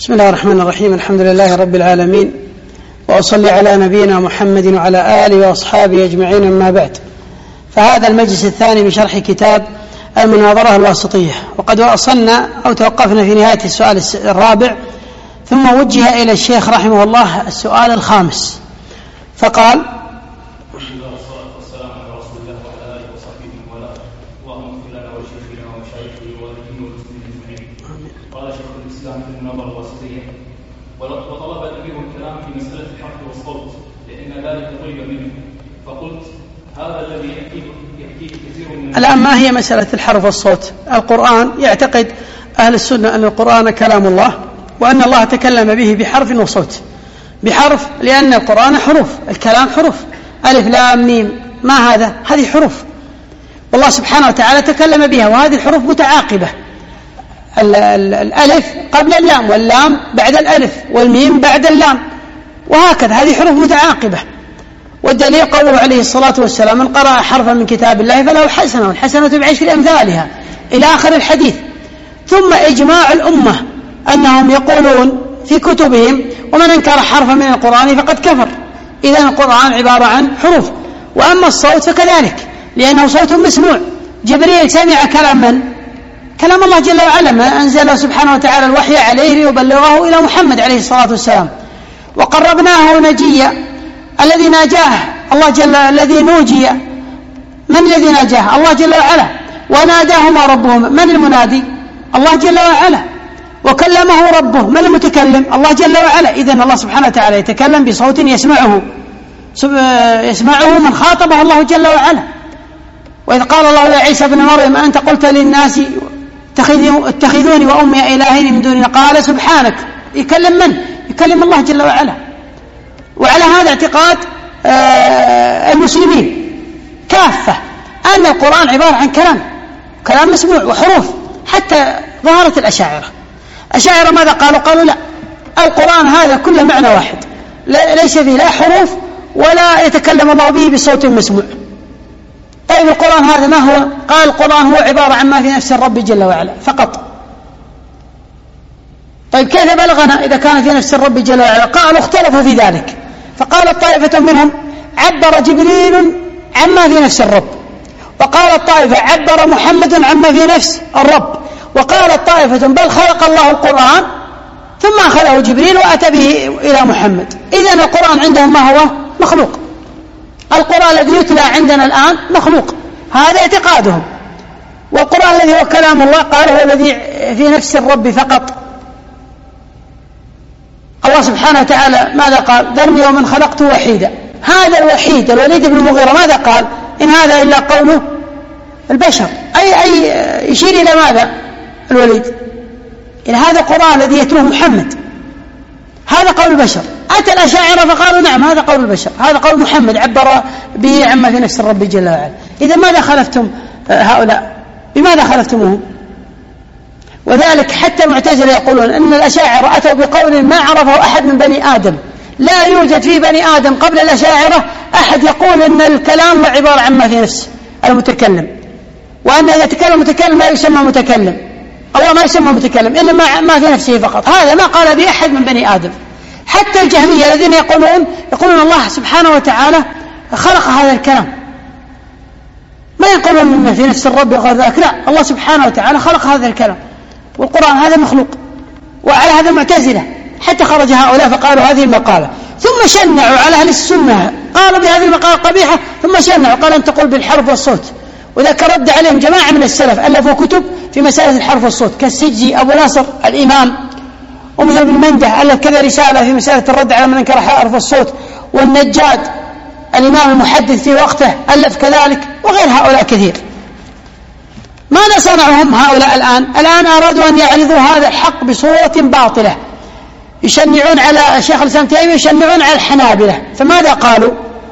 بسم الله الرحمن الرحيم. الحمد لله رب العالمين، وأصلي على نبينا محمد وعلى آله وأصحابه أجمعين، أما بعد. فهذا المجلس الثاني من شرح كتاب المناظرة الواسطية، وقد وصلنا أو توقفنا في نهاية السؤال الرابع، ثم وجه إلى الشيخ رحمه الله السؤال الخامس، فقال: وطلب الأمير الكلام في مسألة الحرف والصوت لأن ذلك طلب منه، فقلت هذا الذي يحكيه كثير من الآن ما هي مسألة الحرف والصوت؟ القرآن يعتقد أهل السنة أن القرآن كلام الله، وأن الله تكلم به بحرف وصوت. بحرف لأن القرآن حروف، الكلام حروف، ألف لام ميم، ما هذا؟ هذه حروف، والله سبحانه وتعالى تكلم بها، وهذه الحروف متعاقبة، الألف قبل اللام، واللام بعد الألف، والميم بعد اللام، وهكذا، هذه حروف متعاقبة. والدليل قوله عليه الصلاة والسلام: من قرأ حرفا من كتاب الله فله حسنة، والحسنة ب10 أمثالها، إلى آخر الحديث. ثم إجماع الأمة أنهم يقولون في كتبهم: ومن انكر حرفا من القرآن فقد كفر. إذن القرآن عبارة عن حروف. وأما الصوت فكذلك، لأنه صوت مسموع. جبريل سمع كلام من؟ كلام الله جل وعلا، ما أنزل سبحانه وتعالى الوحي عليه ليبلغه إلى محمد عليه الصلاة والسلام. وقربناه نجيا، الذي ناجاه الله جل، الذي نوجي، من الذي ناجاه؟ الله جل وعلا. وناداهما ربهما، من المنادي؟ الله جل وعلا. وكلمه ربه، من المتكلم؟ الله جل وعلا. إذن الله سبحانه وتعالى يتكلم بصوت يسمعه من خاطبه الله جل وعلا. وإذ قال الله يا عيسى ابن مريم: أنت قلت للناس اتخذوني وأمي إلهين من دوني، قال سبحانك. يكلم من؟ يكلم الله جل وعلا. وعلى هذا اعتقاد المسلمين كافة، أن القرآن عبارة عن كلام مسموع وحروف. حتى ظهرت الأشاعرة ماذا قالوا؟ قالوا لا، القرآن هذا كل معنى واحد، ليس فيه لا حروف ولا يتكلم الله به بصوت مسموع. طيب القرآن هذا ما هو؟ قال القرآن هو عبارة عن ما في نفس الرب جل وعلا فقط. طيب كيف بلغنا إذا كان في نفس الرب جل وعلا؟ قالوا اختلفوا في ذلك، فقال طائفة منهم: عبر جبريل عما في نفس الرب، وقال الطائفة: عبر محمد عما في نفس الرب، وقال الطائفة: بل خلق الله القرآن ثم أخذه جبريل وأتى به إلى محمد. إذن القرآن عندهم ما هو؟ مخلوق. القرآن الذي يتلى عندنا الآن مخلوق، هذا اعتقادهم. والقرآن الذي هو كلام الله قال هو الذي في نفس الرب فقط. الله سبحانه وتعالى ماذا قال؟ ذرني ومن خلقته وحيدا. هذا الوحيد الوليد بن المغيرة ماذا قال؟ إن هذا إلا قول البشر. أي يشير إلى ماذا الوليد؟ إلى هذا القرآن الذي يتلوه محمد، هذا قول البشر. أتى الأشاعرة فقالوا نعم هذا قول البشر، هذا قول محمد عبر به عما في نفس الرب جل وعلا. إذا ماذا خلفتم هؤلاء؟ بماذا خلفتموهم؟ وذلك حتى المعتزلة يقولون أن الأشاعرة أتوا بقول ما عرفه أحد من بني آدم. لا يوجد في بني آدم قبل الأشاعرة أحد يقول أن الكلام هو عبارة عن ما في نفس المتكلم، وأن إذا تكلم متكلم لا يسمى متكلم، الله ما يسمى متكلم إلا ما في نفسه فقط. هذا ما قال به أحد من بني آدم. حتى الجهمية الذين يقولون الله سبحانه وتعالى خلق هذا الكلام، ما يقولون أنه في نفس الرب وغير ذلك، لا، الله سبحانه وتعالى خلق هذا الكلام، والقرآن هذا مخلوق. وعلى هذا المعتزلة حتى خرج هؤلاء فقالوا هذه المقالة، ثم شنعوا على أهل السنة، قالوا بهذه المقالة قبيحة، ثم شنعوا قال أن تقول بالحرف والصوت. وذلك رد عليهم جماعة من السلف ألفوا كتب في مسائل الحرف والصوت، كالسجي أبو ناصر الإمام، ومثل بن منده ألف كذا رسالة في مسألة الرد على من انكر حرف الصوت، والنجاد الإمام المحدث في وقته ألف كذلك، وغير هؤلاء كثير. ماذا صنعهم هؤلاء الآن أرادوا أن يعرضوا هذا الحق بصورة باطلة، يشنعون على شيخ الإسلام تيمية، يشنعون على الحنابلة. فماذا قالوا؟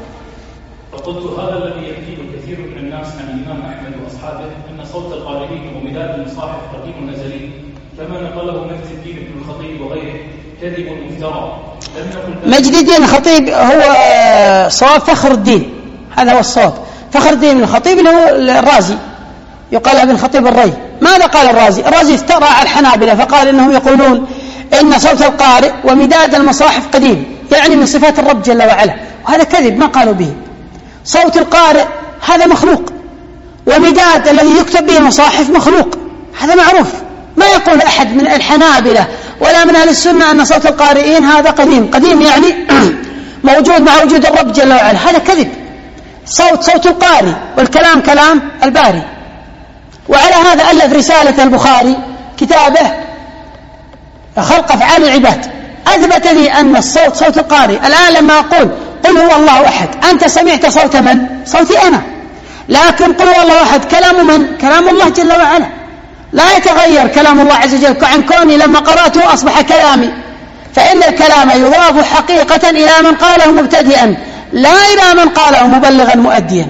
فقلت هذا الذي يحكيه كثير من الناس عن الإمام أحمد وأصحابه أن صوت القارئين ومداد المصاحف قديم نزلي، كما نقله مجد الدين بن الخطيب وغيره كذب مفترى. مجد الدين الخطيب هو صواب فخر الدين، هذا هو الصواب. فخر الدين بن الخطيب اللي هو الرازي، يقال ابن الخطيب الري. ماذا قال الرازي؟ الرازي افترى على الحنابلة فقال إنهم يقولون إن صوت القارئ ومداد المصاحف قديم، يعني من صفات الرب جل وعلا، وهذا كذب ما قالوا به. صوت القارئ هذا مخلوق، ومداد الذي يكتب به المصاحف مخلوق، هذا معروف. ما يقول أحد من الحنابلة ولا من أهل السنة أن صوت القارئين هذا قديم يعني موجود مع وجود الرب جل وعلا، هذا كذب. صوت القارئ، والكلام كلام الباري. وعلى هذا ألف رسالة البخاري كتابه خلق أفعال العباد، أثبت لي أن الصوت صوت القارئ. الآن لما أقول قل هو الله أحد، أنت سمعت صوت من؟ صوتي أنا. لكن قل هو الله أحد كلام من؟ كلام الله جل وعلا، لا يتغير كلام الله عز وجل عن كوني لما قرأته أصبح كلامي. فإن الكلام يضاف حقيقة إلى من قاله مبتدئا، لا إلى من قاله مبلغا مؤديا.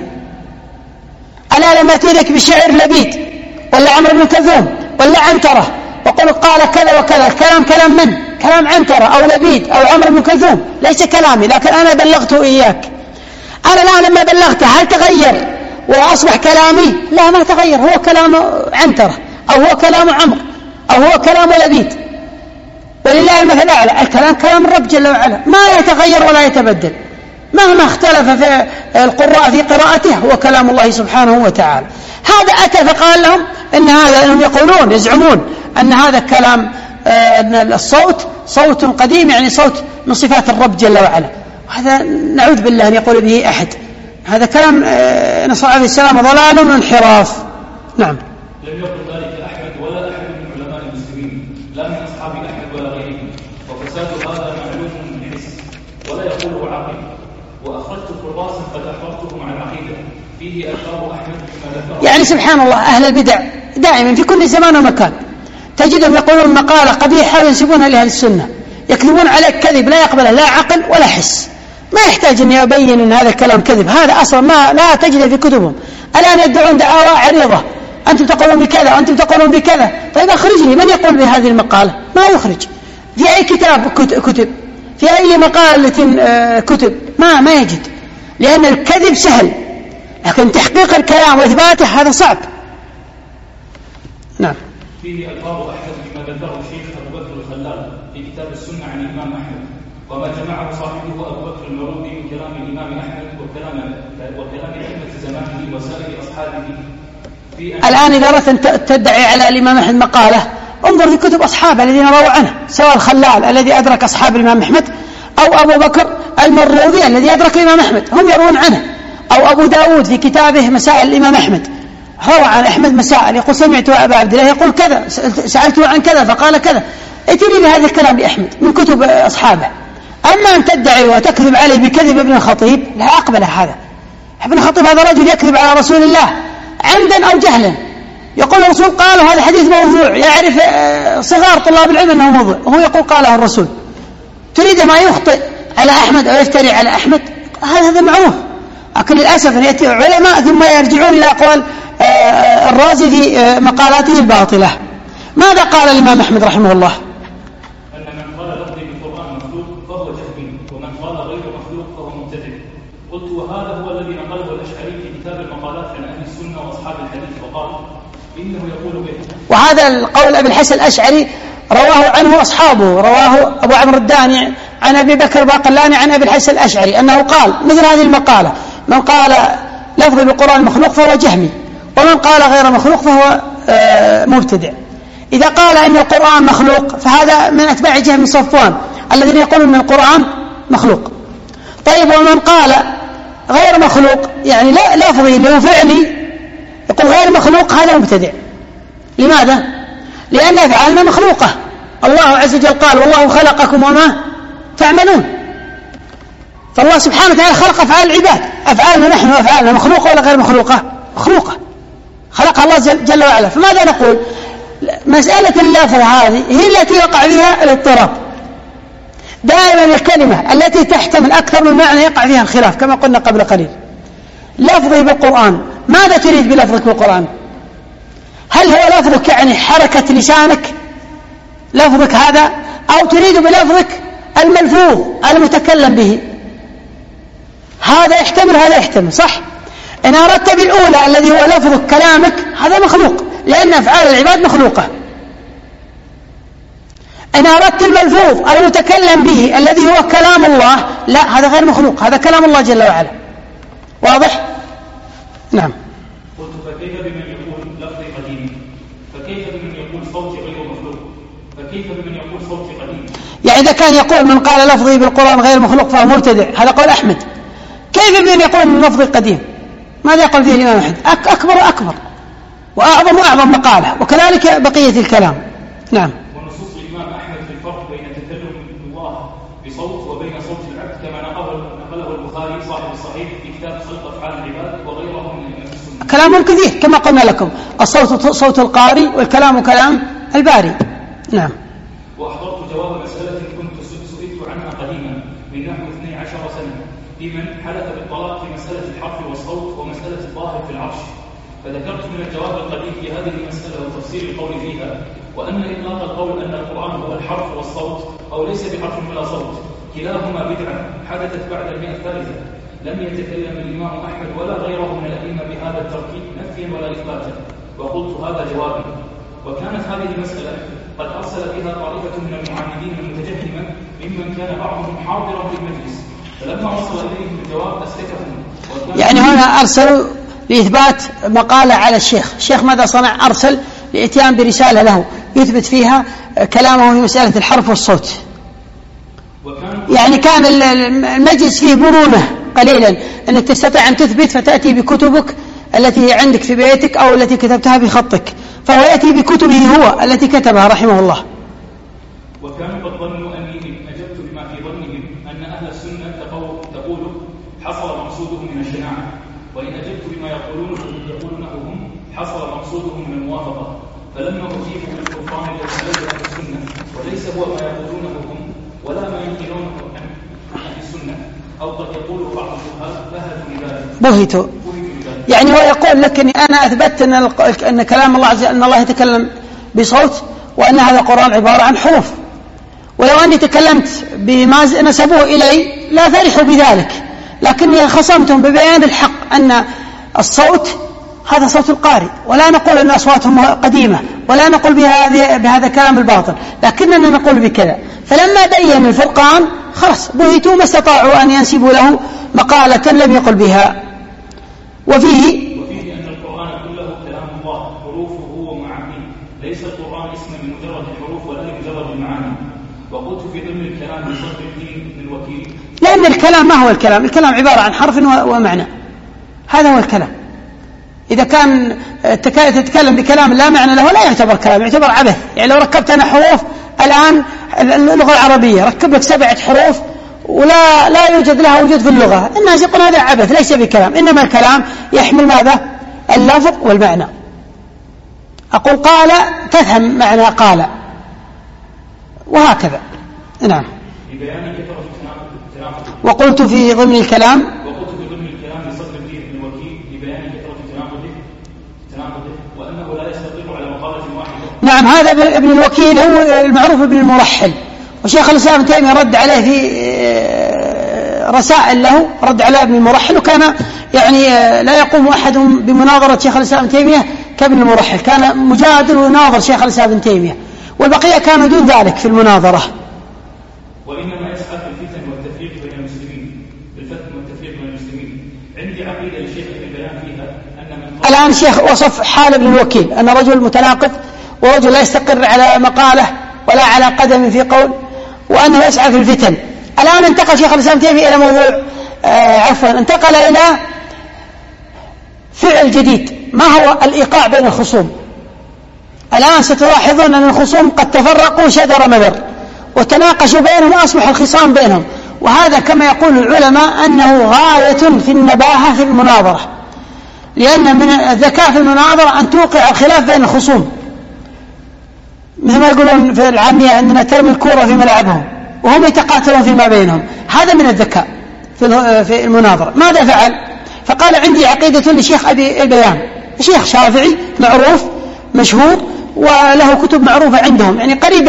أنا لما أتيك بشعر لبيد ولا عمرو بن كلثوم ولا عنترة وقل قال كذا وكذا، كلام من؟ كلام عنترة أو لبيد أو عمرو بن كلثوم، ليس كلامي، لكن أنا بلغته إياك. أنا الآن لما بلغته هل تغير وأصبح كلامي؟ لا، ما تغير، هو كلام عنترة أو هو كلام عمرو أو هو كلام لبيد، ولله المثل الأعلى. الكلام كلام الرب جل وعلا، ما يتغير ولا يتبدل مهما اختلف في القراء في قراءته، هو كلام الله سبحانه وتعالى. هذا أتى فقال لهم إن هذا، هم يقولون يزعمون أن هذا كلام، أن الصوت صوت قديم، يعني صوت من صفات الرب جل وعلا. هذا نعوذ بالله أن يقول به أحد. هذا كلام نسأل الله عليه السلام ضلال وانحراف. نعم. لم يقل ذلك أحمد ولا أحد من علماء المسلمين، لا من أصحاب أحمد ولا غيرهم، وفساد هذا معلوم بالحس ولا يقوله عاقل. وأخرجت قراصا قد أحضرتهم عن عقيدة فيه ألفاظ أحمد كما ذكر. يعني سبحان الله، أهل البدع دائما في كل زمان ومكان تجدهم يقولون مقالة قبيحة وينسبونها لأهل السنة، يكذبون على الكذب لا يقبله لا عقل ولا حس. ما يحتاج أن يبين أن هذا الكلام كذب، هذا أصلا ما لا تجد في كتبهم. الآن يدعون دعاوى عريضة، أنتم تقولون بكذا وأنتم تقولون بكذا. طيب أخرجني، من يقول بهذه المقالة؟ ما يخرج. في أي كتاب كتب؟ في أي مقالة كتب؟ ما يجد، لأن الكذب سهل، لكن تحقيق الكلام وإثباته هذا صعب. نعم. فيه ألفاظ أحمد كما ذكره الشيخ أبو بكر الخلال في كتاب السنة عن الإمام أحمد، وما جمعه صاحبه أبو بكر المرودي من كلام الإمام أحمد وكلام أئمة زمانه وسائر أصحابه. الآن إذا أردت تدعي على الإمام أحمد مقالة، انظر في كتب أصحابه الذين رووا عنه، سواء الخلال الذي أدرك أصحاب الإمام أحمد، أو أبو بكر المرودي الذي أدرك الإمام أحمد، هم يروون عنه، أو أبو داود في كتابه مسائل الإمام أحمد روى عن أحمد مسائل، يقول سمعت أبا عبد الله يقول كذا، سألته عن كذا فقال كذا. اتني بهذا الكلام لأحمد من كتب أصحابه. أما أن تدعي وتكذب عليه بكذب ابن الخطيب، لا أقبل هذا. ابن الخطيب هذا رجل يكذب على رسول الله عمدا أو جهلا، يقول الرسول قال هذا حديث موضوع، يعرف صغار طلاب العلم أنه موضوع، وهو يقول قاله الرسول. تريد ما يخطئ على أحمد أو يفتري على أحمد، هذا معروف. لكن للأسف أن يأتي علماء ثم يرجعون إلى أقوال الرازي في مقالاته الباطلة. ماذا قال الإمام أحمد رحمه الله؟ أن من قال لفظي بالقرآن مخلوق فهو جهمي، ومن قال غير مخلوق فهو مبتدع. قلت وهذا هو الذي نقله الأشعري في كتاب المقالات عن أهل السنة وأصحاب الحديث، وقال إنه يقول به. وهذا القول أبي الحسن الأشعري رواه عنه أصحابه، رواه أبو عمرو الداني عن أبي بكر باقلاني عن أبي الحسن الأشعري أنه قال مثل هذه المقالة: من قال لفظي بالقرآن مخلوق فهو جهمي، ومن قال غير مخلوق فهو مبتدع. إذا قال أن القرآن مخلوق فهذا من أتباع جهم صفوان الذين يقولون أن القرآن مخلوق. طيب ومن قال غير مخلوق، يعني لا لفظي له فعلي، يقول غير مخلوق، هذا مبتدع. لماذا؟ لأن أفعالنا مخلوقة. الله عز وجل قال والله خلقكم وما تعملون، فالله سبحانه وتعالى خلق أفعال العباد. أفعالنا نحن أفعالنا مخلوقة ولا غير مخلوقة؟ مخلوقة، خلقها الله جل وعلا. فماذا نقول؟ مسألة اللفظ هذه هي التي وقع فيها الاضطراب. دائما الكلمة التي تحتمل أكثر من معنى يقع فيها الخلاف، كما قلنا قبل قليل. لفظي بالقرآن، ماذا تريد بلفظك بالقرآن؟ هل هو لفظك يعني حركة لسانك لفظك هذا، أو تريد بلفظك الملفوظ المتكلم به؟ هذا يحتمل هذا يحتمل، صح؟ إن أردت بالأولى الذي هو لفظك كلامك، هذا مخلوق، لأن أفعال العباد مخلوقة. إن أردت الملفوظ المتكلم به الذي هو كلام الله، لا، هذا غير مخلوق، هذا كلام الله جل وعلا. واضح؟ نعم. قلت فكيف بمن يقول لفظي قديم؟ فكيف بمن يقول صوتي غير مخلوق؟ فكيف بمن يقول صوتي قديم؟ يعني إذا كان يقول من قال لفظي بالقرآن غير مخلوق فهو مبتدع، هذا قول أحمد. كيف بمن يقول من لفظي قديم؟ ماذا يقول فيه الإمام أحمد؟ أكبر وأكبر وأعظم وأعظم مقالة، وكذلك بقية الكلام. نعم. ونصوص الإمام أحمد في الفرق بين تكلم الله بصوت وبين صوت العبد كما نقله البخاري صاحب الصحيح في كتاب خلق أفعال العباد وغيره من السنة. كلام كثير كما قلنا لكم، الصوت صوت القاري والكلام كلام الباري. نعم. وأحضرت جواب مسألة كنت سئلت عنها قديما من نحو 12 سنة لمن حلف بالطلاق في مسألة الحرف والصوت ومسألة الظاهر في العرش، فذكرت من الجواب القديم في هذه المسألة وتفسير القول فيها، وأن إطلاق القول أن القرآن هو الحرف والصوت أو ليس بحرف ولا صوت كلاهما بدعة حدثت بعد المئة الثالثة، لم يتكلم الإمام أحمد ولا غيره من الأئمة بهذا التركيب نفيا ولا إثباتا، وقلت هذا جوابي. وكانت هذه المسألة قد أرسل بها طائفة من المعاندين المتجهمة ممن كان بعضهم حاضرا في المجلس، فلما وصل إليهم الجواب أسكتهم. يعني هنا أرسلوا لإثبات مقالة على الشيخ ماذا صنع؟ أرسل لإتيان برسالة له يثبت فيها كلامه في مسألة الحرف والصوت. يعني كان المجلس فيه مرونة قليلا أنك تستطيع أن تثبت فتأتي بكتبك التي عندك في بيتك أو التي كتبتها بخطك، فهو يأتي بكتبه هو التي كتبها رحمه الله. وكانوا قد ظنوا أني أجبت بما في ظنهم أن أهل السنة تقول حصل مقصودهم من الشناعة، وإن أجبت بما يقولونه هم حصل مقصودهم من الموافقة، فلما أجيب بالقرآن الذي عليه أهل السنة وليس هو ما يقولونه هم ولا ما ينقلونه عن أهل السنة أو قد يقول بعض الجهال بهتوا. يعني هو يقول لك أني أنا أثبت أن كلام الله عز وجل أن الله يتكلم بصوت وأن هذا القرآن عبارة عن حروف، ولو أني تكلمت بما نسبوه إلي لا فرحوا بذلك، لكني خصمتهم ببيان الحق أن الصوت هذا صوت القارئ، ولا نقول أن أصواتهم قديمة ولا نقول بهذا كلام الباطل، لكننا نقول بكذا. فلما بين الفرقان خلاص بهتوا ما استطاعوا أن ينسبوا له مقالة لم يقل بها. وفيه أن القرآن كله كلام الله حروفه ومعانيه، ليس القرآن اسما من مجرد الحروف ولا لمجرد المعاني. وقلت في ضمن الكلام بصدر الدين بن الوكيل لأن الكلام ما هو الكلام عبارة عن حرف ومعنى، هذا هو الكلام. إذا كان تتكلم بكلام لا معنى له لا يعتبر كلام، يعتبر عبث. يعني لو ركبت أنا حروف الآن اللغة العربية ركب لك 7 حروف ولا يوجد لها وجود في اللغة، الناس يقول هذا عبث ليس بكلام، إنما الكلام يحمل ماذا؟ اللفظ والمعنى. أقول قال تفهم معنى قال، وهكذا. نعم. وقلت في ضمن الكلام بصدر الدين بن الوكيل لبيان كثرة تناقضه وأنه لا يستطيع على مقالة واحدة. نعم، هذا ابن الوكيل هو المعروف ابن المرحل، وشيخ الإسلام ابن تيمية رد عليه في رسائل له، رد على ابن المرحل، وكان يعني لا يقوم أحد بمناظرة شيخ الإسلام ابن تيمية كابن المرحل، كان مجادل وناظر شيخ الإسلام ابن تيمية، والبقية كانوا دون ذلك في المناظرة. وإنما يسعى في الفتن والتفريق بين المسلمين، عندي عقيدة للشيخ في البيان فيها أن من الآن الشيخ وصف حال ابن الوكيل أن رجل متناقض ورجل لا يستقر على مقالة ولا على قدم في قول، وأنه يسعى في الفتن. الآن انتقل شيخ الإسلام تيمية إلى موضوع انتقل إلى فعل جديد، ما هو الإيقاع بين الخصوم. الآن ستلاحظون أن الخصوم قد تفرقوا شدر مذر وتناقشوا بينهم وأصبح الخصام بينهم، وهذا كما يقول العلماء أنه غاية في النباهة في المناظرة، لأن من الذكاء في المناظرة أن توقع الخلاف بين الخصوم، مثل ما يقولون في العامية عندنا ترمي الكورة في ملعبهم وهم يتقاتلون فيما بينهم، هذا من الذكاء في المناظرة. ماذا فعل؟ فقال عندي عقيدة لشيخ أبي البيان، شيخ شافعي معروف مشهور وله كتب معروفة عندهم، يعني قريب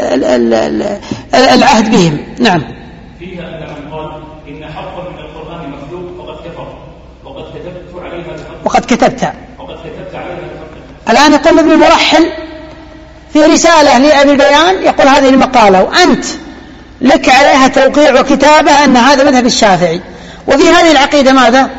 العهد بهم. نعم. فيها أن من قال إن حرفا من القرآن مخلوق فقد كفر وقد كتبت عليها وقد كتبت عليها. الآن يقول ابن المرحل في رسالة لأبي البيان يقول هذه المقالة وأنت لك عليها توقيع وكتابة أن هذا مذهب الشافعي. وفي هذه العقيدة ماذا؟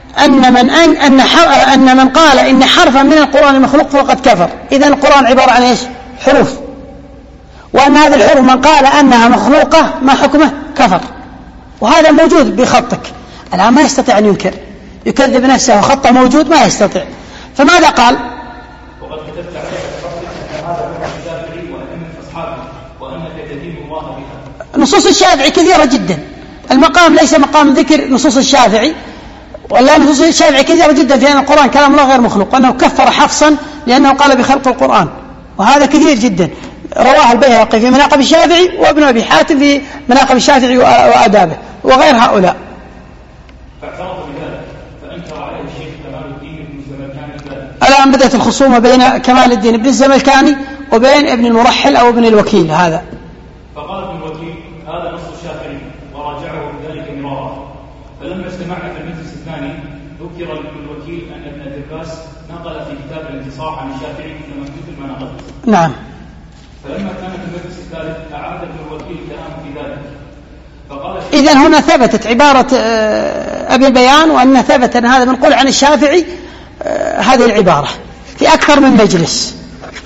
أن من قال إن حرفا من القرآن مخلوق فقد كفر. إذن القرآن عبارة عن إيش؟ حروف، وأن هذه الحروف من قال أنها مخلوقة ما حكمه؟ كفر. وهذا موجود بخطك الآن، ما يستطيع أن ينكر، يكذب نفسه وخطه موجود ما يستطيع. فماذا قال؟ وقد كتبت عليك بخطك أن هذا من الشافعي وأن من أصحابه وأنك تدين الله بها. نصوص الشافعي كثيرة جدا، المقام ليس مقام ذكر نصوص الشافعي، ولا نصوص الشافعي كثيرة جدا في أن القرآن كلام الله غير مخلوق، وأنه كفر حفصا لأنه قال بخلق القرآن، وهذا كثير جدا. رواه البيهقي في مناقب الشافعي، وابن أبي حاتم في مناقب الشافعي وآدابه، وغير هؤلاء. فاعترض بذلك فأنكر عليه الشيخ كمال الدين بن الزملكاني. الآن بدأت الخصومة بين كمال الدين بن الزملكاني وبين ابن المرحل أو ابن الوكيل. هذا فقال ابن الوكيل هذا نص الشافعي وراجعه بذلك مرارا. فلما اجتمعنا في المجلس الثاني ذكر لابن الوكيل أن ابن الدرباس نقل في كتاب الانتصار عن الشافعي مثل ما نقل. نعم. فلما كان في المجلس الثالث أعاد ابن الوكيل كلام في ذلك. إذن هنا ثبتت عبارة أبي البيان، وأن ثبت أن هذا منقول عن الشافعي هذه العبارة في أكثر من مجلس.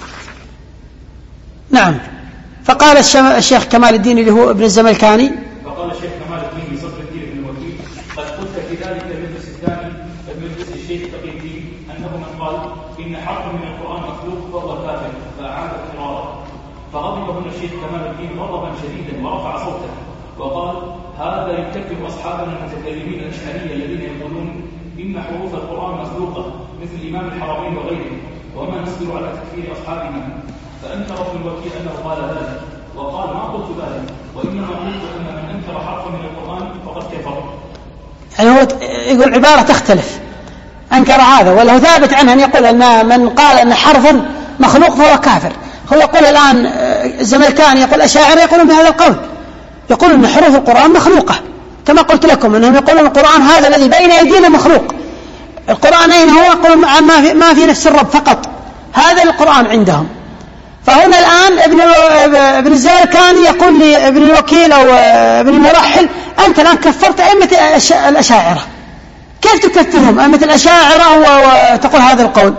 نعم. فقال الشيخ كمال الدين اللي هو ابن الزملكاني، فقال الشيخ كمال الدين لصدر الدين بن الوكيل قد قلت في ذلك المجلس الثاني مجلس الشيخ تقي الدين أنه من قال إن حرفا من القرآن مخلوق فهو كافر، فأعاد اقراره. فغضب هنا الشيخ كمال الدين غضبا شديدا ورفع صوته وقال هذا يكفر أصحابنا المتكلمين الأشعرية الذين يقولون إن حروف القرآن مخلوقة مثل إمام الحرمين وغيره، وما نصبر على تكفير أصحابنا. فأنكر ابن الوكيل أنه قال ذلك وقال ما قلت ذلك، وإنما قلت أن من أنكر حرفا من القرآن فقد كفر. يعني هو يقول عبارة تختلف، أنكر هذا، وله ثابت عنه أن يقول أن من قال أن حرفا مخلوق فهو كافر. هو يقول الآن الزملكاني يقول أشاعر يقولون بهذا القول، يقول أن حروف القرآن مخلوقة، كما قلت لكم أنهم يقولون القرآن هذا الذي بين أيدينا مخلوق. القرآن أين هو؟ يقول ما في نفس الرب فقط، هذا القرآن عندهم. فهنا الآن ابن الزملكاني يقول لابن الوكيل أو ابن المرحل أنت الآن كفرت أئمة الأشاعرة، كيف تكفرهم أئمة الأشاعرة وتقول هذا القول؟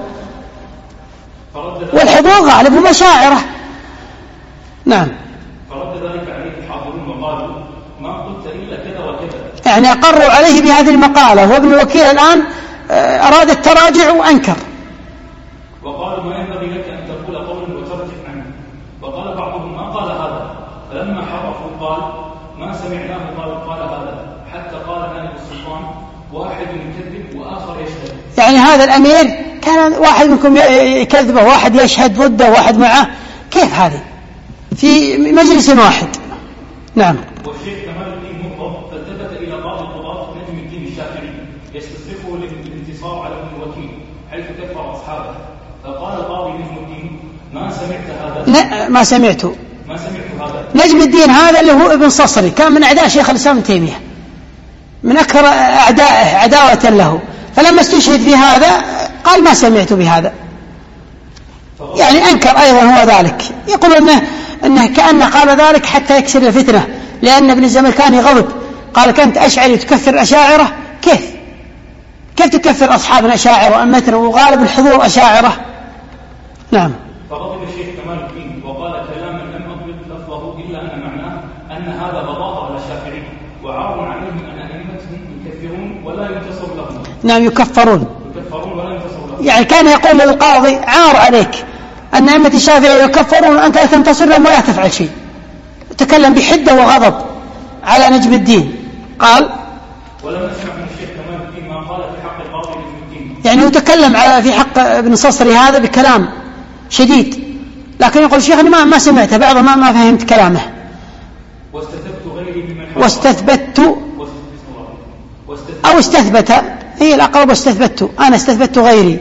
والحضور غالبهم أشاعرة. نعم. فرد ذلك عليه الحاضرون وقالوا ما قلت إلا كذا وكذا، يعني أقروا عليه بهذه المقالة، وابن الوكيل الآن أراد التراجع وأنكر. وقالوا ما ينبغي لك أن تقول قولا وترجع عنه. وقال بعضهم ما قال هذا، فلما حرفوا قال ما سمعناه قال هذا، حتى قال نائب السلطان واحد يكذب وآخر يشهد. يعني هذا الأمير كان واحد منكم يكذبه، واحد يشهد ضده، واحد معه، كيف هذه في مجلس واحد؟ نعم. والشيخ كمال الدين مغضب فالتفت إلى قاضي القضاة نجم الدين الشافعي يستصرفه للانتصار على ابن الوكيل حيث كفر أصحابه. فقال القاضي نجم الدين ما سمعت هذا؟ لا، ما سمعت هذا. نجم الدين هذا اللي هو ابن صصري، كان من أعداء شيخ الإسلام ابن تيمية، من أكثر أعدائه عداوة له. فلما استشهد في هذا قال ما سمعت بهذا، يعني أنكر أيضا هو ذلك. يقول أنه كأنه قال ذلك حتى يكسر الفتنة، لأن ابن الزملكاني غضب قال كنت أشعري تكفر الأشاعرة، كيف تكفر أصحابنا أشاعرة وأمتنا وغالب الحضور أشاعرة؟ نعم. فغضب الشيخ كمال الدين وقال كلاما لم أضبط لفظه إلا أن معناه أن هذا بغاضة على الشافعي وعار عليهم أن أئمتهم يكفرون ولا ينتصر لهم. نعم، يكفرون ولا ينتصر لهم. يعني كان يقول للقاضي عار عليك أن أئمة الشافعي يكفرون وأنت لا تنتصر لهم ولا تفعل شيء. تكلم بحدة وغضب على نجم الدين. قال ولم أسمع من الشيخ كمال الدين ما قال في حق القاضي نجم الدين، يعني هو تكلم في حق ابن صصري هذا بكلام شديد، لكن يقول الشيخ أنا ما سمعته، بعض ما فهمت كلامه. واستثبت هي الأقرب، أنا استثبت غيري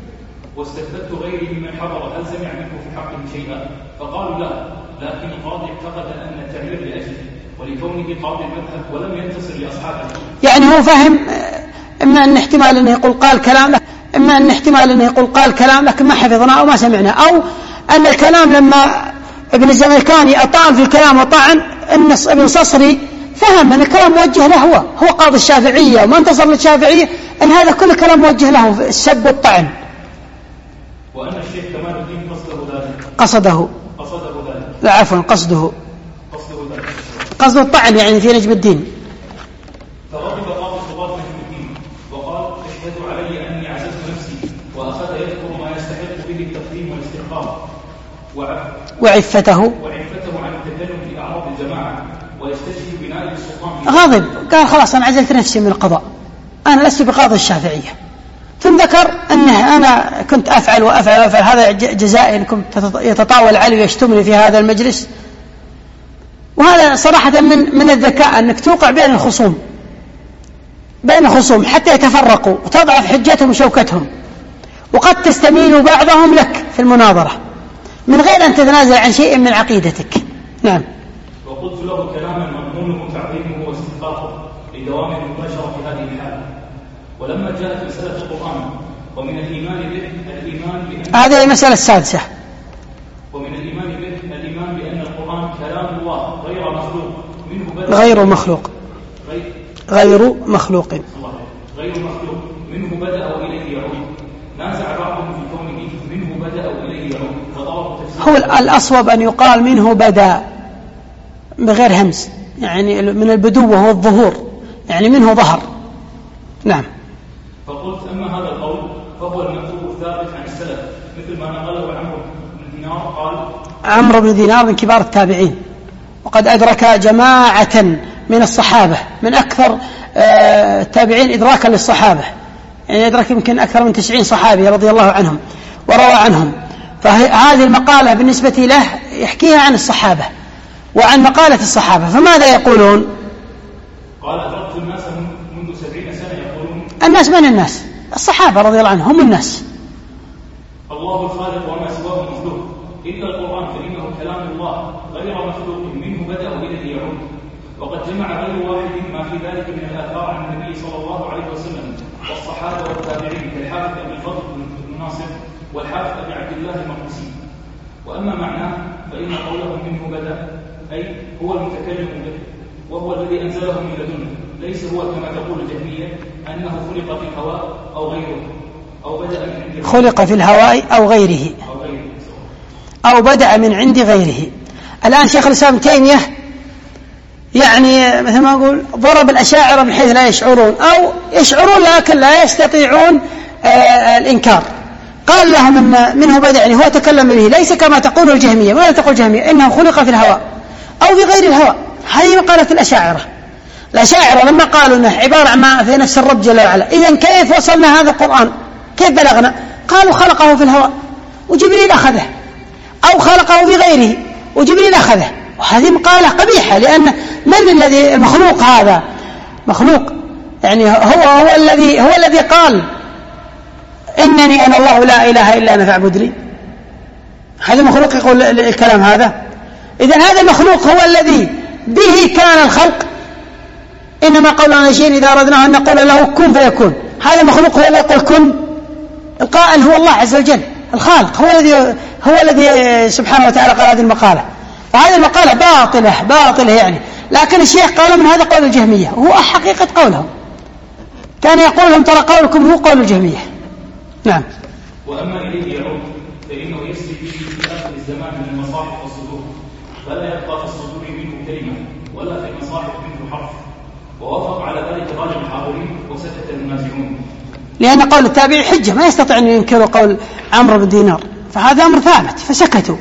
ممن حضر هل سمع منه في حقه شيئا؟ فقالوا لا، لكن القاضي اعتقد أن التعبير لأجله ولكونه قاضي المذهب ولم ينتصر لأصحابه. يعني هو فهم إما أن احتمال أنه يقول قال كلام، لكن ما حفظناه أو ما سمعناه، أو أن الكلام لما ابن الزميكاني أطعن في الكلام وطعن أن ابن صصري فهم أن الكلام موجه له، هو قاضي الشافعية وما انتصر للشافعية، أن هذا كل كلام موجه له في السب والطعن. وأن الشيخ كمال الدين قصده ذلك. لا عفوا، قصده الطعن يعني في نجم الدين. فغضب قاضي القضاة نجم الدين وقال: اشهد علي أني عززت نفسي، وأخذ يذكر ما يستحق به التقديم والاستحقاق وعفته عن التكلم في أعراض الجماعة، ويستجهل بناء السلطان. غاضب، قال: خلاص أنا عزلت نفسي من القضاء، أنا لست بقاضي الشافعية. ثم ذكر أنه أنا كنت أفعل هذا جزائي إن كنت يتطاول علي ويشتمني في هذا المجلس. وهذا صراحة من الذكاء أنك توقع بين الخصوم حتى يتفرقوا وتضعف حجتهم وشوكتهم، وقد تستميل بعضهم لك في المناظرة من غير أن تتنازل عن شيء من عقيدتك. نعم. وقلت له كلاما مضمونه تعظيمه واستحقاقه لدوام المباشرة في هذه الحالة. ولما جاءت مسألة القرآن ومن الإيمان به هذه المسألة السادسة. ومن الإيمان به الإيمان بأن القرآن كلام الله غير مخلوق منه بدأ وإليه يعود. نازع بعضهم في كونه منه بدأ وإليه يعود، فضرب تفسير. هو الأصوب أن يقال منه بدأ بغير همز، يعني من البدوة والظهور، يعني منه ظهر. نعم. فقلت: أما هذا القول فهو المنقول الثابت عن السلف، مثل ما نقله عمرو بن دينار. قال: عمرو بن دينار من كبار التابعين، وقد أدرك جماعة من الصحابة، من أكثر التابعين إدراكا للصحابة، يعني يدرك يمكن أكثر من 90 صحابي رضي الله عنهم وروى عنهم. فهذه المقالة بالنسبة له يحكيها عن الصحابة وعن مقالة الصحابة. فماذا يقولون؟ قال: أدركت الناس منذ 70 سنة يقولون. الناس من الناس؟ الصحابة رضي الله عنهم هم الناس. الله الخالق وما سواه مخلوق، إلا القرآن فإنه كلام الله غير مخلوق منه بدأ وإليه يعود. وقد جمع غير واحد ما في ذلك من الآثار عن النبي صلى الله عليه وسلم والصحابة والتابعين كالحافظ أبي الفضل بن ناصر والحافظ أبي عبد الله المقدسي. وأما معناه فإن قوله منه بدأ أي هو المتكلم به، وهو الذي أنزله من لدنه، ليس هو كما تقول الجهمية أنه خلق في الهواء أو غيره، أو بدأ من عند خلق في الهواء أو غيره، أو بدأ من عند غيره. الآن شيخ الإسلام ابن تيمية يعني مثل ما أقول ضرب الأشاعرة من حيث لا يشعرون، أو يشعرون لكن لا يستطيعون الإنكار. قال لهم أن منه بدأ، يعني هو تكلم به، ليس كما تقول الجهمية. ماذا تقول الجهمية؟ إنه خلق في الهواء أو في غير الهواء. هذه مقالة الأشاعرة لما قالوا أنه عبارة عن ما في نفس الرب جل وعلا. إذن كيف وصلنا هذا القرآن؟ كيف بلغنا؟ قالوا خلقه في الهواء وجبريل أخذه، أو خلقه في غيره وجبريل أخذه. وهذه مقالة قبيحة، لأن من الذي المخلوق هذا؟ مخلوق يعني هو الذي قال إنني أنا الله لا إله إلا أنا فاعبدني. هذا مخلوق يقول الكلام هذا؟ إذن هذا المخلوق هو الذي به كان الخلق. إنما قولنا شيء إذا أردناه أن نقول له كن فيكون. هذا المخلوق هو الذي يقول كن. القائل هو الله عز وجل، الخالق هو الذي سبحانه وتعالى قال هذه المقالة. وهذه المقالة باطلة يعني، لكن الشيخ قال من هذا قول الجهمية، وهو حقيقة قولهم. كان يقول لهم ترى قولكم هو قول الجهمية. نعم. وأما إليه يعود فإنه يسري به في آخر الزمان من المصاحف والصدور، فلا يبقى في الصدور منه كلمة ولا في المصاحف منه حرف. ووافق على ذلك غالب الحاضرين وسكت المنازعون، لأن قول التابعي حجة، ما يستطيع أن ينكروا قول عمرو بن دينار، فهذا أمر ثابت فسكتوا.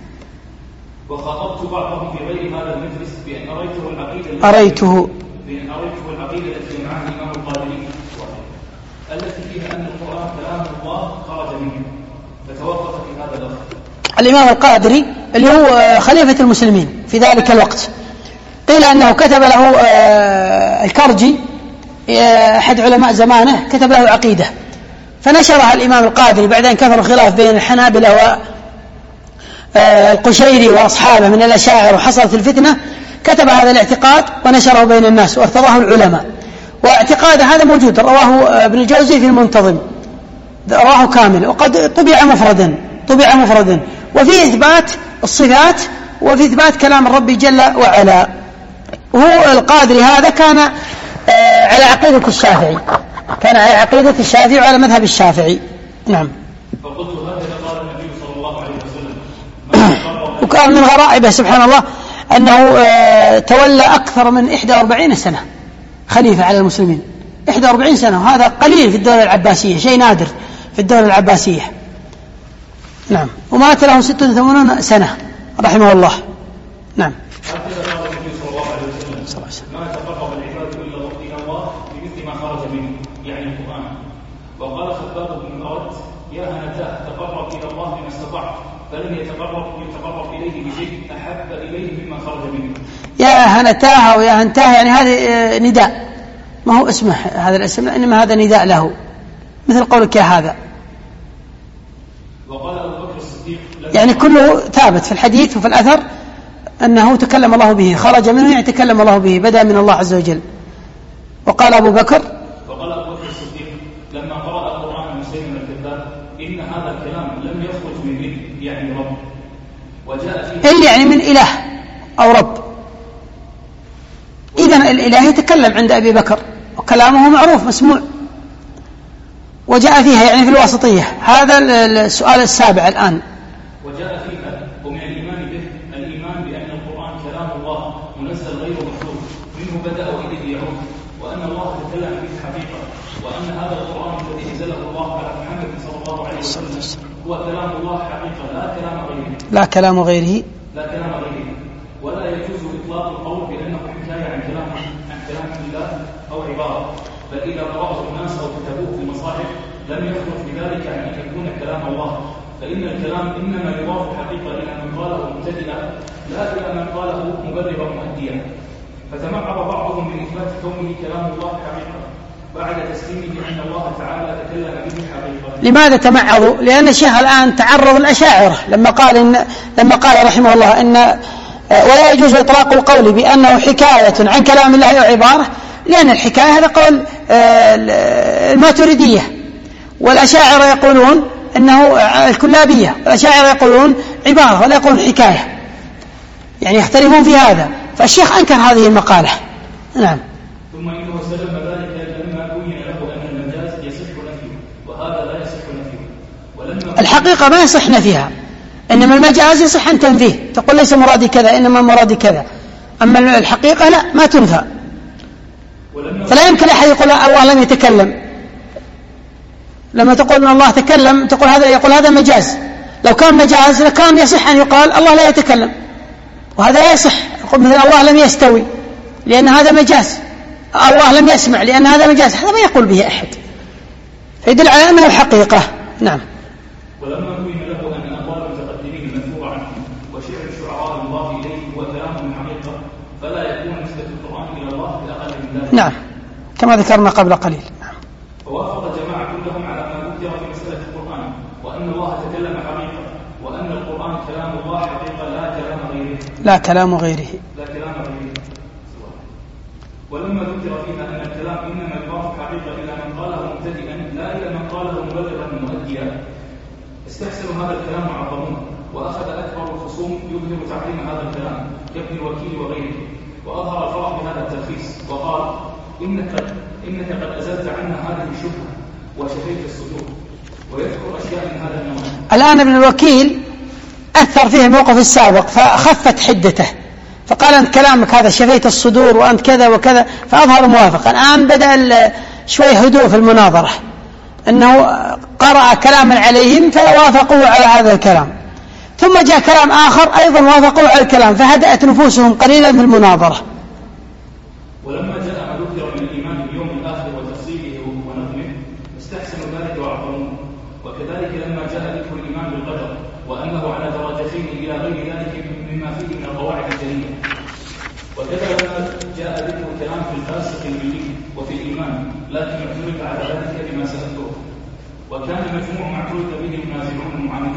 وخاطبت بعضهم في غير هذا المجلس بأن أريته العقيدة التي جمعها الإمام القادري التي فيها أن القرآن كلام الله خرج منه، فتوقف في هذا الأمر. الإمام القادري اللي هو خليفة المسلمين في ذلك الوقت، قيل أنه كتب له الكرجي أحد علماء زمانه، كتب له عقيدة فنشرها الإمام القادري بعد أن كثر الخلاف بين الحنابلة والقشيري وأصحابه من الأشاعرة وحصلت الفتنة. كتب هذا الاعتقاد ونشره بين الناس وارتضاه العلماء، واعتقاد هذا موجود، رواه ابن الجوزي في المنتظم، رواه كامل، وقد طبع مفردا وفي إثبات الصفات وفي إثبات كلام الرب جل وعلا. وهو القادري هذا كان على عقيدة الشافعي، كان على عقيدة الشافعي وعلى مذهب الشافعي. نعم. فقلت هكذا قال النبي صلى الله عليه وسلم. وكان من غرائبه سبحان الله أنه تولى أكثر من 41 سنة خليفة على المسلمين، 41 سنة، وهذا قليل في الدولة العباسية، شيء نادر في الدولة العباسية. نعم. ومات له 86 سنة رحمه الله. نعم. هكذا قال النبي صلى الله عليه وسلم: ما تقرب العباد إلى الله بمثل ما خرج منه، يعني القرآن. وقال خباب بن الأرد: يا هنتاه تقرب إلى الله بما استطعت، فلم يتقرب إليه بشيء أحب إليه مما خرج منه. يا هنتاه ويا هنتاه يعني هذا نداء، ما هو اسمه هذا الاسم، إنما هذا نداء له، مثل قولك يا هذا. وقال أبو بكر الصديق: يعني كله ثابت في الحديث وفي الأثر أنه تكلم الله به، خرج منه يعني تكلم الله به، بدأ من الله عز وجل. وقال أبو بكر الصديق لما قرأ القرآن مسلم الكذاب: إن هذا الكلام لم يخرج من ابن، يعني رب، وجاء فيه يعني من إله أو رب. إذن الإله يتكلم عند أبي بكر وكلامه معروف مسموع، وجاء فيها يعني في الواسطية. هذا السؤال السابع الآن. وجاء فيها ومن الإيمان به الإيمان بأن القرآن كلام الله منزل غير مخلوق، منه بدأ وإليه يعود، وأن الله تكلم به حقيقة، وأن هذا القرآن الذي أنزله الله على محمد صلى الله عليه وسلم هو كلام الله حقيقة لا كلام غيره. ولا يجوز إطلاق القول بأنه حكاية عن كلام الله أو عبارة، بل إذا قرأه الناس أو كتبوه في المصاحف لم يخرج بذلك عن أن يكون كلام الله، فإن الكلام إنما يضاف حقيقة إلى من قاله مبتدئا لا إلى من قاله مبررا مؤديا. فتمعر بعضهم من إثبات كونه كلام الله حقيقة بعد تسليمه بأن الله تعالى تكلم به حقيقة. لماذا تمعروا؟ لأن الشيخ الآن تعرض الأشاعرة لما قال رحمه الله إن ولا يجوز إطلاق القول بأنه حكاية عن كلام الله أو عبارة، لأن الحكاية هذا قول الماتريدية، والأشاعرة يقولون أنه الكلابية، والأشاعرة يقولون عبارة ولا يقولون حكاية، يعني يختلفون في هذا. فالشيخ أنكر هذه المقالة. نعم. ثم إنه سلم ذلك لما بين له أن المجاز يصح نفيه، وهذا لا يصح نفيه. الحقيقة ما يصح نفيها، إنما المجاز يصح أن تنفيه، تقول ليس مرادي كذا إنما مرادي كذا، أما الحقيقة لا، ما تنفى. فلا يمكن أحد يقول الله لم يتكلم. لما تقول أن الله تكلم يقول هذا مجاز. لو كان مجاز لكان يصح أن يقال الله لا يتكلم، وهذا لا يصح. يقول مثل الله لم يستوي لأن هذا مجاز، الله لم يسمع لأن هذا مجاز، هذا ما يقول به أحد، فيدل على أنه الحقيقة. نعم. ولما بين له أن أقوال المتقدمين المذكورة عنه وشعر الشعراء المضاف إليه هو كلام من حقيقة، فلا يكون نسبة القرآن إلى الله بأقل من ذلك. نعم، كما ذكرنا قبل قليل. نعم. ووافق جماعة كلهم على ما ذكر في مسألة القرآن، وأن الله تكلم حقيقة، وأن القرآن كلام الله حقيقة لا كلام غيره. ولما ذكر فيها أن الكلام إنما يضاف حقيقة إلى من قاله مبتدئا لا إلى من قاله مبررا مؤديا، استحسنوا هذا الكلام وعظموه، وأخذ أكبر الخصوم يظهر تعليم هذا الكلام كابن الوكيل وغيره، وأظهر الفرح بهذا التلخيص وقال: إنك قد أزلت عنا هذه الشبهة وشفيت الصدور، ويذكر أشياء من هذا النوع. الآن ابن الوكيل أثر فيه الموقف السابق فخفت حدته، فقال أنت كلامك هذا شفيت الصدور وأنت كذا وكذا، فأظهر موافقا. الآن بدأ شوي هدوء في المناظرة، أنه قرأ كلاما عليهم فوافقوا على هذا الكلام، ثم جاء كلام آخر أيضا وافقوا على الكلام، فهدأت نفوسهم قليلا في المناظرة. ولما جاء ما ذكر من الإيمان باليوم الآخر وتفصيله ونظمه استحسنوا ذلك وعظموه، وكذلك لما جاء ذكر الإيمان بالقدر وأنه على درجتين إلى غير ذلك مما فيه من القواعد الجلية، وكذا لما جاء ذكر الكلام في الفاسق الملي وفي الإيمان، لكن اعترض على ذلك بما سأذكره، وكان مجموع ما اعترض به المنازعون المعاندون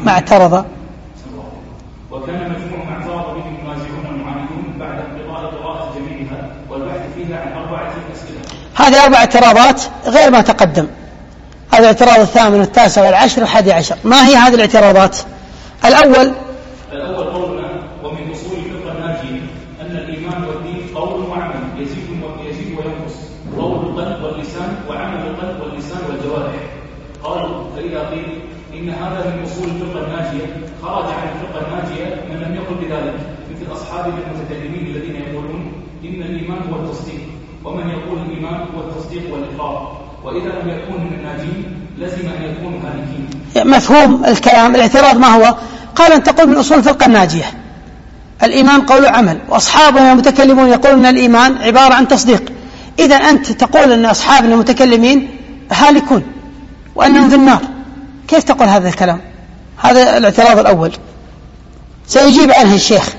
بعد انقضاء قراءة جميعها والبحث فيها عن 4 أسئلة. هذه 4 اعتراضات غير ما تقدم، هذا الاعتراض 8 و9 و10 و11. ما هي هذه الاعتراضات؟ الأول والدين قول وعمل يزيد وينقص، قول القلب واللسان وعمل القلب واللسان والجوارح. قالوا فإذا قيل إن هذا من أصول الفرقة الناجية خرج عن الفرقة الناجية من لم يقل بذلك، مثل أصحاب المتكلمين الذين يقولون إن الإيمان هو التصديق، ومن يقول الإيمان هو التصديق والإقرار، وإذا لم يكون من الناجين لزم أن يكونوا هالكين. مفهوم الكلام. الاعتراض ما هو؟ قال أن تقول من أصول الفرقة الناجية الإيمان قول وعمل، وأصحابنا المتكلمون يقولون أن الإيمان عبارة عن تصديق، إذا أنت تقول أن أصحابنا المتكلمين هالكون وأنهم في النار، كيف تقول هذا الكلام؟ هذا الاعتراض الأول، سيجيب عنه الشيخ.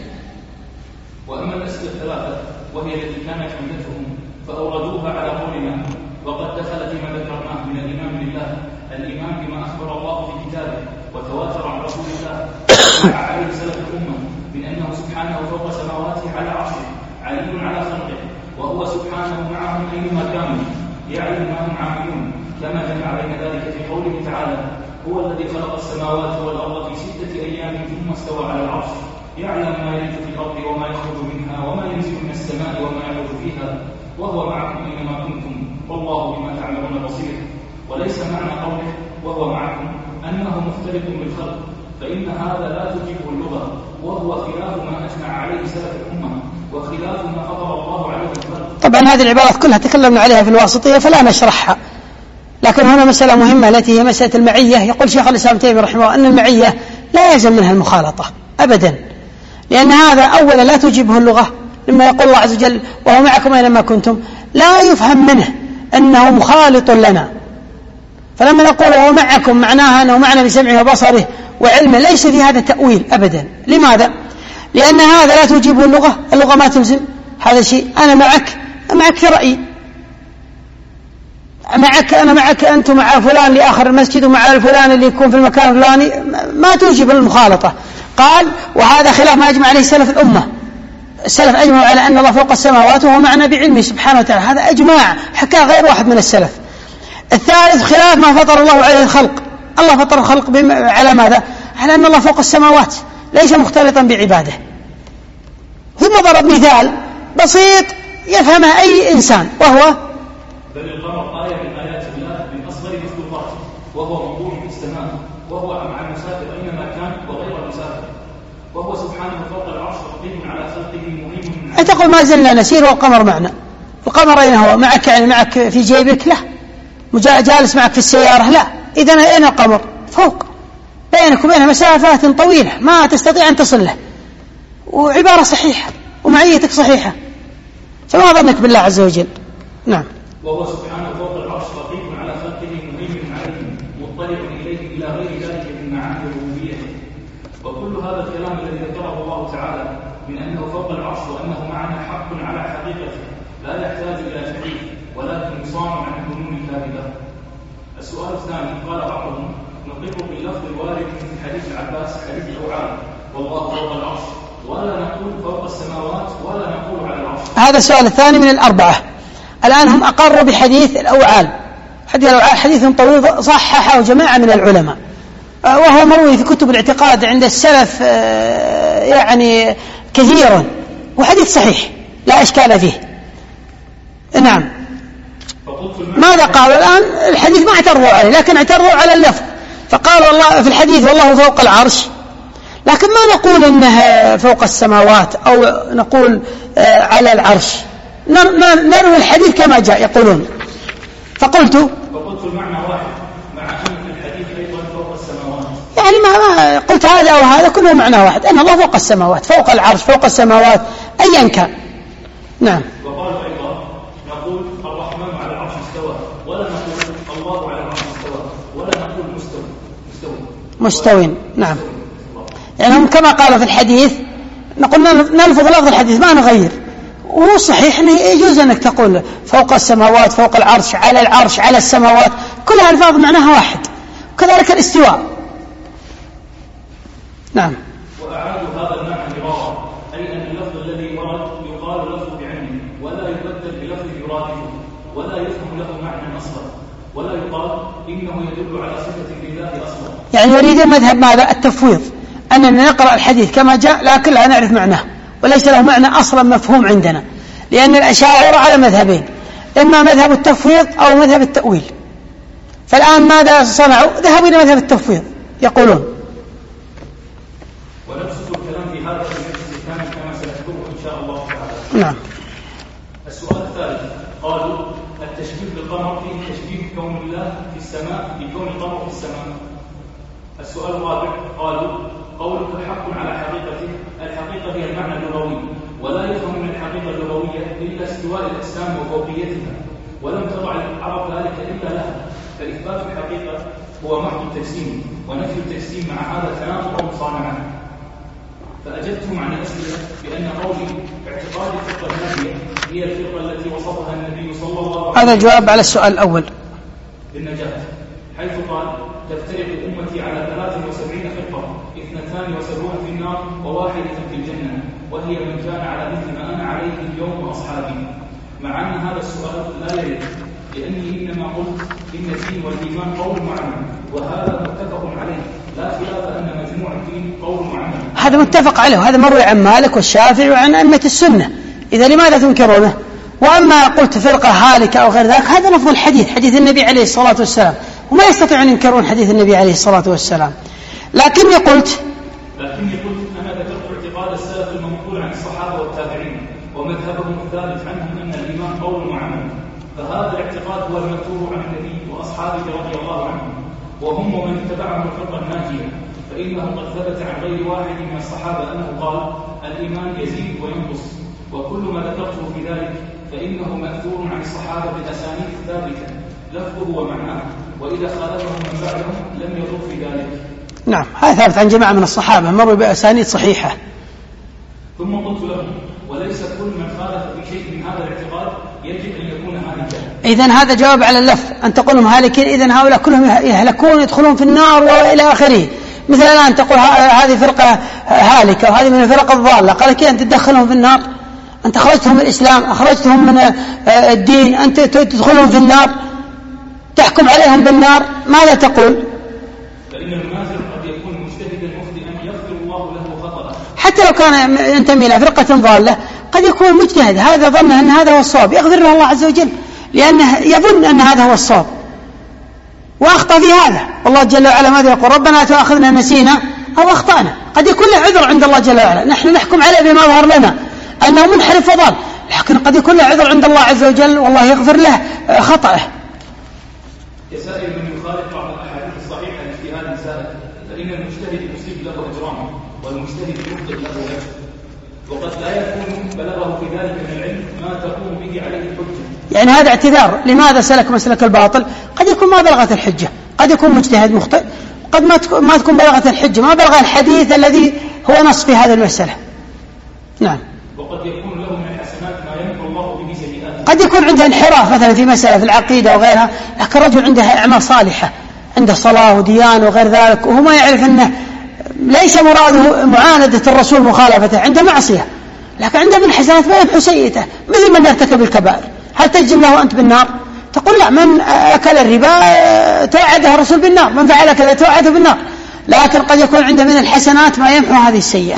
وأما الأسئلة الثلاثة وهي التي كانت عمدتهم فأوردوها على قولنا، وقد دخل فيما ذكرناه من الإيمان بالله الإيمان بما أخبر الله في كتابه وتواتر عن رسول الله وجمع عليه سلف الأمة من أنه سبحانه فوق سماواته على عرشه عليم على خلقه، وهو سبحانه معهم أينما كانوا يعلم ما هم عاملون، كما جمع بين ذلك في قوله تعالى هو الذي خلق السماوات والأرض في 6 أيام ثم استوى على العرش يعلم ما يلج في الأرض وما يخرج منها وما ينزل من السماء وما يعرج فيها وهو معكم أينما كنتم والله بما تعملون بصير. وليس معنى قوله وهو معكم أنه مختلف بالخلق، فإن هذا لا تجيبه اللغة، وهو خلاف ما أجمع عليه سلف الأمة وخلاف ما فضل الله عليه الخلق. طبعا هذه العبارات كلها تكلمنا عليها في الواسطية فلا نشرحها، لكن هنا مسألة مهمة التي هي مسألة المعية. يقول شيخ الإسلام تيمية رحمه الله أن المعية لا يلزم منها المخالطة أبدا، لأن هذا أولا لا تجيبه اللغة، لما يقول الله عز وجل وهو معكم أينما كنتم لا يفهم منه أنه مخالط لنا، فلما نقول وهو معكم معناها أنه معنا بسمعه وبصره وعلمه، ليس في هذا تأويل أبدا. لماذا؟ لأن هذا لا تجيبه اللغة ما تلزم هذا الشيء. أنا معك في رأيي، أنا معك أنت مع فلان لآخر المسجد ومع الفلان اللي يكون في المكان الفلاني، ما توجب المخالطة. قال وهذا خلاف ما أجمع عليه سلف الأمة، السلف أجمعوا على أن الله فوق السماوات وهو معنا بعلمه سبحانه وتعالى، هذا أجماع حكى غير واحد من السلف. الثالث خلاف ما فطر الله عليه الخلق، الله فطر الخلق على ماذا؟ على أن الله فوق السماوات ليس مختلطا بعباده. ثم ضرب مثال بسيط يفهمه أي إنسان، وهو بل القمر آية من آيات الله من أصغر مخلوقاته وهو موجود في السماء وهو مع المسافر أينما كان وغير المسافر، وهو سبحانه فوق العرش رقيب على خلقه مهيمن. أنت تقول ما زلنا نسير والقمر معنا، القمر أين هو؟ معك يعني معك في جيبك؟ لا. جالس معك في السيارة؟ لا. إذن أين القمر؟ فوق، بينك وبينه مسافات طويلة ما تستطيع أن تصل له، وعبارة صحيحة ومعيتك صحيحة، فما ظنك بالله عز وجل. نعم. وهو سبحانه فوق العرش رقيب على خلقه مهيمن عليهم مطلع إليه إلى غير ذلك من معاني ربوبيته. وكل هذا الكلام الذي ذكره الله تعالى من أنه فوق العرش وأنه معنا حق على حقيقته لا يحتاج إلى تعريف، ولكن يصان عن الظنون الكاذبة. السؤال الثاني قال بعضهم نقر باللفظ الوارد في حديث العباس حديث الأوعال والله فوق العرش، ولا نقول فوق السماوات ولا نقول على العرش. هذا السؤال الثاني من الأربعة. الآن هم أقروا بحديث الأوعال، حديث طويل صححه جماعة من العلماء، وهو مروي في كتب الاعتقاد عند السلف يعني كثيرا، وحديث صحيح لا إشكال فيه. نعم. ماذا قالوا الآن؟ الحديث ما اعترضوا عليه، لكن اعترضوا على اللفظ، فقالوا الله في الحديث والله فوق العرش، لكن ما نقول إنه فوق السماوات أو نقول على العرش، نروي الحديث كما جاء يقولون. فقلت المعنى واحد مع أن الحديث أيضا فوق السماوات، يعني ما قلت هذا أو هذا كله معنى واحد، أن الله فوق السماوات فوق العرش فوق السماوات أيا كان. نعم. وقالوا أيضا نقول الرحمن على العرش استوى، ولا نقول الله على العرش استوى، ولا نقول مستوٍ. نعم. يعني هم كما قالوا في الحديث نقول نلفظ لفظ الحديث ما نغير، وهو صحيح أنه يجوز أنك تقول فوق السماوات فوق العرش على العرش على السماوات، كلها الفاظ معناها واحد، وكذلك الاستواء. نعم. وأعادوا هذا المعنى مرارا، أي أن اللفظ الذي ورد يقال لفظ بعينه ولا يبدل بلفظ يرادفه ولا يفهم له معنى أصلا، ولا يقال إنه يدل على صفة لله أصلا. يعني يريد مذهب ماذا؟ التفويض، أننا نقرأ الحديث كما جاء لكن لا نعرف معناه، وليس له معنى أصلا مفهوم عندنا، لأن الأشاعرة على مذهبين، إما مذهب التفويض أو مذهب التأويل. فالآن ماذا صنعوا؟ ذهبوا إلى مذهب التفويض يقولون. ونبسط الكلام في هذا المجلس الثاني كما سنذكره إن شاء الله تعالى. نعم. السؤال الثالث، قالوا التشبيه بالقمر فيه تشبيه كون الله في السماء بكون القمر في السماء. السؤال الرابع، قالوا قولك حق على حقيقته، الحقيقة هي المعنى اللغوي، ولا يفهم من الحقيقة اللغوية إلا استواء الأجسام وفوقيتها، ولم تضع العرب ذلك إلا لها، فإثبات الحقيقة هو محض التجسيم، ونفي التجسيم مع هذا تناقض مصانعا. فأجبتم عن الأسئلة بأن قولي اعتقاد الفرقة الناجية هي الفرقة التي وصفها النبي صلى الله عليه وسلم. هذا الجواب على السؤال الأول بالنجاة، حيث قال تفترق أمتي على 73 فرقة، 72 في النار وواحدة في الجنة، وهي من كان على مثل ما أنا عليه اليوم وأصحابي. مع أن هذا السؤال لا يرد، لأني إنما قلت إن الدين والإيمان قول وعمل، وهذا متفق عليه، لا خلاف أن مجموع الدين قول وعمل. هذا متفق عليه، وهذا مروي عن مالك والشافعي وعن أئمة السنة، إذا لماذا تنكرونه؟ وأما قلت فرقة هالكة أو غير ذلك، هذا لفظ الحديث، حديث النبي عليه الصلاة والسلام، وما يستطيع أن ينكرون حديث النبي عليه الصلاة والسلام. لكني قلت أنا ذكرت اعتقاد السلف المنقول عن الصحابة والتابعين ومذهبهم الثالث عنهم أن الإيمان قول وعمل، فهذا الاعتقاد هو المكتوب عن النبي وأصحابه رضي الله عنهم، وهم ومن اتبعهم الفرقة الناجية، فإنه قد ثبت عن غير واحد من الصحابة أنه قال الإيمان يزيد وينقص، وكل ما ذكرته في ذلك فإنه مأثور عن الصحابة بالأسانيد ثابتة لفظه ومعناه، وإذا خالفهم من بعدهم لم يضر في ذلك. نعم، هذا ثابت عن جماعة من الصحابة مروا بأسانيد صحيحة. ثم قلت لهم وليس كل من خالف بشيء من هذا الاعتقاد يجب أن يكون هالكا. إذن هذا جواب على اللف، أن تقولهم هالكين، إذن هؤلاء كلهم يهلكون يدخلون في النار وإلى آخره. مثل الآن تقول هذه فرقة هالكة وهذه من الفرق الضالة، قال كي أنت تدخلهم في النار؟ أنت أخرجتهم من الإسلام، أخرجتهم من الدين، أنت تدخلهم في النار، تحكم عليهم بالنار، ماذا تقول؟ فإن المنازل قد يكون مجتهدا مخطئا يغفر الله له خطأه، حتى لو كان ينتمي إلى فرقة ضالة قد يكون مجتهد، هذا ظن أن هذا هو الصواب، يغفر له الله عز وجل، لأنه يظن أن هذا هو الصواب وأخطأ في هذا. والله جل وعلا ماذا يقول؟ ربنا لا تؤاخذنا نسينا أو أخطأنا. قد يكون له عذر عند الله جل وعلا، نحن نحكم عليه بما ظهر لنا أنه منحرف وضال، لكن قد يكون له عذر عند الله عز وجل والله يغفر له خطأه. يسائل من يخالف بعض الأحاديث الصحيحة لاجتهاد سائل، فإن المجتهد يصيب له أجران والمجتهد يخطئ له أجر، وقد لا يكون بلغه في ذلك من العلم ما تقوم به عليه الحجة. يعني هذا اعتذار، لماذا سلك مسلك الباطل؟ قد يكون ما بلغت الحجة، قد يكون مجتهد مخطئ، قد ما تكون بلغت الحجة، ما بلغ الحديث الذي هو نص في هذه المسألة. نعم. وقد يكون له من الحسنات ما يمحو الله به سيئاته. قد يكون عنده انحراف مثلا في مسألة في العقيدة وغيرها، لكن رجل عنده أعمال صالحة، عنده صلاة وديان وغير ذلك، وهو ما يعرف أنه ليس مراده معاندة الرسول مخالفته، عنده معصية لكن عنده من حسنات ما يمحو سيئته، مثل من يرتكب الكبائر. هل تجزم له أنت بالنار؟ تقول لا، من أكل الربا توعده الرسول بالنار، من فعل كذا توعده بالنار، لكن قد يكون عنده من الحسنات ما يمحو هذه السيئة.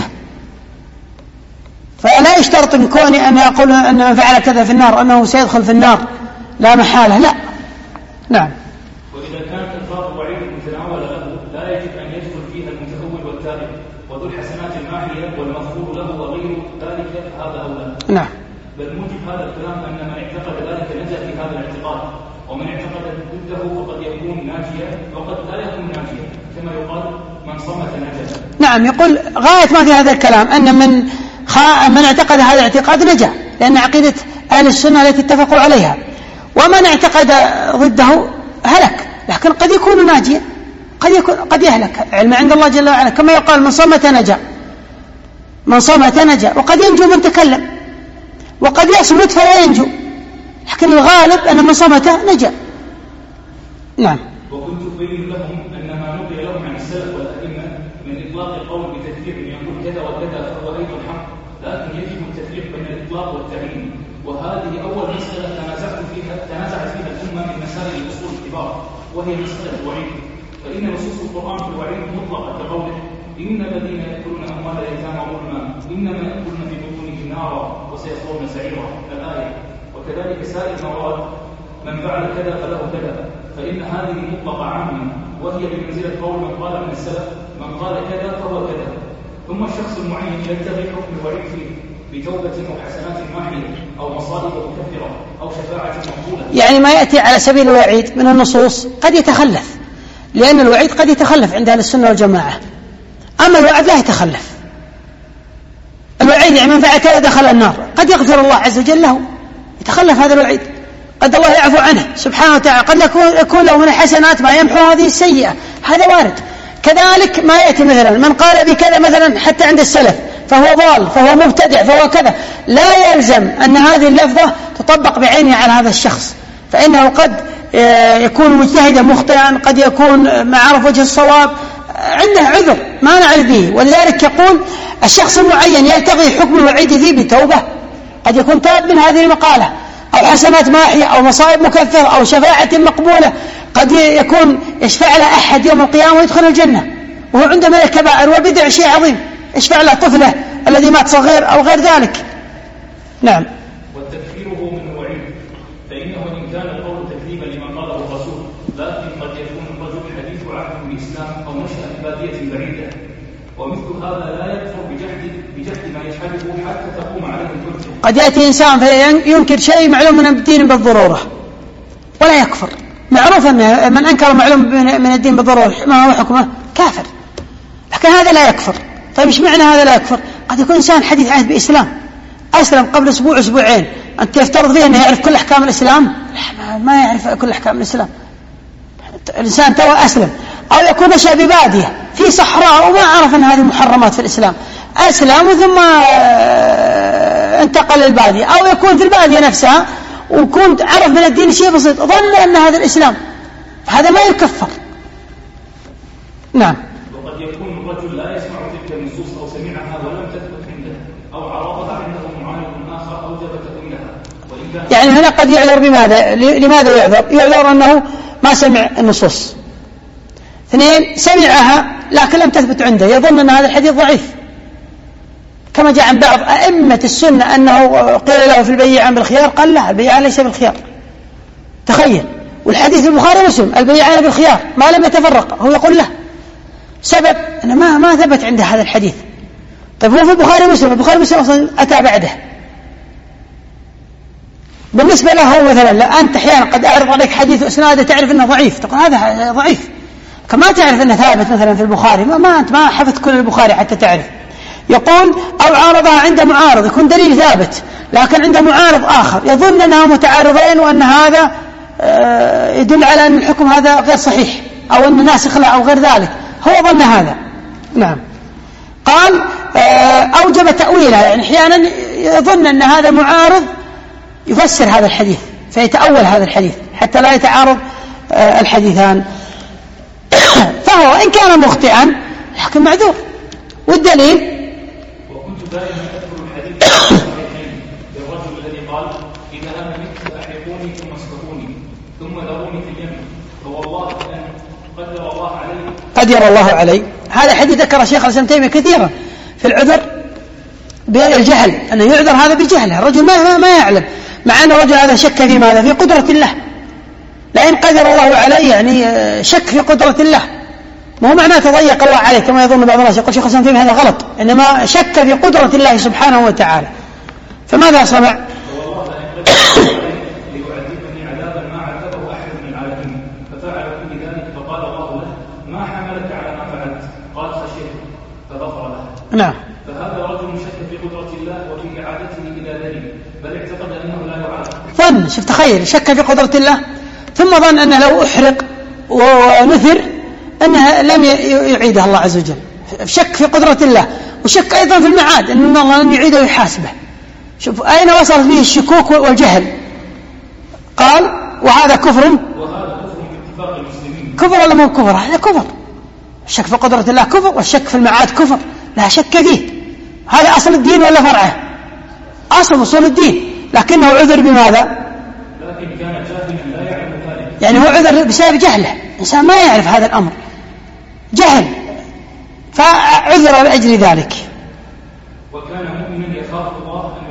فلا يشترط من كوني أن يقول أن من فعل كذا في النار أنه سيدخل في النار لا محالة، لا. نعم. وإذا كانت الفاظ الوعيد المتناولة له لا يجب أن يدخل فيها المتأول والتائب وذو الحسنات الماحية والمغفور له وغير ذلك، هذا أولى. نعم. بل موجب هذا الكلام أن من اعتقد ذلك نجا في هذا الاعتقاد، ومن اعتقد ضده فقد يكون ناجيا وقد لا يكون ناجيا، كما يقال من صمت نجا. نعم، يقول غاية ما في هذا الكلام أن من اعتقد هذا الاعتقاد نجا، لأن عقيدة أهل السنة التي اتفقوا عليها، ومن اعتقد ضده هلك، لكن قد يكون ناجيا قد يهلك، علم عند الله جل وعلا، كما يقال من صمت نجا، من صمت نجا، وقد ينجو من تكلم، وقد يصمت فلا ينجو، لكن الغالب أن من صمت نجا. نعم. وكنت أبين لهم أن ما نقل لهم عن السلف والأئمة من إطلاق القول بتفريق يقول كذا وكذا فهو أيضا حق، لكن يجب التفريق بين الإطلاق والتعيين، وهذه أول مسألة تنازعت فيها الأمة من مسائل الأصول الكبار، وهي مسألة الوعيد. فإن نصوص القرآن في الوعيد مطلقة كقوله إن الذين يأكلون أموال اليتامى ظلما إنما يأكلون في نارا وسيصلون سعيرا الآية. وكذلك سائر المواد من فعل كذا فله كذا، فإن هذه مطلقة عامة، وهي بمنزلة قول من قال من السلف من قال كذا فهو كذا. ثم الشخص المعين ينتهي حكم الوعيد فيه بتوبة أو حسنات ماحية أو مصائب مكفرة أو شفاعة مقبولة. يعني ما يأتي على سبيل الوعيد من النصوص قد يتخلف، لأن الوعيد قد يتخلف عند أهل السنة والجماعة، أما الوعد لا يتخلف. الوعيد يعني من فعل كذا دخل النار، قد يغفر الله عز وجل له، يتخلف هذا الوعيد، قد الله يعفو عنه سبحانه وتعالى، قد يكون له من الحسنات ما يمحو هذه السيئة، هذا وارد. كذلك ما يأتي مثلا من قال بكذا مثلا حتى عند السلف فهو ضال فهو مبتدع فهو كذا، لا يلزم أن هذه اللفظة تطبق بعينها على هذا الشخص، فإنه قد يكون مجتهدا مخطئا، قد يكون ما عرف وجه الصواب، عنده عذر ما نعرف به. ولذلك يقول الشخص المعين يلتغي حكم الوعيد فيه بتوبة، قد يكون تاب من هذه المقالة، أو حسنات ماحية، أو مصائب مكفرة، أو شفاعة مقبولة، قد يكون يشفع له أحد يوم القيامة ويدخل الجنة وهو عنده من الكبائر وبدع شيء عظيم، يشفع له طفله الذي مات صغير أو غير ذلك. نعم. وتكفيره من الوعيد، فإنه إن كان القول تكذيبا لما قاله الرسول، لكن قد يكون الرجل حديث عهد بالإسلام أو نشأ في بادية بعيدة، ومثل هذا لا يكفر بجحد ما يجحده حتى تقوم عليه الحجة. قد يأتي إنسان فينكر شيء معلوم من الدين بالضرورة ولا يكفر، معروف أن من أنكر معلوم من الدين بالضرورة ما هو حكمه؟ كافر، لكن هذا لا يكفر. طيب إيش معنى هذا لا يكفر؟ قد يكون إنسان حديث عهد بإسلام، أسلم قبل أسبوع أسبوعين، أنت يفترض فيه أنه يعرف كل أحكام الإسلام؟ ما يعرف كل أحكام الإسلام، الإنسان تو أسلم. أو يكون نشأ ببادية في صحراء وما عرف أن هذه محرمات في الإسلام، أسلم ثم انتقل للبادية، أو يكون في البادية نفسها وكنت عرف من الدين شيء بسيط ظن أن هذا الإسلام، هذا ما يكفر. نعم. وقد يكون الرجل لا يسمع تلك النصوص أو سمعها ولم تثبت عنده، أو عرضها عنده معارض آخر أوجب تأويلها. يعني هنا قد يعذر بماذا؟ لماذا يعذر؟ يعذر أنه ما سمع النصوص. اثنين، سمعها لكن لم تثبت عنده، يظن أن هذا الحديث ضعيف، كما جاء عن بعض أئمة السنة أنه قيل له في البيعان بالخيار قال لا، البيعان ليس بالخيار. تخيل، والحديث البخاري ومسلم البيعان بالخيار ما لم يتفرق، هو يقول له سبب أنه ما ثبت عنده هذا الحديث. طيب هو في البخاري ومسلم، البخاري ومسلم أصلا أتى بعده. بالنسبة له هو مثلا لا، أنت أحيانا قد أعرض عليك حديث إسناده تعرف أنه ضعيف، تقول هذا ضعيف، كما تعرف أنه ثابت مثلا في البخاري، أنت ما حفظت كل البخاري حتى تعرف. يقول أو عارضها عند معارض، يكون دليل ثابت لكن عند معارض آخر يظن أنها متعارضين وأن هذا يدل على أن الحكم هذا غير صحيح أو أن ناسخ له أو غير ذلك، هو ظن هذا. نعم. قال أوجب تأويلها، يعني أحيانا يظن أن هذا المعارض يفسر هذا الحديث فيتأول هذا الحديث حتى لا يتعارض الحديثان، فهو إن كان مخطئا لكن معذور. والدليل وكنت دائما أذكر الحديث الصحيحين للرجل الذي قال إذا أنا مت أحرقوني ثم اسلخوني ثم ذروني في اليم فوالله أن قدر الله علي. هذا حديث ذكر الشيخ الإسلام تيمية كثيرا في العذر بالجهل، أنه يعذر هذا بجهله، الرجل ما يعلم، مع أن الرجل هذا شك في ماذا؟ في قدرة الله. لأن قدر الله علي يعني شك في قدرة الله، ما هو معناه تضيق الله عليه كما يظن بعض الناس، يقول شيخ الإسلام تيمية هذا غلط، إنما شك في قدرة الله سبحانه وتعالى. فماذا صنع؟ ليعذبني عذابا ما عذبه أحد من العالمين، ففعل كل ذلك فقال الله له ما حملك على ما فعلت؟ قال خشيت فغفر له. نعم. فهذا رجل شك في قدرة الله وفي إعادته إلى ذلك، بل اعتقد أنه لا يعاد. ظن، شوف تخيل، شك في قدرة الله ثم ظن أنه لو أحرق ونثر أنها لم يعيدها الله عز وجل. شك في قدرة الله، وشك أيضا في المعاد أن الله لم يعيده ويحاسبه. شوف أين وصلت به الشكوك والجهل. قال وهذا كفر باتفاق المسلمين. كفر ولا مو كفر؟ هذا كفر. الشك في قدرة الله كفر، والشك في المعاد كفر لا شك فيه. هذا أصل الدين ولا فرعه؟ أصل الدين، لكنه عذر بماذا؟ لكن كان جاهلا لا يعلم ذلك، يعني هو عذر بسبب جهله، إنسان ما يعرف هذا الأمر، جهل، فعذر لأجل ذلك. وكان مؤمنا يخاف الله أن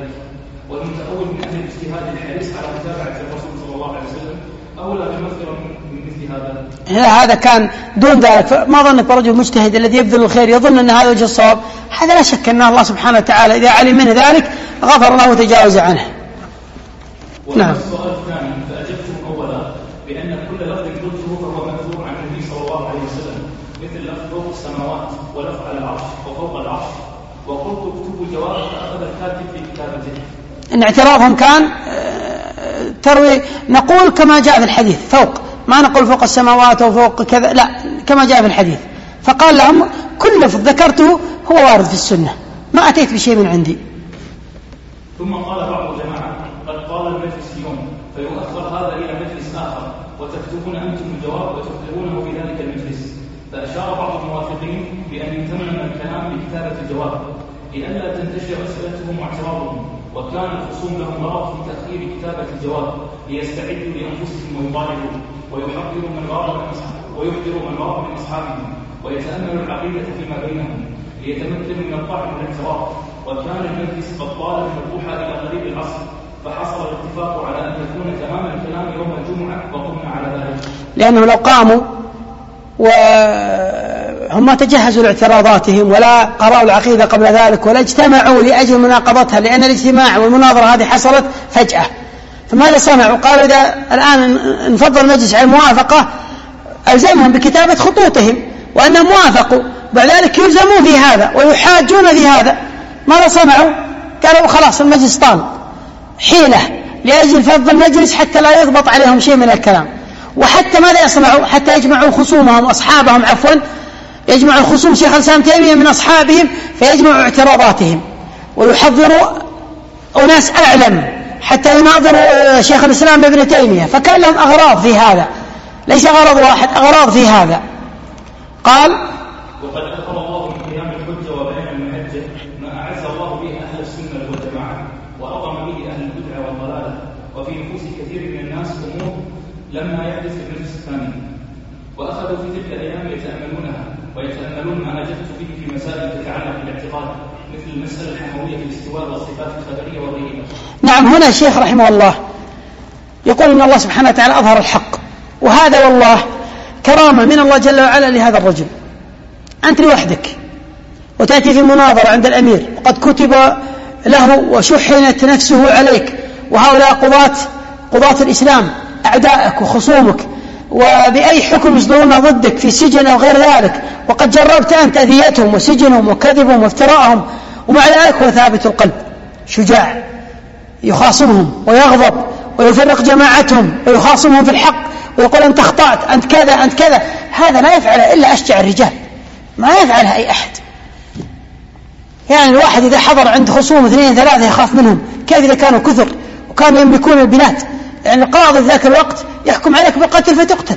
ذلك؟ والمتأول من أهل الاجتهاد الحريص على متابعة الرسول صلى الله عليه وسلم أولى بمغفرة من مثل هذا؟ هذا كان دون ذلك. ما ظنك برجل مجتهد الذي يبذل الخير يظن أن هذا وجه الصواب؟ هذا لا شك أن الله سبحانه وتعالى إذا علم منه ذلك غفر له وتجاوز عنه. نعم. السؤال الثاني، فأجبتم أولا بأن كل لفظ قلته فهو مأثور عن النبي صلى الله عليه وسلم، مثل لفظ فوق السماوات ولفظ على العرش وفوق العرش، وقلت اكتبوا جواب فأخذ الكاتب في كتابته. إن اعتراضهم كان تروي نقول كما جاء في الحديث فوق، ما نقول فوق السماوات وفوق كذا، لا كما جاء في الحديث. فقال لهم كل لفظ ذكرته هو وارد في السنة، ما أتيت بشيء من عندي. ثم قال بعض الجماعة قد قال المجلس اليوم فيؤخر هذا إلى مجلس آخر وتكتبون أنتم الجواب وتخبرونه بذلك المجلس. فأشار بعض الموافقين بأن يتمم الكلام بكتابة الجواب لئلا تنتشر أسئلتهم واعتراضهم، وكان الخصوم لهم غرض في تأخير كتابة الجواب ليستعدوا لأنفسهم ويطالبوا ويحضروا من غاب من أصحابهم ويتأملوا العقيدة فيما بينهم ليتمكنوا من الطعن والاعتراض. وكان المجلس قد طال المفتوح إلى قريب العصر، فحصل الاتفاق على أن يكون تمام الكلام يوم الجمعة وقمنا على ذلك. لأنه لو قاموا وهم ما تجهزوا لاعتراضاتهم ولا قرأوا العقيدة قبل ذلك ولا اجتمعوا لأجل مناقضتها، لأن الاجتماع والمناظرة هذه حصلت فجأة، فماذا صنعوا؟ قالوا إذا الآن انفضل المجلس على الموافقة ألزمهم بكتابة خطوطهم وأنهم موافقوا، بعد ذلك يلزموا في هذا ويحاجون في هذا. ماذا صنعوا؟ قالوا خلاص المجلس طال، حيلة لأجل فض المجلس حتى لا يضبط عليهم شيء من الكلام. وحتى ماذا يصنعوا؟ حتى يجمعوا خصومهم أصحابهم يجمعوا خصوم شيخ الإسلام تيمية من أصحابهم فيجمعوا اعتراضاتهم ويحضروا أناس أعلم حتى يناظروا شيخ الإسلام ابن تيمية. فكان لهم أغراض في هذا، ليس غرض واحد، أغراض في هذا. قال وقد أخبر الله من قيام الحجة وبيان المحجة ما أعز الله به أهل السنة والجماعة وأقام به أهل البدع والضلالة، وفي نفوس كثير من الناس أمور لما يحدث في المجلس الثاني، وأخذوا في تلك الأيام يتأملونها ويتأملون ما أجبت به في مسائل تتعلق بالاعتقاد مثل المسألة الحموية في الاستواء والصفات الخبرية وغيرها. نعم. هنا الشيخ رحمه الله يقول إن الله سبحانه وتعالى أظهر الحق، وهذا والله كرامة من الله جل وعلا لهذا الرجل. أنت لوحدك وتأتي في مناظرة عند الأمير وقد كتب له وشحنت نفسه عليك، وهؤلاء قضاة الإسلام أعدائك وخصومك، وبأي حكم يصدرون ضدك في سجن أو غير ذلك، وقد جربت أنت أذيتهم وسجنهم وكذبهم وافتراءهم، ومع ذلك هو ثابت القلب شجاع يخاصمهم ويغضب ويفرق جماعتهم ويخاصمهم في الحق ويقول أنت أخطأت، أنت كذا أنت كذا. هذا لا يفعله إلا أشجع الرجال، ما يفعلها أي أحد. يعني الواحد إذا حضر عند خصوم 2 3 يخاف منهم، كيف إذا كانوا كثر وكانوا يملكون البلاد؟ يعني القاضي في ذاك الوقت يحكم عليك بالقتل فتقتل،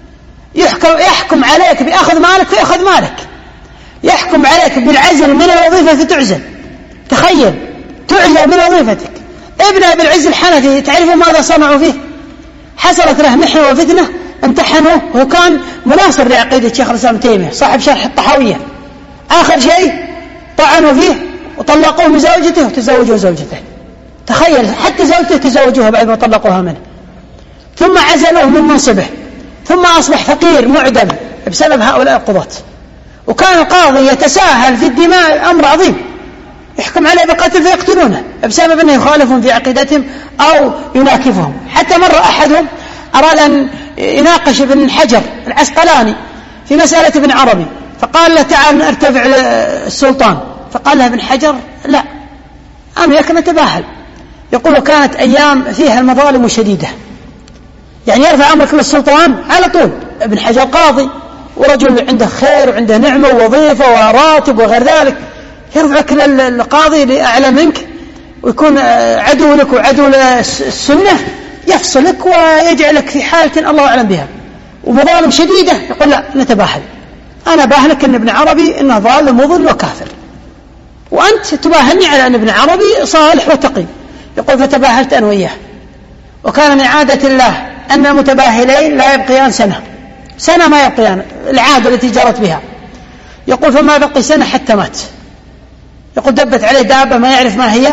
يحكم عليك بأخذ مالك فيأخذ مالك، يحكم عليك بالعزل من الوظيفة فتعزل. تخيل تعزل من وظيفتك. ابن أبي العز الحنفي تعرفوا ماذا صنعوا فيه؟ حصلت له محنة وفتنة، امتحنوه وهو كان مناصر لعقيدة شيخ الإسلام تيمية صاحب شرح الطحاوية. آخر شيء طعنوا فيه وطلقوه من زوجته وتزوجوا زوجته. تخيل حتى زوجته تزوجوها بعد ما طلقوها منه، ثم عزلوه من منصبه، ثم أصبح فقير معدم بسبب هؤلاء القضاة. وكان القاضي يتساهل في الدماء، أمر عظيم، يحكم عليه بالقتل فيقتلونه بسبب أنه يخالفهم في عقيدتهم أو يناكفهم. حتى مرة أحدهم أراد أن يناقش ابن حجر العسقلاني في مسألة ابن عربي، فقال له تعال نرتفع للسلطان، فقال له ابن حجر لا، أنا لك نتباهل. يقول كانت أيام فيها المظالم شديدة، يعني يرفع أمرك للسلطان على طول. ابن حجر قاضي ورجل عنده خير وعنده نعمة ووظيفة وراتب وغير ذلك، يرفعك للقاضي لأعلى منك ويكون عدو لك وعدو للسنة، يفصلك ويجعلك في حالة الله أعلم بها ومظالم شديدة. يقول لا نتباهل، أنا باهلك أن ابن عربي إنه ضال مضل وكافر، وأنت تباهلني على أن ابن عربي صالح وتقي. يقول فتباهلت أنا وإياه. وكان من عادة الله أن المتباهلين لا يبقيان سنة ما يبقيان، العادة التي جرت بها. يقول فما بقي سنة حتى مات. يقول دبت عليه دابة ما يعرف ما هي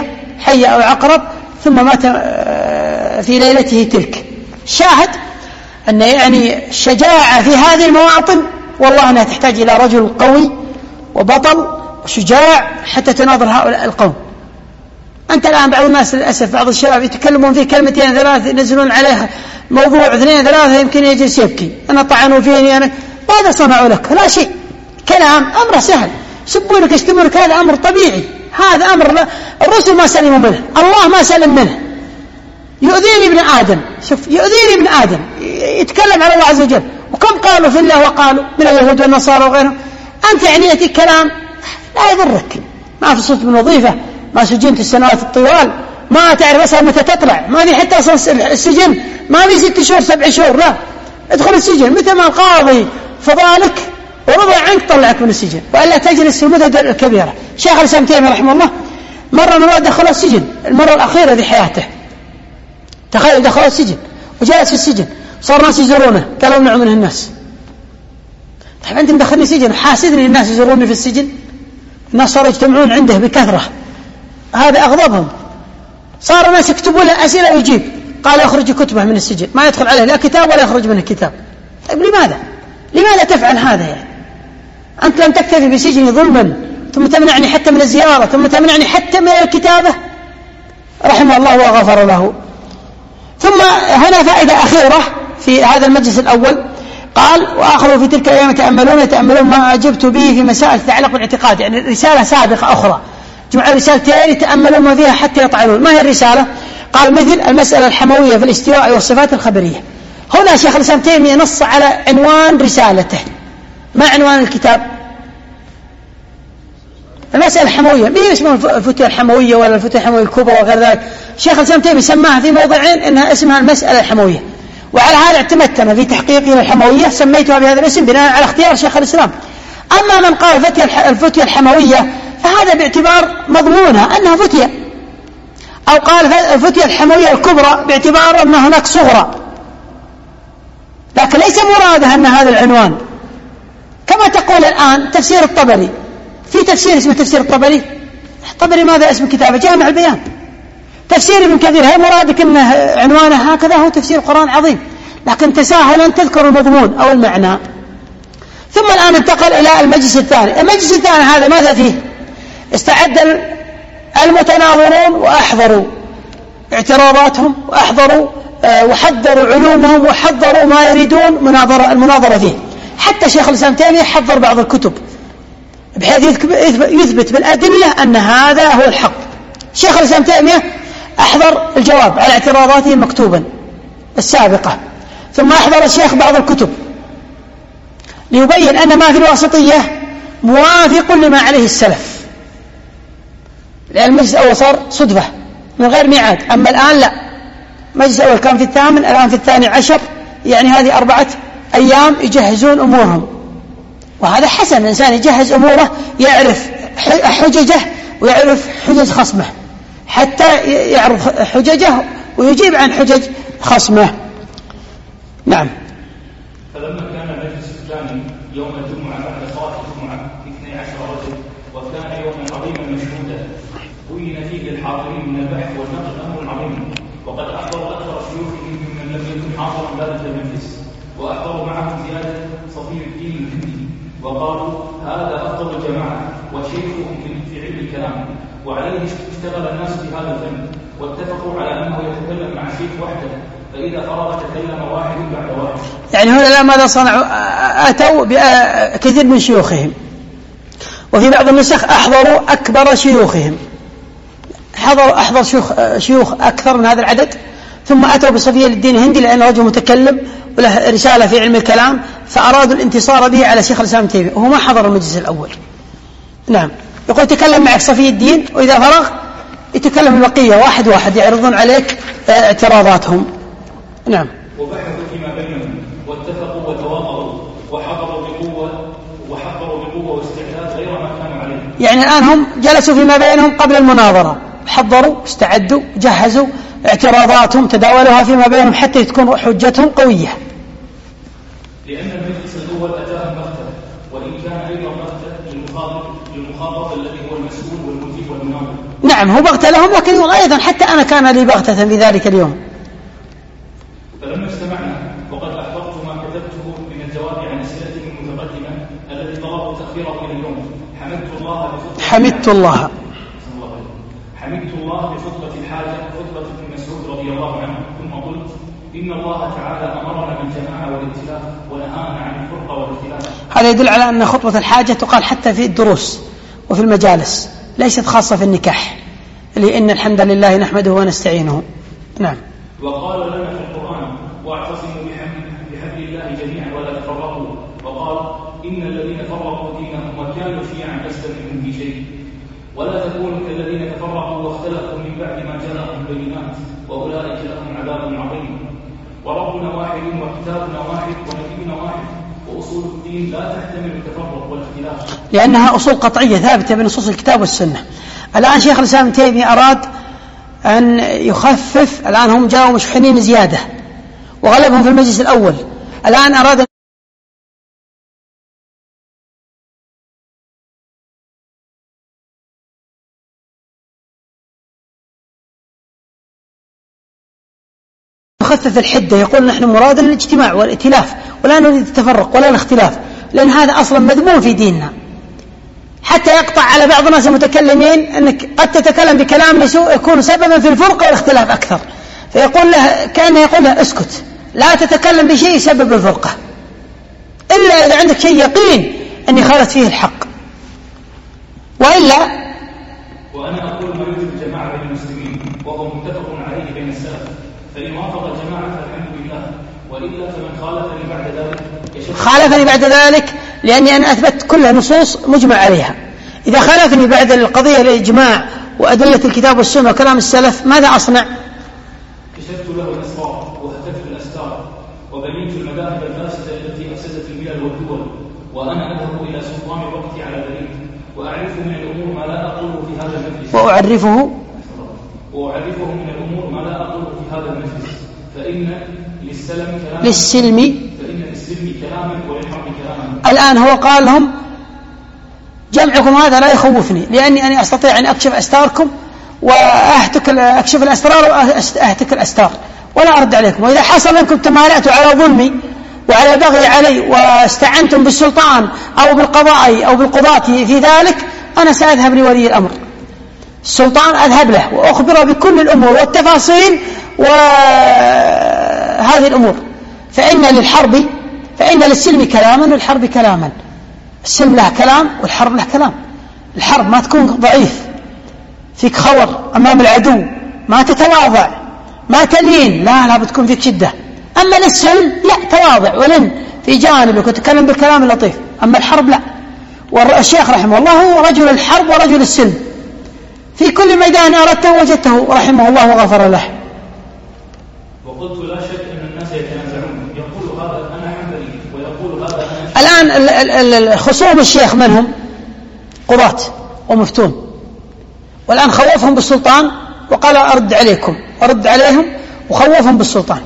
حية أو عقرب ثم مات في ليلته تلك. شاهد أن يعني الشجاعة في هذه المواطن والله أنها تحتاج إلى رجل قوي وبطل وشجاع حتى تناظر هؤلاء القوم. أنت الآن بعض الناس للأسف بعض الشباب يتكلمون فيه كلمتين ثلاث ينزلون عليها موضوع اثنين ثلاثة يمكن يجلس يبكي أنا طعنوا فيني أنا. ماذا صنعوا لك؟ لا شيء. كلام أمره سهل يسبونك يشتمونك هذا أمر طبيعي. هذا أمر الرسل ما سلموا منه الله ما سلم منه. يؤذيني ابن آدم شوف يؤذيني ابن آدم يتكلم على الله عز وجل وكم قالوا في الله وقالوا من اليهود والنصارى وغيرهم. أنت يعني يأتي كلام لا يضرك ما في صوت من وظيفة ما سجنت السنوات الطوال ما تعرف أصلا متى تطلع ما في حتى أصلا السجن ما في 6 شهور 7 شهور لا ادخل السجن متى ما القاضي فضالك ورضى عنك طلعك من السجن وإلا تجلس في المدة الكبيرة. شيخ الإسلام تيمية رحمه الله مرة من دخل السجن المرة الأخيرة في حياته تخيل دخل السجن وجالس في السجن صار ناس يزورونه قالوا امنعوا منه الناس. طيب أنت مدخلني سجن وحاسدني الناس يزوروني في السجن. الناس صاروا يجتمعون عنده بكثرة هذا أغضبهم صار الناس يكتبون له أسئلة ويجيب قال يخرج كتبه من السجن ما يدخل عليه لا كتاب ولا يخرج منه كتاب. طيب لماذا تفعل هذا يعني؟ أنت لم تكتفي بسجني ظلما ثم تمنعني حتى من الزيارة ثم تمنعني حتى من الكتابة رحمه الله وغفر له. ثم هنا فائدة أخيرة في هذا المجلس الأول قال وآخر في تلك الأيام يتأملون ما أجبت به في مسائل تتعلق بالاعتقاد يعني رسالة سابقة أخرى جمع رسالتين يتأملون ما فيها حتى يطعنون. ما هي الرسالة؟ قال مثل المسألة الحموية في الاستواء والصفات الخبرية. هنا شيخ الإسلام تيمية نص على عنوان رسالته. ما عنوان الكتاب؟ المسألة الحموية مين اسمه الفتوى الحموية ولا الفتوى الحموية الكبرى وغير ذلك. شيخ الإسلام تيمية سماها في موضعين إنها اسمها المسألة الحموية وعلى هذا اعتمدت أنا في تحقيقي للحموية سميتها بهذا الاسم بناء على اختيار شيخ الإسلام. أما من قال الفتوى الحموية فهذا باعتبار مضمونها أنها فتية أو قال الفتوى الحموية الكبرى باعتبار أن هناك صغرى لكن ليس مرادها أن هذا العنوان. كما تقول الآن تفسير الطبري في تفسير اسمه تفسير الطبري ماذا اسم كتابه؟ جامع البيان. تفسير ابن كثير هل مرادك أن عنوانه هكذا؟ هو تفسير القرآن عظيم لكن تساهل أن تذكر المضمون أو المعنى. ثم الآن انتقل إلى المجلس الثاني. المجلس الثاني هذا ماذا فيه؟ استعد المتناظرون وأحضروا اعتراضاتهم وأحضروا وحضروا علومهم وحضروا ما يريدون المناظرة فيه. حتى شيخ الإسلام تيمية حضر بعض الكتب بحيث يثبت بالأدلة أن هذا هو الحق. شيخ الإسلام تيمية أحضر الجواب على اعتراضاته مكتوبا السابقة ثم أحضر الشيخ بعض الكتب ليبين أن ما في الواسطية موافق لما عليه السلف. لأن المجلس الأول صار صدفة من غير ميعاد أما الآن لا المجلس الأول كان في 8 الآن في 12 يعني هذه 4 أيام يجهزون أمورهم وهذا حسن. الإنسان يجهز أموره يعرف حججه ويعرف حجج خصمه حتى يعرف حججه ويجيب عن حجج خصمه. نعم. فلما كان المجلس الثاني يوم الجمعة بعد صلاة الجمعة 12 رجل وكان يوما عظيما مشهودا بين فيه للحاضرين من البحث والنقل أمر عظيم وقد أحضروا أكثر شيوخهم ممن لم يكن حاضرا بلد المجلس وأحضروا معهم زيادة صفي الدين الهندي وقالوا هذا أفضل الجماعة وشيخهم في علم الكلام وعليه اشتغل الناس في هذا الفن واتفقوا على أنه يتكلم مع شيخ وحده فإذا فرغ تكلم واحد بعد واحد. يعني هنا ماذا صنعوا؟ أتوا بكثير من شيوخهم وفي بعض النسخ أحضروا أكبر شيوخهم أحضر شيوخ أكثر من هذا العدد ثم أتوا بصفي الدين الهندي لأن رجل متكلم وله رسالة في علم الكلام فأرادوا الانتصار به على شيخ الإسلام تيمية وهو ما حضر المجلس الأول. نعم. يقول تكلم معك صفي الدين وإذا فرغ يتكلم البقية واحد واحد يعرضون عليك اعتراضاتهم. نعم. وبحثوا فيما بينهم واتفقوا وتواطؤوا وحضروا بقوة واستعداد غير ما كانوا عليه. يعني الآن هم جلسوا فيما بينهم قبل المناظرة حضروا استعدوا جهزوا اعتراضاتهم تداولوها فيما بينهم حتى تكون حجتهم قوية. لأن المجلس الأول أتاهم بغتة وإن كان أيضا بغتة للمخاطب الذي هو المسؤول والمجيب والمناظر. نعم هو بغتة لهم، لكن أيضا حتى أنا كان لي بغتة في ذلك اليوم. فلما استمعنا وقد أحضرت ما كتبته من الجواب عن أسئلتهم المتقدمة التي طلبوا تأخيره إلى اليوم، حمدت الله بخطبة الحاجة خطبة ابن مسعود رضي الله عنه، ثم قلت إن الله تعالى أمرنا بالجماعة والائتلاف ونهانا عن الفرقة والاختلاف. هذا يدل على أن خطبة الحاجة تقال حتى في الدروس وفي المجالس، ليست خاصة في النكاح، لأن الحمد لله نحمده ونستعينه. نعم. وقال لنا في القرآن واعتصموا بحبل الله جميعا ولا تفرقوا، وقال إن الذين فرقوا دينهم وكانوا شيعا لست منهم في شيء، ولا تكونوا كالذين تفرقوا واختلفوا من بعد ما جاءهم البينات وأولئك لهم عذاب عظيم. وربنا واحد وكتابنا واحد ونبينا واحد وأصول الدين لا تحتمل التفرق والاختلاف، لأنها أصول قطعية ثابتة بنصوص الكتاب والسنة. الآن شيخ الإسلام ابن تيمية أراد أن يخفف، الآن هم جاءوا مشحنين زيادة وغلبهم في المجلس الأول، الآن أراد يخفف الحدة، يقول نحن مراد الاجتماع والائتلاف ولا نريد التفرق ولا الاختلاف، لأن هذا أصلا مذموم في ديننا، حتى يقطع على بعض الناس المتكلمين أنك قد تتكلم بكلام يكون سببا في الفرقة والاختلاف أكثر، فيقول له كأنه يقول له اسكت لا تتكلم بشيء يسبب الفرقة إلا إذا عندك شيء يقين أني خالت فيه الحق، وإلا. وأنا أقول ما يوجد الجماعة بين المسلمين وهو متفق عليه بين السلف، فإن وافق الجماعة فالحمد لله، وإلا فمن خالفني بعد ذلك لأني أنا أثبت كل نصوص مجمع عليها. إذا خالفني بعد القضية الإجماع وأدلة الكتاب والسنة وكلام السلف ماذا أصنع؟ كشفت له الأسرار وهتفت الأستار وبينت المذاهب الفاسدة التي أفسدت الملل والدول، وأنا أذهب إلى سلطان وقتي على دليل وأعرف من الأمور ما لا أقوله في هذا المجلس وأعرفه من الأمور ما لا أقوله في هذا المجلس، فإن للسلم كلاما وللحرب كلاما. الآن هو قال لهم جمعكم هذا لا يخوفني، لأني أنا أستطيع أن أكشف أستاركم وأكشف الأسرار وأهتك الأستار ولا أرد عليكم، وإذا حصل منكم تمالأتوا على ظلمي وعلى بغي علي واستعنتم بالسلطان أو بالقضاء أو بالقضاة في ذلك، أنا سأذهب لولي الأمر السلطان، أذهب له وأخبره بكل الأمور والتفاصيل وهذه الأمور، فإن للسلم كلاما والحرب كلاما. السلم له كلام والحرب له كلام. الحرب ما تكون ضعيف فيك خور أمام العدو، ما تتواضع ما تلين، لا بتكون فيك شدة. أما للسلم لا، تواضع ولن في جانبك وتكلم بالكلام اللطيف. أما الحرب لا. والشيخ رحمه الله هو رجل الحرب ورجل السلم، في كل ميدان أردته وجدته رحمه الله وغفر له. وقلت لا شك أن الناس يتنازعون، يقول هذا أنا حنبلي ويقول هذا أنا. الآن خصوم الشيخ منهم قضاة ومفتون، والآن خوفهم بالسلطان وقال أرد عليكم ورد عليهم وخوفهم بالسلطان.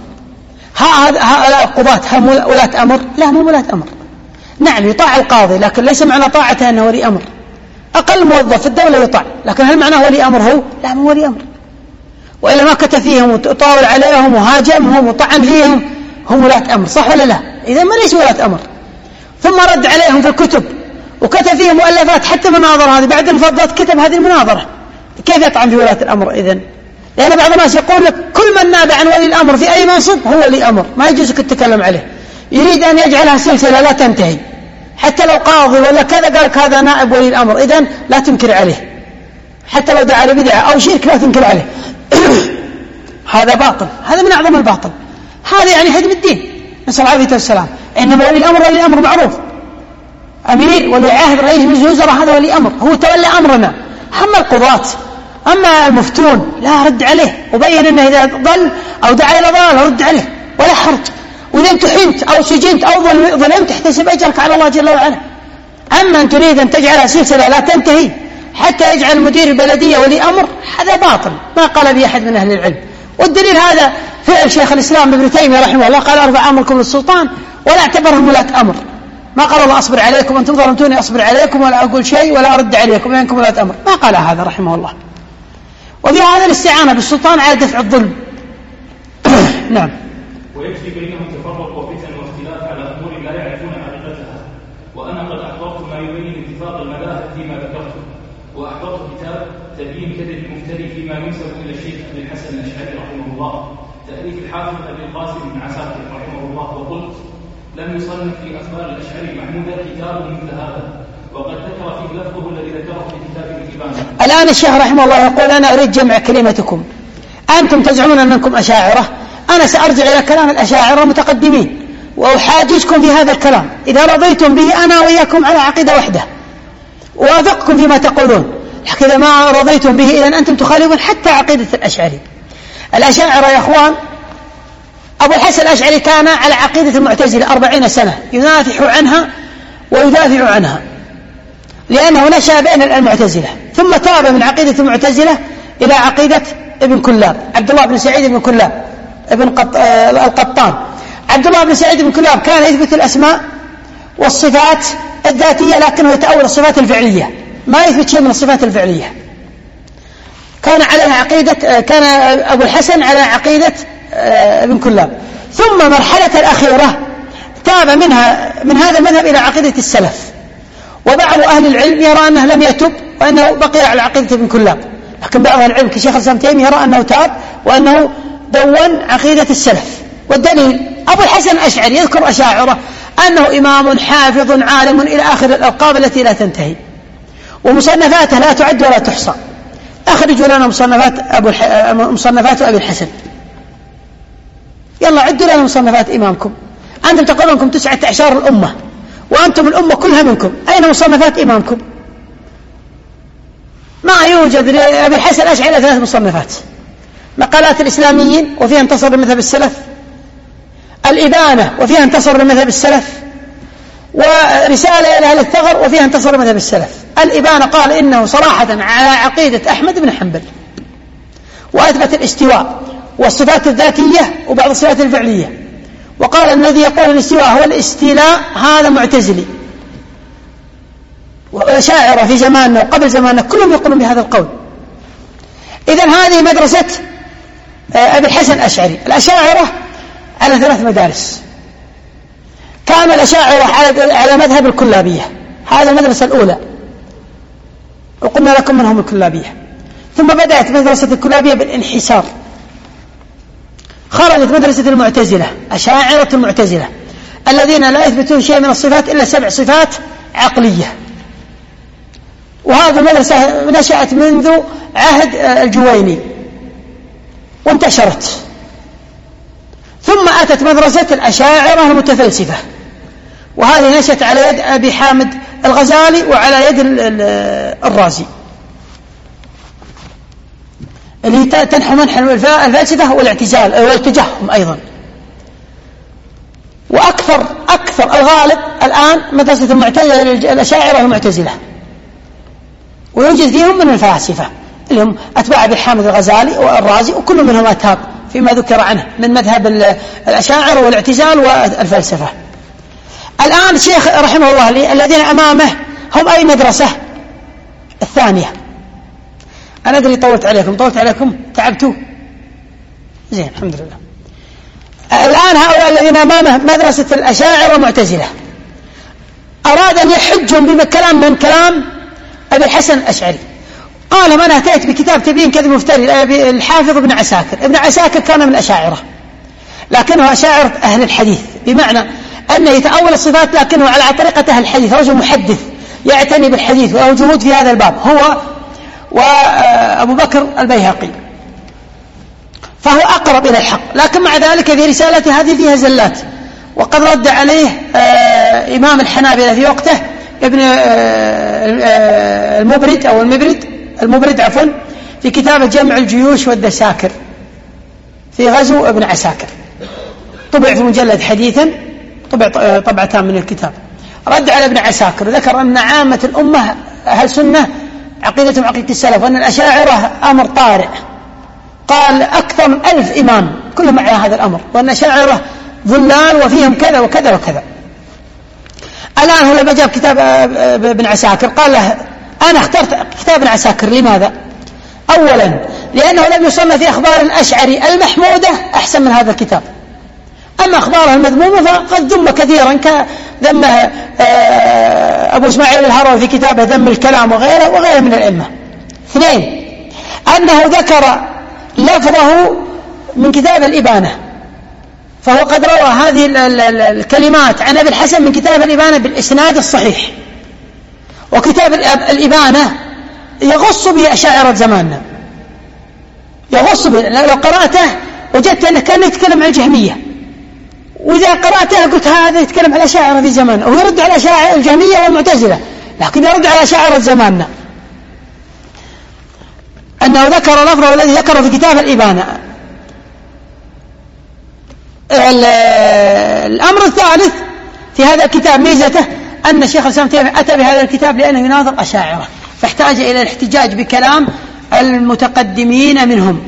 هؤلاء القضاة هم ولاة أمر؟ لا، هم ولاة أمر. نعم يطاع القاضي، لكن ليس معنى طاعته أنه ولي أمر. أقل موظف في الدولة يطاع، لكن هل معناه ولي أمر هو؟ لا، مو ولي أمر. وإلا ما كتب فيهم وطاول عليهم وهاجمهم وطعن فيهم، هم ولاة أمر صح ولا لا؟ إذا ما ليس ولاة أمر. ثم رد عليهم في الكتب وكتب فيهم مؤلفات، حتى مناظرة هذه بعد المفضلات كتب هذه المناظرة. كيف يطعن في ولاة الأمر إذن؟ لأن بعض الناس يقول لك كل من نابع عن ولي الأمر في أي منصب هو ولي أمر، ما يجوزك التكلم عليه. يريد أن يجعلها سلسلة لا تنتهي، حتى لو قاضي ولا كذا قالك هذا نائب ولي الأمر، إذن لا تنكر عليه، حتى لو دعا لبدعة أو شرك لا تنكر عليه. هذا باطل، هذا من أعظم الباطل، هذا يعني هدم الدين، نسأل العافية والسلام. إنما ولي الأمر معروف، أمير ولي عهد رئيس مجلس الوزراء هذا ولي أمر، هو تولى أمرنا. أما القضاة أما المفتون لا، رد عليه وبين أنه إذا ضل أو دعا إلى ضلال رد عليه ولا حرج، وإذا امتحنت أو سجنت أو ظلمت تحتسب أجرك على الله جل وعلا. أما أن تريد أن تجعلها سلسلة لا تنتهي حتى يجعل مدير البلدية ولي أمر، هذا باطل ما قال به أحد من أهل العلم. والدليل هذا فعل شيخ الإسلام ابن تيمية رحمه الله، قال أرفع أمركم للسلطان ولا اعتبرهم ولاة أمر. ما قال الله أصبر عليكم أنتم ظلمتوني أصبر عليكم ولا أقول شيء ولا أرد عليكم لأنكم ولاة أمر، ما قال هذا رحمه الله. وفي هذا الاستعانة بالسلطان على دفع الظلم. نعم. ويكفي بينهم تفرق وفتن واختلاف على أمور لا يعرفون حقيقتها. وأنا قد أحضرت ما يبين اتفاق المذاهب فيما ذكرته، وأحضرت كتاب تبيين كذب المفتري فيما ينسب إلى الشيخ أبي الحسن الأشعري رحمه الله، تأليف الحافظ أبي القاسم بن عساكر رحمه الله، وقلت لم يصنف في أخبار الأشعري محمودا كتاب مثل هذا، وقد ذكر فيه لفظه الذي ذكره في كتاب الإبانة. الآن الشيخ رحمه الله يقول أنا أريد جمع كلمتكم، أنتم تزعمون أنكم أشاعرة، أنا سأرجع إلى كلام الأشاعرة المتقدمين وأحاججكم في هذا الكلام، إذا رضيتم به أنا وإياكم على عقيدة وحدة وأوافقكم فيما تقولون، إذا ما رضيتم به إذن أنتم تخالفون حتى عقيدة الأشعري. الأشاعرة يا أخوان، أبو الحسن الأشعري كان على عقيدة المعتزلة 40 سنة ينافح عنها ويدافع عنها، لأنه نشأ بين المعتزلة، ثم تاب من عقيدة المعتزلة إلى عقيدة ابن كلاب، عبد الله بن سعيد بن كلاب القطان. عبد الله بن سعيد بن كلاب كان يثبت الأسماء والصفات الذاتية، لكنه يتأول الصفات الفعلية، ما يثبت شيء من الصفات الفعلية. كان أبو الحسن على عقيدة ابن كلاب، ثم مرحلة الأخيرة تاب من هذا المذهب إلى عقيدة السلف، وبعض أهل العلم يرى أنه لم يتب وأنه بقي على عقيدة ابن كلاب، لكن بعض أهل العلم كشيخ الإسلام تيمية يرى أنه تاب وأنه دون عقيدة السلف. والدليل أبو الحسن الأشعري يذكر أشاعرة أنه إمام حافظ عالم إلى آخر الألقاب التي لا تنتهي، ومصنفاته لا تعد ولا تحصى. أخرجوا لنا مصنفات أبي الحسن، يلا عدوا لنا مصنفات إمامكم. أنتم تقولون أنكم 19 الأمة وأنتم الأمة كلها منكم، أين مصنفات إمامكم؟ ما يوجد لأبي الحسن الأشعري 3 مصنفات: مقالات الإسلاميين وفيها انتصر لمذهب السلف، الإبانة وفيها انتصر لمذهب السلف، ورسالة إلى أهل الثغر وفيها انتصر لمذهب السلف. الإبانة قال إنه صراحة على عقيدة أحمد بن حنبل، وأثبت الاستواء والصفات الذاتية وبعض الصفات الفعلية، وقال الذي يقول الاستواء هو الاستيلاء هذا معتزلي. وشاعر في زماننا وقبل زماننا كلهم يقولون بهذا القول. إذن هذه مدرسة أبي الحسن الأشعري. الأشاعرة على 3 مدارس. كان الأشاعرة على مذهب الكلابية، هذا المدرسة الأولى، وقلنا لكم من هم الكلابية. ثم بدأت مدرسة الكلابية بالانحسار، خرجت مدرسة المعتزلة، أشاعرة المعتزلة الذين لا يثبتون شيء من الصفات إلا 7 صفات عقلية. وهذه المدرسة نشأت منذ عهد الجويني وانتشرت، ثم أتت مدرسة الأشاعرة المتفلسفة، وهذه نشأت على يد أبي حامد الغزالي وعلى يد الرازي، اللي تنحو منحى الفلسفة والاعتزال والتجهم أيضا. وأكثر الغالب الآن مدرسة الأشاعرة المعتزلة، ويوجد فيهم من الفلاسفة اللي هم أتباع أبي حامد الغزالي والرازي، وكل منهم أتاب فيما ذكر عنه من مذهب الأشاعرة والاعتزال والفلسفة. الآن الشيخ رحمه الله الذين أمامه هم أي مدرسة؟ الثانية. أنا أدري طولت عليكم تعبتوا زين الحمد لله. الآن هؤلاء الذين أمامه مدرسة الأشاعرة المعتزلة، أراد أن يحجهم بكلام من كلام أبي الحسن الأشعري. قال من أتيت بكتاب تبيين كذب مفتري الحافظ ابن عساكر. ابن عساكر كان من الأشاعرة، لكنه أشاعرة أهل الحديث، بمعنى أنه يتأول الصفات لكنه على طريقة أهل الحديث، رجل محدث يعتني بالحديث وله جهود في هذا الباب، هو وأبو بكر البيهقي، فهو أقرب إلى الحق. لكن مع ذلك في رسالته هذه فيها زلات، وقد رد عليه إمام الحنابلة في وقته ابن المبرد في كتابة جمع الجيوش والدساكر في غزو ابن عساكر، طبع في مجلد حديثا، طبعتان من الكتاب، رد على ابن عساكر، ذكر أن عامة الأمة أهل سنة عقيدتهم عقيدة السلف، وأن الأشاعرة أمر طارئ. قال أكثر من 1000 إمام كلهم على هذا الأمر، وأن الأشاعرة ظلال وفيهم كذا وكذا وكذا. الآن هو لما جاب كتاب ابن عساكر قال له أنا اخترت كتاب ابن عساكر، لماذا؟ أولا لأنه لم يصنف في أخبار الأشعري المحمودة أحسن من هذا الكتاب، أما أخباره المذمومة فقد ذم كثيرا كذم أبو إسماعيل الهروي في كتابه ذم الكلام وغيره من الأئمة. اثنين أنه ذكر لفظه من كتاب الإبانة، فهو قد روى هذه الكلمات عن أبي الحسن من كتاب الإبانة بالإسناد الصحيح، وكتاب الإبانة يغص به أشاعرة زماننا، يغص به. لو قرأته وجدت أنه كان يتكلم عن الجهمية، وإذا قرأته قلت هذا يتكلم على أشاعرة في زماننا، ويرد على أشاعرة الجهمية والمعتزلة، لكن يرد على أشاعرة زماننا. أنه ذكر لفظه الذي ذكره في كتاب الإبانة. الأمر الثالث في هذا الكتاب ميزته أن الشيخ الإسلام تيمية أتى بهذا الكتاب لأنه يناظر أشاعرة، فاحتاج إلى الاحتجاج بكلام المتقدمين منهم.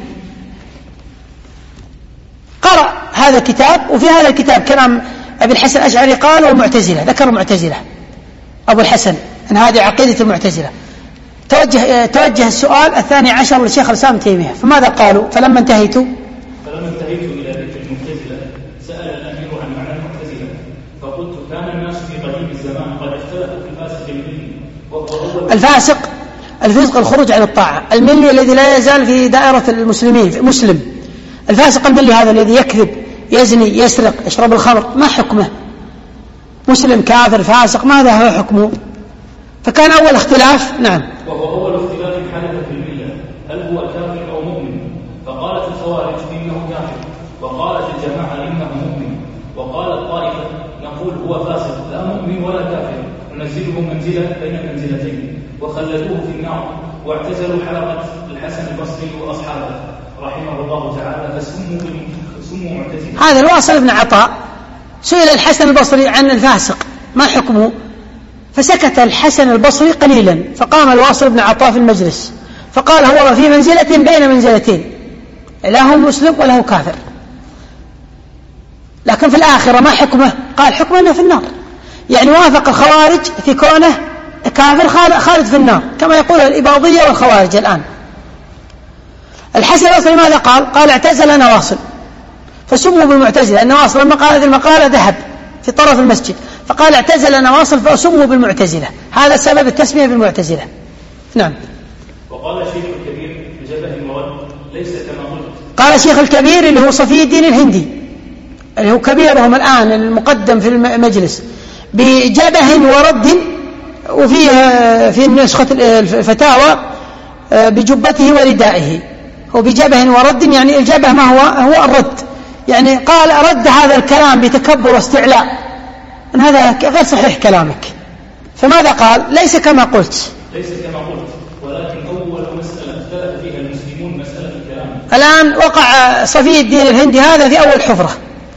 قرأ هذا الكتاب، وفي هذا الكتاب كلام أبي الحسن الأشعري قال والمعتزلة، ذكر المعتزلة أبو الحسن أن هذه عقيدة المعتزلة. توجه السؤال 12 للشيخ الإسلام تيمية، فماذا قالوا؟ فلما انتهيت إلى ذكر المعتزلة سأل الأمير عن معنى المعتزلة، فقلت كان الناس في قديم الزمان قد اختلفوا في الفاسق الملي، الفسق الخروج عن الطاعة، الملي الذي لا يزال في دائرة المسلمين مسلم. الفاسق الملي هذا الذي يكذب يزني يسرق يشرب الخمر، ما حكمه؟ مسلم كافر فاسق، ماذا هو حكمه؟ فكان أول اختلاف. نعم. وهو أول اختلاف حدث في الملة، هل هو كافر أو مؤمن؟ فقالت الخوارج إنه كافر، وقالت الجماعة إنه مؤمن، وقالت طائفة نقول هو فاسق لا مؤمن ولا كافر، ننزله منزلة بين منزلتين، وخلدوه في النار، واعتزلوا حلقة الحسن البصري وأصحابه رحمه الله تعالى، فسموا معتزلة. هذا الواصل بن عطاء سئل الحسن البصري عن الفاسق ما حكمه، فسكت الحسن البصري قليلا، فقام الواصل بن عطاء في المجلس فقال هو في منزلة بين منزلتين، لا هو مسلم ولا هو كافر، لكن في الآخرة ما حكمه؟ قال حكمه أنه في النار، يعني وافق الخوارج في كونه كافر خالد في النار كما يقول الإباضية والخوارج الآن. الحسن البصري ماذا قال؟ قال اعتزلنا واصل، فسموا بالمعتزلة، أن واصل لما قال هذه المقالة ذهب في طرف المسجد، فقال اعتزلنا واصل فسموا بالمعتزلة، هذا سبب التسمية بالمعتزلة. نعم. وقال الشيخ الكبير بجبه المرد ليس كما قلت. قال الشيخ الكبير اللي هو صفي الدين الهندي، اللي هو كبيرهم الآن المقدم في المجلس، بجبه ورد، وفي في نسخة الفتاوى بجبته وردائه، هو بجبه ورد، يعني الجبه ما هو الرد، يعني قال رد هذا الكلام بتكبر واستعلاء، أن هذا غير صحيح كلامك. فماذا قال؟ ليس كما قلت، ولكن أول مسألة اختلف فيها المسلمون مسألة الكلام. الآن وقع صفي الدين الهندي هذا في أول حفرة.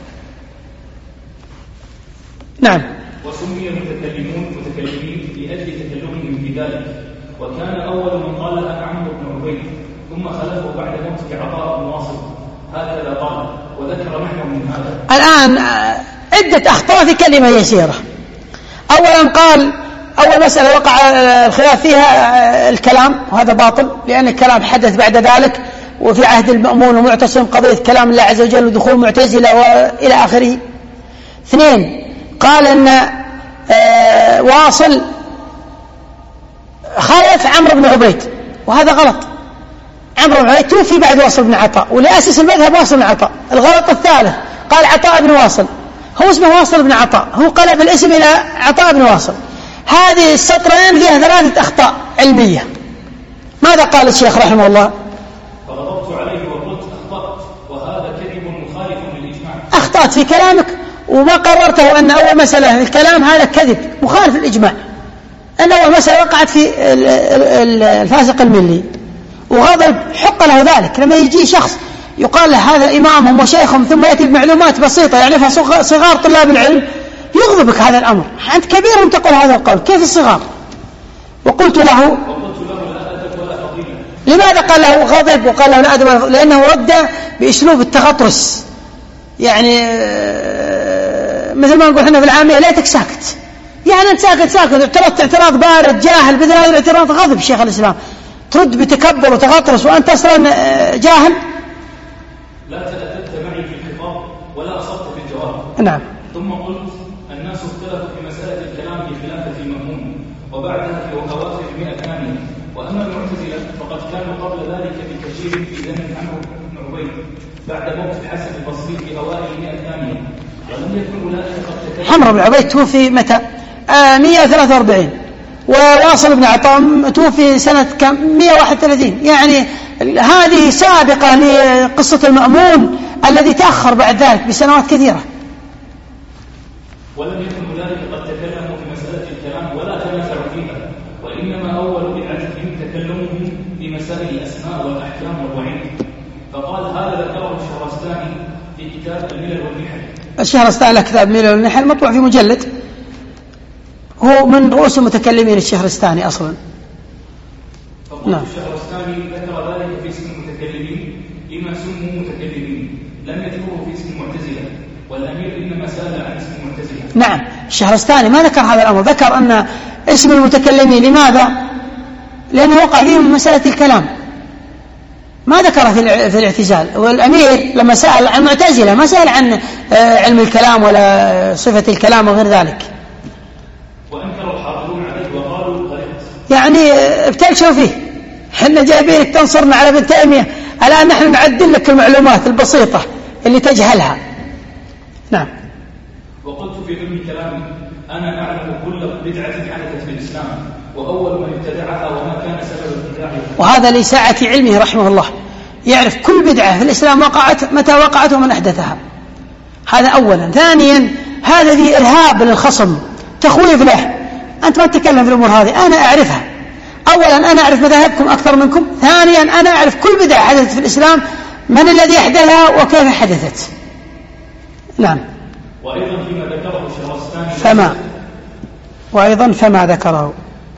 نعم. وسمي المتكلمين لأجل تكلمهم بذلك، وكان أول من قالها عمرو بن عبيد، ثم خلفه بعد موت عطاء بن واصل، هكذا قال، وذكر نحو من هذا. الآن عدة أخطاء في كلمة يسيرة. أولا قال أول مسألة وقع الخلاف فيها الكلام، وهذا باطل، لأن الكلام حدث بعد ذلك، وفي عهد المأمون ومعتصم قضية كلام الله عز وجل ودخول معتزلة وإلى آخره. اثنين قال أن واصل خالف عمرو بن عبيد، وهذا غلط، عمرو بن عبيد توفي بعد واصل بن عطاء، ولأسس المذهب واصل بن عطاء. الغلط الثالث قال عطاء بن واصل، هو اسمه واصل بن عطاء، هو قلب الاسم إلى عطاء بن واصل. هذه السطرين فيها 3 أخطاء علمية. ماذا قال الشيخ رحمه الله؟ فغضبت عليه وقلت أخطأت، وهذا كذب مخالف للإجماع. أخطأت في كلامك، وما قررته أن أول مسألة في الكلام هذا كذب مخالف للإجماع، أن أول مسألة وقعت في الفاسق الملي، وغضب حق له ذلك. لما يجي شخص يقال له هذا إمامهم وشيخهم ثم يأتي بمعلومات بسيطة يعرفها صغار طلاب العلم، يغضبك هذا الأمر. أنت كبير تقول هذا القول، كيف الصغار؟ وقلت له لا أدب ولا فضيلة. لماذا قال له غضب وقال له لا أدب؟ لأنه رد بأسلوب التغطرس، يعني مثل ما نقول احنا في العامية ليتك ساكت، يعني أنت ساكت اعترضت اعتراض بارد جاهل، مثل هذا الاعتراض غضب شيخ الإسلام. ترد بتكبر وتغطرس وأنت أصلا جاهل؟ لا تأدبت معي في الخطاب ولا أصبت في الجواب. نعم. ثم قلت الناس اختلفوا في مسألة الكلام بخلافة مأمون وبعدها في أواخر 100 ثانية، وأما المعتزلة فقد كانوا قبل ذلك بكثير في زمن عمرو بن عبيد بعد موت الحسن البصري في أوائل 100 ثانية، ولم يكن أولئك قد تكلموا. عمرو بن عبيد توفي متى؟ 143. وواصل بن عطاء توفي سنة 131. يعني هذه سابقة لقصة المأمون الذي تأخر بعد ذلك بسنوات كثيرة. ولم يكن أولئك قد تكلموا في مسألة الكلام ولا تنازعوا فيها، وإنما أول بدعتهم تكلمهم في مسائل الأسماء والأحكام والوعيد. فقال هذا ذكره الشهرستاني في كتاب الملل والنحل. الشهرستاني له كتاب الملل والنحل مطبوع في مجلد، هو من رؤوس المتكلمين الشهرستاني أصلا. نعم. الشهرستاني ذكر ذلك في اسم المتكلمين لما سموا متكلمين، لم يذكره في اسم المعتزلة، والأمير إنما سأل عن اسم المعتزلة. نعم. الشهرستاني ما ذكر هذا الأمر، ذكر أن اسم المتكلمين. لماذا؟ لأنه وقع فيهم مسألة الكلام، ما ذكر في الاعتزال. والأمير لما سأل عن المعتزلة ما سأل عن علم الكلام ولا صفة الكلام وغير ذلك. وأنكر الحاضرون عليه وقالوا غلط. يعني ابتلشوا فيه، حنا جايبينك تنصرنا على ابن تيمية، الآن نحن نعدل لك المعلومات البسيطة اللي تجهلها. نعم. وقلت في ضمن كلامي أنا أعلم كل بدعة حدثت في الإسلام وأول من ابتدعها وما كان سبب ابتداعها. وهذا لسعة علمه رحمه الله، يعرف كل بدعة في الإسلام وقعت متى وقعت ومن أحدثها. هذا أولا. ثانيا هذا ذي إرهاب للخصم، تخويف له. أنت ما تتكلم في الأمور هذه، أنا أعرفها. أولا أنا أعرف مذاهبكم أكثر منكم. ثانيا أنا أعرف كل بدعة حدثت في الإسلام من الذي أحدثها وكيف حدثت. نعم. وأيضا فيما ذكره الشهرستاني فما ذكره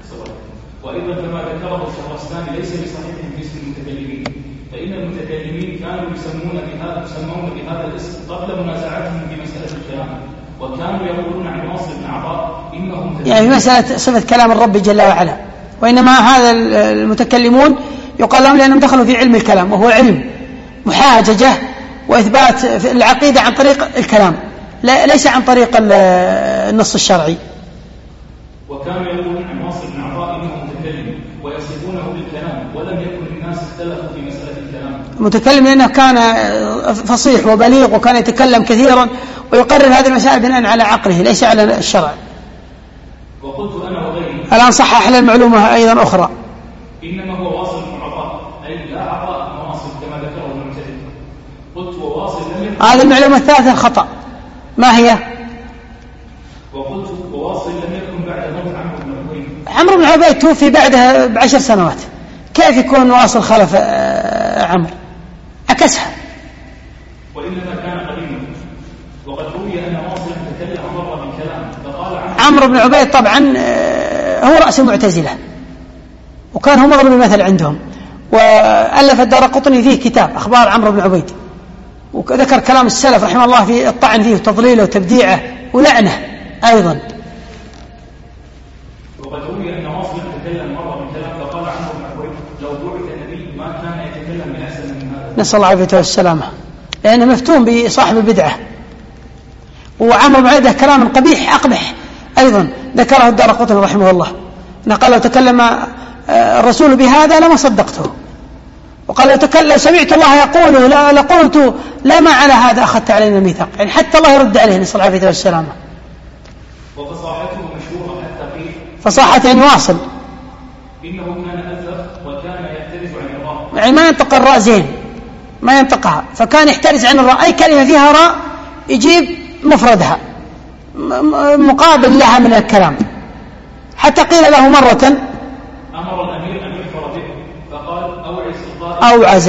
الشهرستاني ليس بصحيح في اسم المتكلمين، فإن المتكلمين كانوا يسمون بهذا الاسم قبل منازعتهم في مسألة الكلام، وكانوا يقولون عن واصل بن عطاء إنهم يعني مسألة صفة كلام الرب جل وعلا. وإنما هذا المتكلمون يقال لهم لأنهم دخلوا في علم الكلام، وهو علم محاججة وإثبات العقيدة عن طريق الكلام، ليس عن طريق النص الشرعي. وكانوا يقولون عن واصل بن عطاء إنه متكلم ويصفونه بالكلام، ولم يكن الناس اختلفوا في مسألة الكلام. متكلم لأنه كان فصيح وبليغ وكان يتكلم كثيرا ويقرر هذه المسائل بناء على عقله ليس على الشرع. وقلت أنا وغيري الآن صحح لنا المعلومة أيضا أخرى، إنما هو واصل بن عطاء، أي لا عطاء واصل كما ذكره المعتزلة. قلت وواصل لم يكن. هذه المعلومة الثالثة خطأ. ما هي؟ وقلت وواصل لم يكن بعد موت عمرو بن عبيد. عمرو بن عبيد توفي بعدها ب10 سنوات، كيف يكون واصل خلف عمرو؟ عكسها. وإنما كان قديما، وقد روي أن واصل تكلم مرة بالكلام فقال عمرو بن عبيد طبعا هو رأس المعتزلة، وكان هو مضرب المثل عندهم، وألف الدارقطني فيه كتاب أخبار عمرو بن عبيد، وذكر كلام السلف رحمه الله في الطعن فيه وتضليله وتبديعه ولعنه أيضا. وقد روي أن واصل تكلم مرة بالكلام فقال عمرو بن عبيد لو بعث النبي ما كان يتكلم من أحسن من هذا. نسأل الله العافية والسلامة، لأنه مفتون بصاحب البدعة. وعمرو بن عبيد كلام قبيح أقبح أيضا ذكره الدارقطني رحمه الله، قال لو تكلم الرسول بهذا لما صدقته، وقال لو سمعت الله يقوله لقلت لا ما على هذا أخذت علينا الميثاق. يعني حتى الله يرد عليه نسأل الله العافية والسلامة. وفصاحته مشهورة حتى قيل فصاحة يعني واصل إنه كان أزرق وكان يحترز عن الراء، يعني ما ينطق الراء زين، ما ينطقها، فكان يحترز عن الراء. أي كلمة فيها راء يجيب مفردها مقابل لها من الكلام. حتى قيل له مرة أمر الأمير أن يحفر به فقال أوعز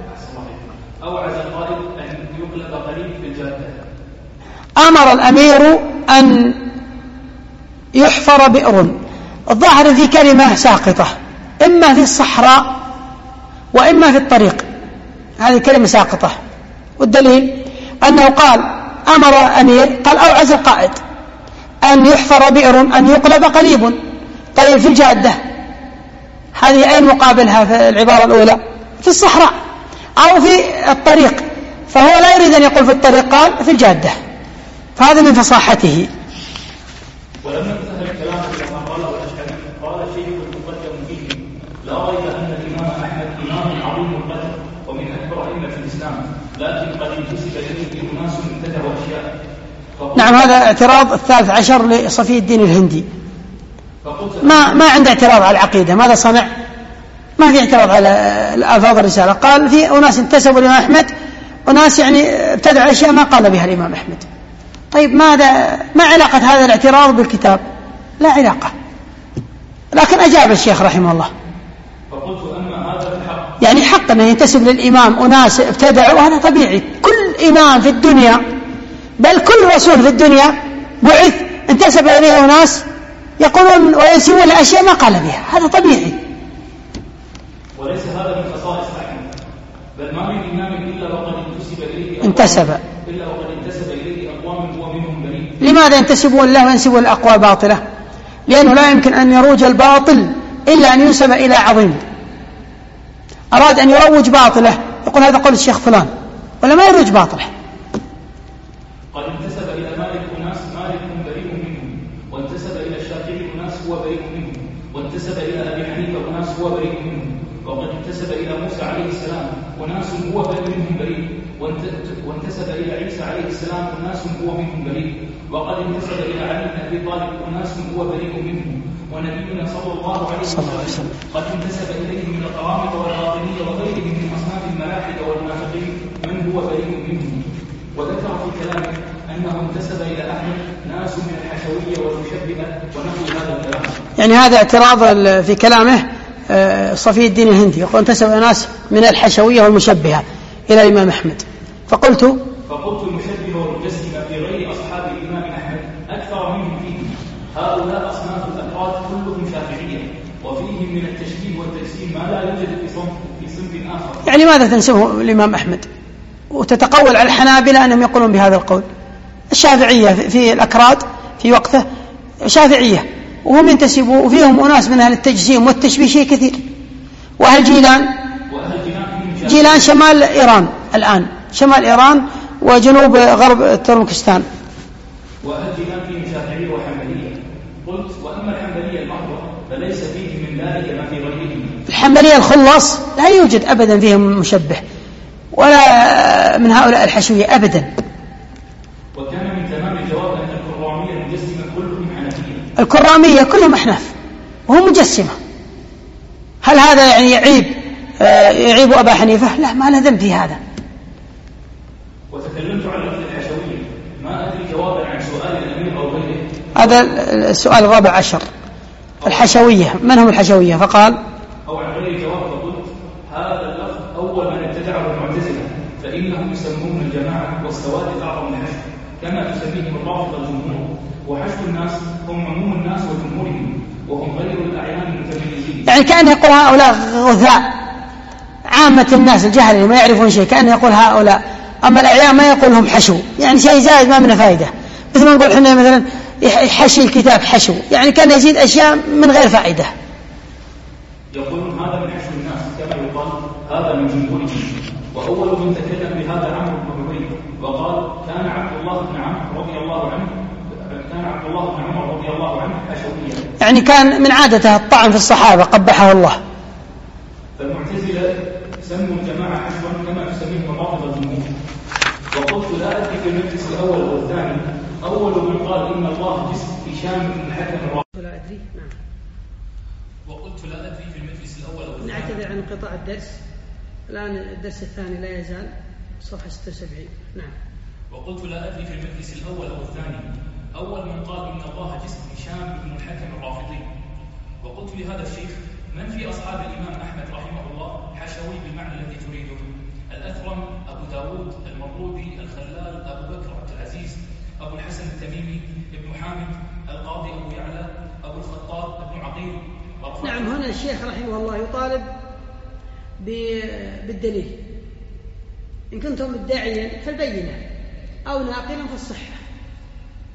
القائد أن يقلب قليل في الجادة. أمر الأمير أن يحفر بئر. الظاهر في كلمة ساقطة، إما في الصحراء وإما في الطريق، هذه كلمة ساقطة. والدليل أنه قال أمر أمير، قال أوعز القائد أن يحفر بئر أن يقلب قليب في الجادة. هذه أين مقابلها في العبارة الأولى؟ في الصحراء أو في الطريق، فهو لا يريد أن يقول في الطريق، قال في الجادة، فهذا من فصاحته. ولم ينتهي الكلام كما قاله الأشعري. قال الشيخ المقدم فيه: لا ريب أن الإمام أحمد إمام عظيم القدر ومن أكبر أئمة الإسلام، لكن قد انتسب إليه أناس ابتدعوا أشياء. نعم، هذا اعتراض الثالث عشر لصفي الدين الهندي. ما عنده اعتراض على العقيدة، ماذا صنع؟ ما في اعتراض على الألفاظ الرسالة، قال في أناس انتسبوا للإمام أحمد، أناس يعني ابتدعوا أشياء ما قال بها الإمام أحمد. طيب ما علاقة هذا الاعتراض بالكتاب؟ لا علاقة، لكن أجاب الشيخ رحمه الله. فقلت أما هذا الحق، يعني حق أن ينتسب للإمام أناس ابتدعوا، هذا طبيعي. كل إمام في الدنيا، بل كل رسول في الدنيا بعث انتسب إليه أناس يقولون وينسبون الأشياء ما قال بها، هذا طبيعي. وليس هذا من خصائص أحمد، بل ما من إمام إلا وقد انتسب إليه أقوام هو منهم بريء. لماذا ينتسبون له وينسبون الأقوال باطلة؟ لأنه لا يمكن أن يروج الباطل إلا أن ينسب إلى عظيم. أراد أن يروج باطله يقول هذا قول الشيخ فلان، ولا ما يروج باطله. قد انتسب إلى مالك أناس مالك بريء منهم، وانتسب إلى الشافعي أناس هو بريء منهم، وانتسب إلى أبي حنيفة أناس هو بريء منهم، وقد انتسب إلى موسى عليه السلام أناس هو منهم بريء، وانتسب إلى عيسى عليه السلام أناس هو منهم بريء، وقد انتسب إلى علي بن أبي طالب أناس هو بريء منهم، ونبينا صلى الله عليه وسلم قد انتسب إليه من القرامطة والباطنية وغيرهم من أصناف الملاحدة والمنافقين من هو بريء منهم. وذكر في كلامه أنه انتسب إلى أحمد ناس من الحشوية والمشبهة ونحو هذا الكلام. يعني هذا اعتراض في كلامه صفي الدين الهندي، يقول انتسب ناس من الحشوية والمشبهة إلى الإمام أحمد. فقلت المشبهة والمجسمة في غير أصحاب الإمام أحمد أكثر منهم فيه. هؤلاء أصناف الأفراد كلهم شافعية، وفيهم من التشبيه والتجسيم ما لا يوجد في صنف آخر. يعني ماذا تنسبه الإمام أحمد وتتقول على الحنابلة أنهم يقولون بهذا القول؟ الشافعية في الأكراد في وقته شافعية، وهم ينتسبوا، وفيهم أناس من أهل التجسيم والتشبيه شيء كثير. وأهل جيلان شمال إيران الآن، شمال إيران وجنوب غرب تركستان. وأهل جيلان فيهم شافعية وحنبلية. قلت وأما الحنبلية المحضة فليس فيه من ذلك ما في غيرهم. الحنبلية الخلص لا يوجد أبدا فيهم مشبه، ولا من هؤلاء الحشوية أبدا. وكان من تمام الجواب أن الكرامية المجسمة كلهم حنفية. الكرامية كلهم أحناف وهم مجسمة. هل هذا يعني يعيب أبا حنيفة؟ لا، ما له ذنب في هذا. وتكلمت عن لفظ الحشوية، ما أدري جوابا عن سؤال الأمير أو غيره. هذا السؤال الرابع عشر، الحشوية من هم الحشوية؟ فقال أو عن غير جواب. فقلت هذا اللفظ أول من ابتدعه المعتزلة، فإنهم يسمون الجماعة والسواد أعظم الحشو كما تسميهم الرافضة الجمهور، وحشو الناس هم عموم الناس وجمهورهم، وهم غير الأعيان المتميزين. يعني كأنه يقول هؤلاء غثاء، عامة الناس الجهل اللي ما يعرفون شيء، كأنه يقول هؤلاء، أما الأعيان ما يقولهم حشو، يعني شيء زائد ما منه فائدة. مثل ما نقول حنا مثلا يحشي الكتاب حشو، يعني كان يزيد أشياء من غير فائدة. يقولون هذا من حشو الناس كما يقال هذا من جمهورهم. وأول من تكلم بهذا عمرو بن عبيد وقال كان عبد الله بن عمرو رضي الله عنه حشويا. يعني كان من عادته الطعن في الصحابة قبحه الله. فالمعتزلة سموا الجماعة حشوا كما تسميهم الرافضة الجمهور. وقلت لا أدري في المجلس الأول والثاني أول من قال إن الله جسم هشام بن الحكم الرافضي. لا أدري. نعم. وقلت لا أدري في المجلس الأول والثاني. نعتذر عن انقطاع الدرس، الآن الدرس الثاني لا يزال صفحة 76. نعم. وقلت لا أدري في المجلس الأول أو الثاني أول من قال إن الله جسم هشام بن الحكم الرافضي. وقلت لهذا الشيخ من في أصحاب الإمام أحمد رحمه الله حشوي بالمعنى الذي تريده؟ الأثرم، أبو داود، المرودي، الخلال، أبو بكر عبد العزيز، أبو الحسن التميمي، ابن حامد، القاضي أبو يعلى، أبو الخطاب، ابن عقيل. نعم، هنا الشيخ رحمه الله يطالب بالدليل. إن كنتم مدعيا فالبينة، أو ناقلا فالصحة.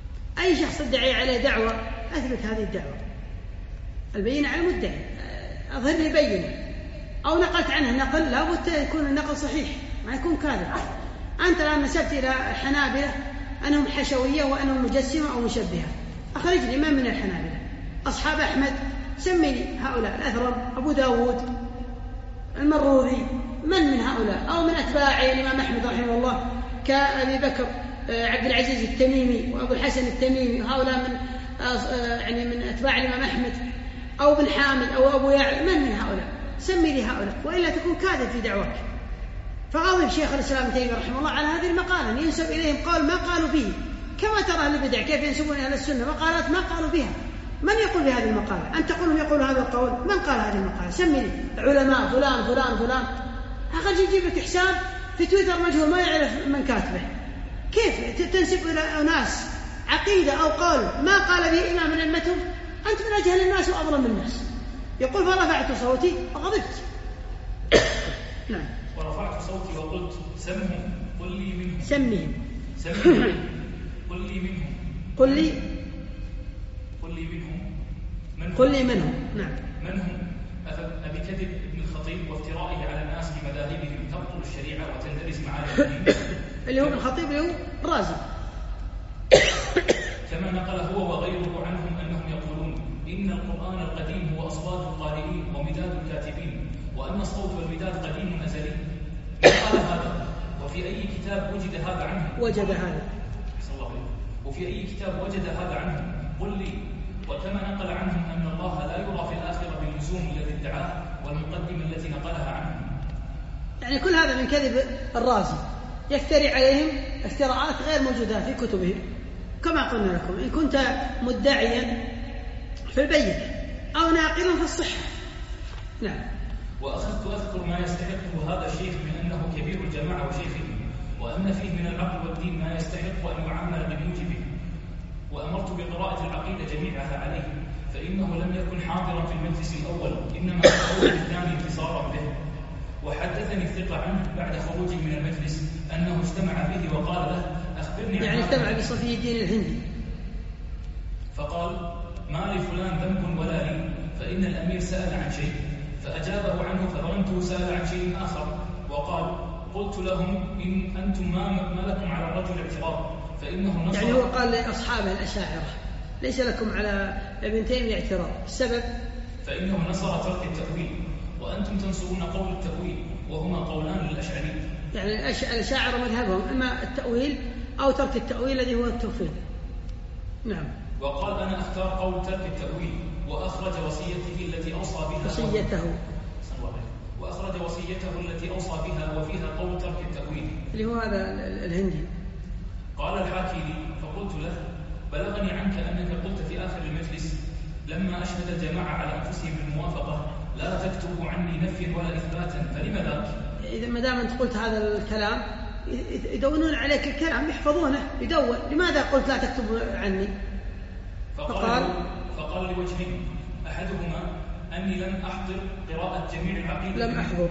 أي شخص ادعي عليه دعوة أثبت هذه الدعوة، البينة على المدعي، أظهر لي بينة، أو نقلت عنه نقل لا بد يكون النقل صحيح ما يكون كاذب. أنت الآن نسبت إلى الحنابلة أنهم حشوية وأنهم مجسمة أو مشبهة، أخرج لي من الحنابلة أصحاب أحمد، سمي لي هؤلاء الأثرم، أبو داود، المروذي، من هؤلاء، أو من أتباع الإمام أحمد رحمه الله كأبي بكر عبد العزيز التميمي وأبو الحسن التميمي، وهؤلاء من أتباع الإمام أحمد، أو بن حامد أو أبو يعلى، من هؤلاء؟ سمي لي هؤلاء، وإلا تكون كاذب في دعواك. فغضب شيخ الإسلام ابن تيمية رحمه الله على هذه المقالة، أن ينسب إليهم قول ما قالوا به، كما ترى أهل البدع كيف ينسبون أهل السنة مقالات ما قالوا بها. من يقول بهذه المقالة؟ أنت تقولهم يقول هذا القول، من قال هذه المقالة؟ سمي لي علماء فلان فلان فلان. أخرج يجيب لك حساب في تويتر مجهول ما يعرف من كاتبه. كيف تنسب إلى أناس عقيدة أو قول ما قال به إمام من أمتهم؟ أنت من أجهل الناس وأظلم الناس. يقول فرفعت صوتي وغضبت. نعم. ورفعت صوتي وقلت سمهم قل لي منهم. سمهم قل لي منهم. قل لي منهم. قل لي منهم. نعم. من هم؟ أبكذب ابن الخطيب وافترائه على الناس بمذاهبهم تبطل الشريعة وتندرس معاني الدين. اللي هو ابن الخطيب اللي هو الرازي. كما نقل هو وغيره عنهم أنهم يقولون إن القرآن القديم هو أصوات القارئين ومداد الكاتبين، وأن الصوت والمداد قديم أزلي. من قال هذا؟ وفي أي كتاب وجد هذا عنه؟ وفي أي كتاب وجد هذا عنه؟ قل لي. وكما نقل عنهم أن الله لا يرى في الآخرة باللزوم الذي ادعاه والمقدمة التي نقلها عنه. يعني كل هذا من كذب الرازي، يفتري عليهم افتراءات غير موجودة في كتبهم. كما قلنا لكم إن كنت مدعيا فالبين أو ناقلا في الصحة. نعم. وأخذت أذكر ما يستحقه هذا الشيخ من أنه كبير الجماعة وشيخهم، وأن فيه من العقل والدين ما يستحق أن يعامل بموجبه، وأمرت بقراءة العقيدة جميعها عليه، فإنه لم يكن حاضرا في المجلس الأول، إنما في الأول الثاني انتصارا به. وحدثني الثقة عنه بعد خروجه من المجلس أنه اجتمع به وقال له أخبرني عن يعني اجتمع بصفي الدين الهندي، فقال ما لفلان ذنب ولا لي، فإن الأمير سأل عن شيء فأجابه عنه فظننته سأل عن شيء آخر، وقال قلت لهم إن أنتم ما لكم على الرجل اعتراض فإنه نصر. يعني هو قال لأصحابه الأشاعرة ليس لكم على ابن تيمية اعتراض، السبب فإنه نصر ترك التأويل، وأنتم تنصرون قول التأويل وهما قولان للأشعري. يعني الأشاعرة مذهبهم إما التأويل أو ترك التأويل الذي هو التوفيق. نعم. وقال أنا أختار قول ترك التأويل، وأخرج وصيته التي أوصى التي أوصى بها وفيها قول ترك التأويل اللي هو هذا الهندي. قال الحاكي لي فقلت له بلغني عنك أنك قلت في آخر المجلس لما أشهد الجماعة على أنفسهم بالموافقة لا تكتبوا عني نفيا ولا إثباتا، فلما ذاك؟ إذا ما دام أنت قلت هذا الكلام يدونون عليك الكلام يحفظونه يدون، لماذا قلت لا تكتب عني؟ فقال لوجهين، أحدهما أني لم أحضر قراءة جميع العقيدة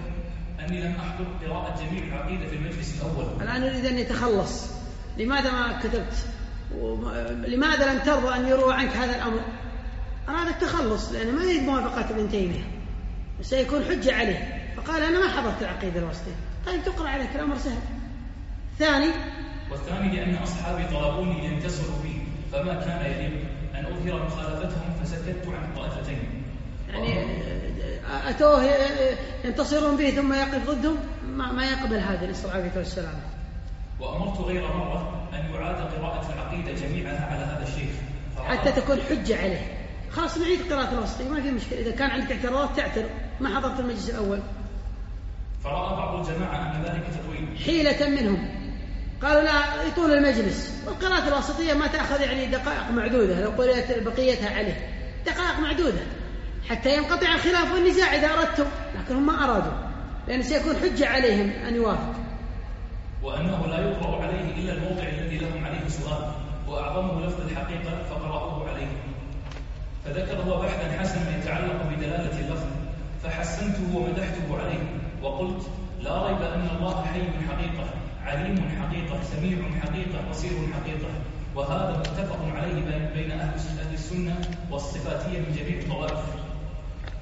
جميع العقيدة في المجلس الأول. الآن أريد أن يتخلص، لماذا ما كتبت؟ لماذا لم ترضى أن يروى عنك هذا الأمر؟ أراد التخلص لأنه ما يريد موافقة ابن تيمية سيكون حجة عليه، فقال أنا ما حضرت العقيدة الوسطية. طيب تقرأ عليك الأمر سهل. والثاني لأن أصحابي طلبوني لينتصروا بي، فما كان يليق أن أظهر مخالفتهم فسكت عن طائفتين. يعني أتوه ينتصرون به ثم يقف ضدهم، ما يقبل هذا نسأل العافية والسلام. وأمرت غير مرة أن يعاد قراءة العقيدة جميعها على هذا الشيخ حتى تكون حجة عليه. خلاص نعيد قراءة الوسطية ما في مشكلة، إذا كان عندك اعتراض تعترض، ما حضرت المجلس الأول. فرأى بعض الجماعة أن ذلك تطويل حيلة منهم، قالوا لا يطول المجلس، والقراءة الوسطية ما تأخذ يعني دقائق معدودة، لو قرأت بقيتها عليه دقائق معدودة حتى ينقطع الخلاف والنزاع إذا أردتم، لكن هم ما أرادوا لأن سيكون حجة عليهم أن يوافق. وأنه لا يقرأ عليه إلا الموضع الذي لهم عليه سؤال، وأعظمه لفظ الحقيقة فقرأوه عليه. فذكر هو بحثا حسنا يتعلق بدلالة اللفظ، فحسنته ومدحته عليه، وقلت لا ريب أن الله حي حقيقة، عليم حقيقة، سميع حقيقة، بصير حقيقة، وهذا متفق عليه بين أهل السنة والصفاتية من جميع الطوائف.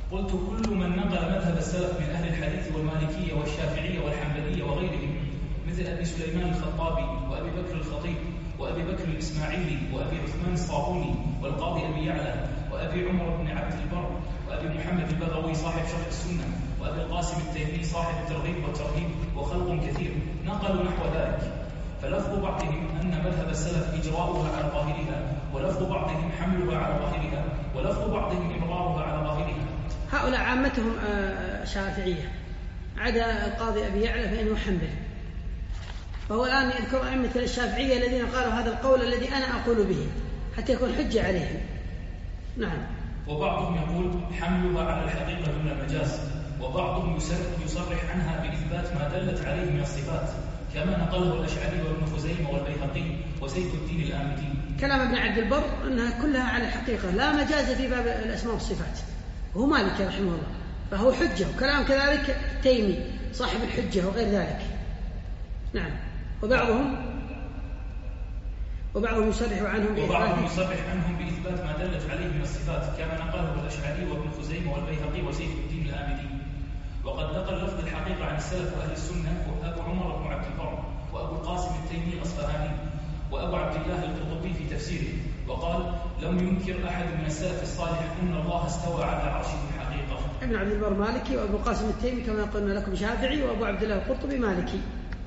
قلت كل من نقل مذهب السلف من أهل الحديث والمالكية والشافعية والحنبلية وغيرهم مثل أبي سليمان الخطابي وأبي بكر الخطيب وأبي بكر الإسماعيلي وأبي عثمان الصابوني والقاضي أبي يعلى وأبي عمر بن عبد البر وأبي محمد البغوي صاحب شرح السنة وأبي القاسم التيمي صاحب الترغيب والترهيب وخلق كثير نقلوا نحو ذلك. فلفظ بعضهم أن مذهب السلف إجراؤها على ظاهرها، ولفظ بعضهم حملها على ظاهرها، ولفظ بعضهم إمرارها على ظاهرها. هؤلاء عامتهم شافعية، عدا القاضي أبي يعلى فإنه حنبلي. فهو الآن يذكر أئمة الشافعية الذين قالوا هذا القول الذي أنا أقول به حتى يكون حجة عليهم. نعم. وبعضهم يقول حملها على الحقيقة دون المجاز، وبعضهم يصرح عنها بإثبات ما دلت عليه من الصفات كما نقله الأشعري وابن خزيمة والبيهقي وسيف الدين الآمدي. كلام ابن عبد البر أنها كلها على الحقيقة لا مجاز في باب الأسماء والصفات، وهو مالك رحمه الله فهو حجة، وكلام كذلك تيمي صاحب الحجة وغير ذلك. نعم. وبعضهم يصرح عنهم بإثبات ما دلت عليه من الصفات كما نقله الأشعري وابن خزيمة والبيهقي وسيف الدين الآمدي. وقد نقل لفظ الحقيقة عن السلف وأهل السنة أبو عمر بن عبد البر وأبو القاسم التيمي الأصفهاني وأبو عبد الله القرطبي في تفسيره، وقال لم ينكر أحد من السلف الصالح أن الله استوى على عرشه الحقيقة. ابن عبد البر مالكي، وأبو القاسم التيمي كما قلنا لكم شافعي، وأبو عبد الله القرطبي مالكي.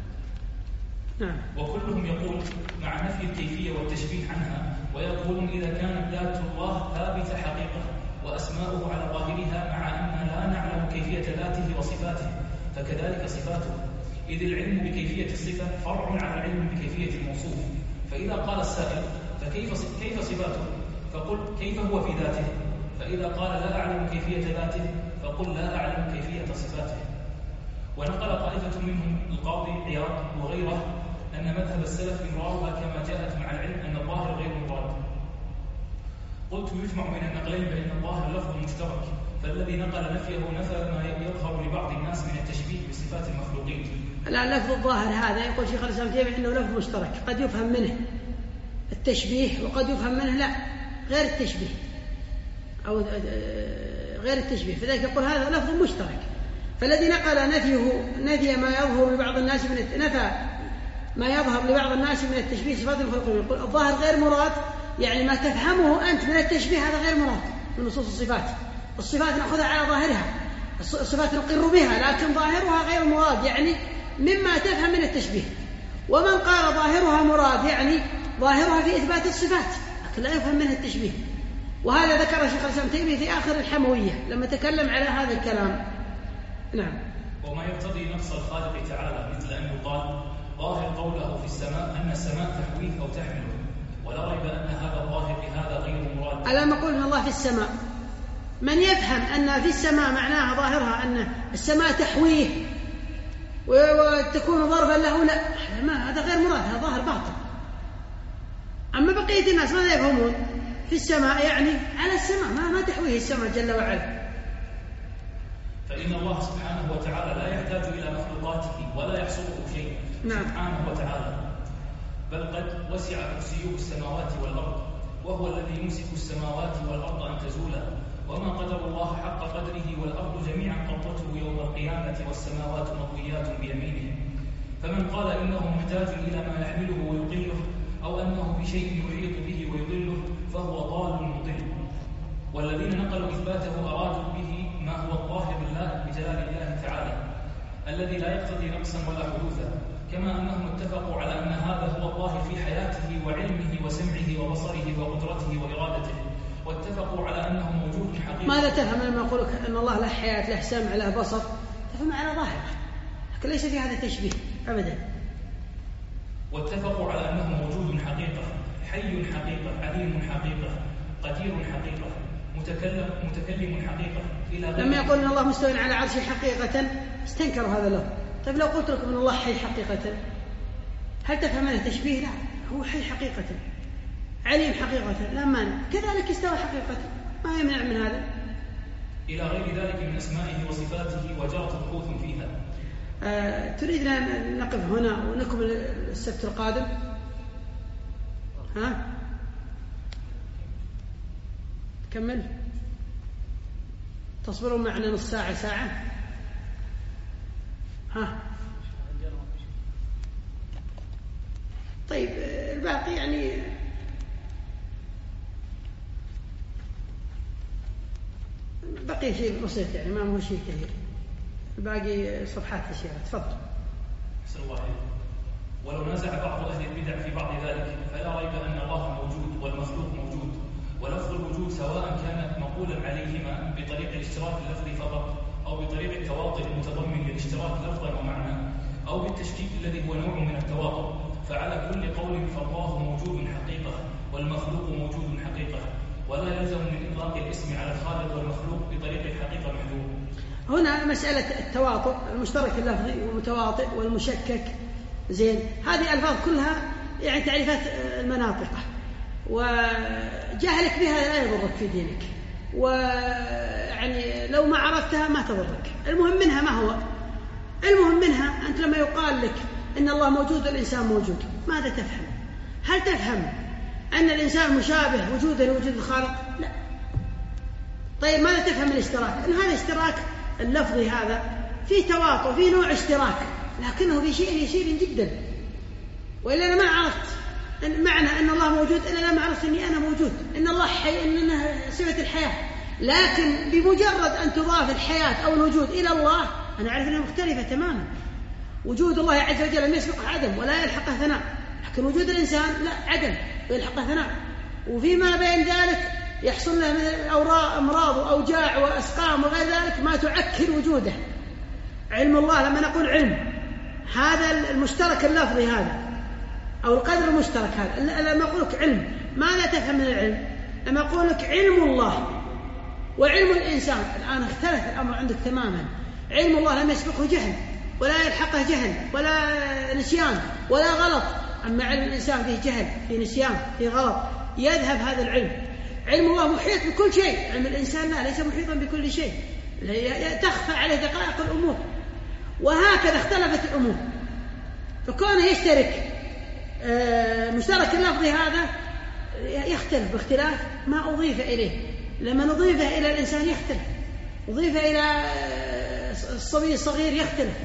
نعم. وكلهم يقول مع نفي الكيفية والتشبيه عنها، ويقولون إذا كانت ذات الله ثابتة حقيقة وأسماؤه على ظاهرها مع أننا لا نعلم كيفية ذاته وصفاته فكذلك صفاته، إذ العلم بكيفية الصفة فرع على العلم بكيفية الموصوف. فإذا قال السائل كيف صفاته؟ فقل كيف هو في ذاته؟ فإذا قال لا أعلم كيفية ذاته فقل لا أعلم كيفية صفاته. ونقل طائفة منهم القاضي عياض وغيره أن مذهب السلف إمرارها كما جاءت مع العلم أن الظاهر غير مراد. قلت يجمع من النقلين بأن الظاهر لفظ مشترك، فالذي نقل نفيه نفى ما يظهر لبعض الناس من التشبيه بصفات المخلوقين. لا، لفظ الظاهر هذا يقول شيخ الإسلام تيمية إنه لفظ مشترك، قد يفهم منه التشبيه وقد يفهم منه لا غير التشبيه أو غير التشبيه، فذلك يقول هذا لفظ مشترك. فالذي نقل نفي ما يظهر لبعض الناس نفى ما يظهر لبعض الناس من التشبيه صفات المخلوقين، يقول الظاهر غير مراد، يعني ما تفهمه أنت من التشبيه هذا غير مراد من نصوص الصفات. الصفات نأخذها على ظاهرها، الصفات نقر بها، لكن ظاهرها غير مراد يعني مما تفهم من التشبيه. ومن قال ظاهرها مراد يعني ظاهرها في إثبات الصفات لكن لا يفهم منها التشبيه. وهذا ذكر شيخ الإسلام تيمية في آخر الحموية لما تكلم على هذا الكلام. نعم. وما يقتضي نقص الخالق تعالى مثل أن يقال ظاهر قوله في السماء أن السماء تحويه أو تحمله، ولا ريب أن هذا الظاهر بهذا غير مراد. ألا نقول أن الله في السماء، من يفهم أن في السماء معناها ظاهرها أن السماء تحويه وتكون ضربا له، لا ما هذا غير مراد، هذا ظاهر باطل. أما بقية الناس ماذا يفهمون؟ في السماء يعني على السماء، ما تحويه السماء جل وعلا. فإن الله سبحانه وتعالى لا يحتاج إلى مخلوقاته ولا يحصره شيء. نعم. سبحانه وتعالى، بل قد وسع كرسيه السماوات والأرض، وهو الذي يمسك السماوات والأرض أن تزولا، وما قدر الله حق قدره، والأرض جميعا قبضته يوم القيامة والسماوات مطويات بيمينه. فمن قال إنه محتاج إلى ما يحمله ويقله، أو أنه بشيء يحيط به ويضله، فهو ضال مضل. والذين نقلوا إثباته أرادوا به ما هو الظاهر لله بجلال الله تعالى الذي لا يقتضي نقصا ولا حدوثا، كما أنهم اتفقوا على أن هذا هو الظاهر في حياته وعلمه وسمعه وبصره وقدرته وإرادته، واتفقوا على أنه موجود حقيقي. ماذا تفهم لما أقولك أن الله له حياة له سمع له بصر؟ تفهم على ظاهره، لكن ليس في هذا التشبيه أبدا. واتفقوا على أنه موجود حقيقة، حي حقيقة، عليم حقيقة، قدير حقيقة، متكلم حقيقة، إلى غيره. لما يقول أن الله مستوى على عرشه حقيقة استنكروا هذا له. طيب لو قلت لكم أن الله حي حقيقة هل تفهم أنه تشبيه؟ لا، هو حي حقيقة، عليم حقيقة، لا مانع، كذلك استوى حقيقة، ما يمنع من هذا. إلى غير ذلك من أسمائه وصفاته وجرت بحوث فيها. تريدنا أن نقف هنا ونكمل السبت القادم؟ كمل. تصبرون معنا نص ساعة ساعة؟ ها طيب الباقي يعني بقي شيء بسيط يعني ما هو شيء كثير، الباقي صفحات أشياء. تفضل. أحسن الله عليك. ولو نازع بعض أهل البدع في بعض ذلك فلا ريب أن الله موجود والمخلوق موجود، ولفظ الوجود سواء كان مقولا عليهما بطريق الاشتراك اللفظي فقط أو بطريق التواطؤ المتضمن للاشتراك لفظا ومعنى أو بالتشكيك الذي هو نوع من التواطؤ، فعلى كل قول فالله موجود حقيقة والمخلوق موجود حقيقة، ولا يلزم من إطلاق الاسم على الخالق والمخلوق بطريق الحقيقة محذور. هنا مسألة التواطؤ المشترك اللفظي والمتواطئ والمشكك، زين، هذه ألفاظ كلها يعني تعريفات المناطق، وجهلك بها لا يضرك في دينك، ويعني لو ما عرفتها ما تضرك. المهم منها ما هو؟ المهم منها أنت لما يقال لك إن الله موجود والإنسان موجود، ماذا تفهم؟ هل تفهم أن الإنسان مشابه وجوده لوجود الخالق؟ لا. طيب ماذا تفهم الاشتراك؟ أن هذا الاشتراك اللفظي هذا فيه تواطؤ، فيه نوع اشتراك، لكنه في شيء يسير جدا. وإلا أنا ما عرفت معنى أن الله موجود إلا لما عرفت أني أنا موجود، إن الله حي، إننا صفة الحياة. لكن بمجرد أن تضاف الحياة أو الوجود إلى الله أنا أعرف أنها مختلفة تماما. وجود الله عز وجل لم يسبق عدم ولا يلحقه ثناء، لكن وجود الإنسان لا، عدم ويلحقه ثناء. وفيما بين ذلك يحصل له من أمراض وأوجاع وأسقام وغير ذلك ما تعكر وجوده. علم الله لما نقول علم، هذا المشترك اللفظي هذا أو القدر المشترك هذا، لما أقول لك علم ماذا تفهم من العلم؟ لما أقول لك علم الله وعلم الإنسان، الآن اختلف الأمر عندك تماما. علم الله لم يسبقه جهل ولا يلحقه جهل ولا نسيان ولا غلط، أما علم الإنسان فيه جهل، فيه نسيان، فيه غلط، يذهب هذا العلم. علم الله محيط بكل شيء، علم الإنسان لا، ليس محيطا بكل شيء، تخفى عليه دقائق الأمور. وهكذا اختلفت الأمور، فكونه يشترك مشترك اللفظي هذا يختلف باختلاف ما أضيف إليه. لما نضيفه إلى الإنسان يختلف، نضيفه إلى الصبي الصغير يختلف.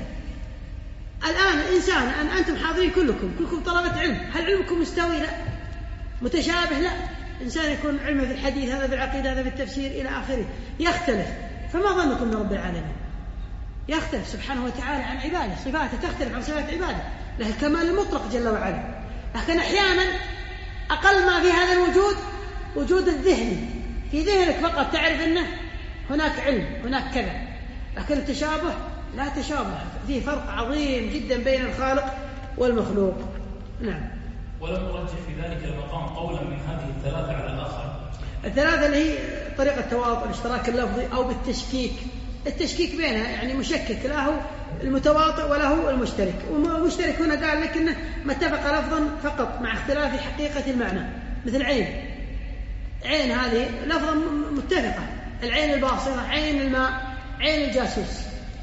الآن الإنسان، أنتم حاضرين كلكم طلبة علم، هل علمكم مستوي؟ لا. متشابه؟ لا. إنسان يكون علمه في الحديث، هذا في العقيدة، هذا في التفسير إلى آخره، يختلف. فما ظنكم برب العالمين؟ يختلف سبحانه وتعالى عن عباده، صفاته تختلف عن صفات عباده، له الكمال المطلق جل وعلا. لكن أحيانا أقل ما في هذا الوجود وجود الذهني، في ذهنك فقط تعرف أنه هناك علم، هناك كذا، لكن التشابه لا تشابه، فيه فرق عظيم جدا بين الخالق والمخلوق. نعم. ولم أرجح في ذلك المقام قولا من هذه الثلاثة على الآخر. الثلاثة اللي هي طريقة التواطؤ، الاشتراك اللفظي أو بالتشكيك، التشكيك بينها يعني مشكك، له المتواطئ وله المشترك. والمشترك هنا قال لك إنه ما اتفق لفظا فقط مع اختلاف حقيقة المعنى، مثل عين. عين هذه لفظا متفقة، العين الباصرة، عين الماء، عين الجاسوس.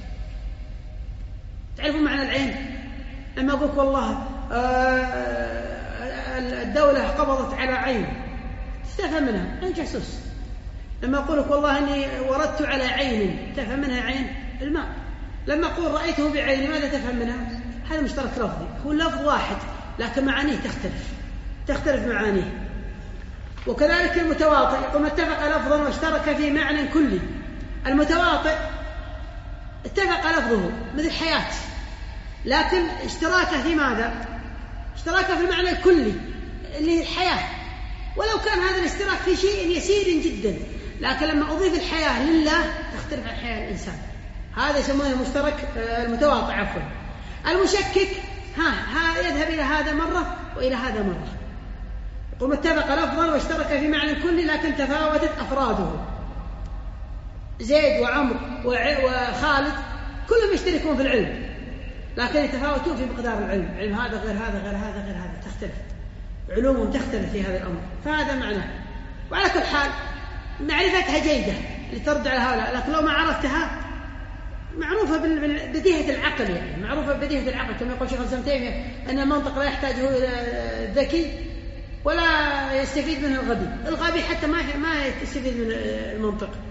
تعرفون معنى العين؟ لما أقول والله الدولة قبضت على عين، تفهم منها عين جاسوس. لما أقول لك والله أني وردت على عين، تفهم منها عين الماء. لما أقول رأيته بعيني، ماذا تفهم منها؟ هذا مشترك لفظي، هو لفظ واحد لكن معانيه تختلف معانيه. وكذلك المتواطئ، يقول ما اتفق لفظا واشترك في معنى كلي. المتواطئ اتفق لفظه مثل حياة، لكن اشتراكه في ماذا؟ اشتراكه في المعنى الكلي اللي هي الحياة، ولو كان هذا الاشتراك في شيء يسير جدا، لكن لما أضيف الحياة لله تختلف عن حياة الإنسان. هذا يسمونه المشترك المتواطئ عفوا. المشكك يذهب إلى هذا مرة وإلى هذا مرة. يقول اتفق لفظا واشترك في معنى كلي لكن تفاوتت أفراده. زيد وعمر وخالد كلهم يشتركون في العلم، لكن يتفاوتون في مقدار العلم. علم هذا غير هذا غير هذا غير هذا، تختلف علومهم، تختلف في هذا الأمر. فهذا معناه. وعلى كل حال معرفتها جيدة لترد على هؤلاء، لكن لو ما عرفتها معروفة بديهة العقل، يعني معروفة بديهة العقل، كما يقول شيخ الإسلام تيمية أن المنطق لا يحتاجه الذكي ولا يستفيد منه الغبي. الغبي حتى ما يستفيد من المنطق.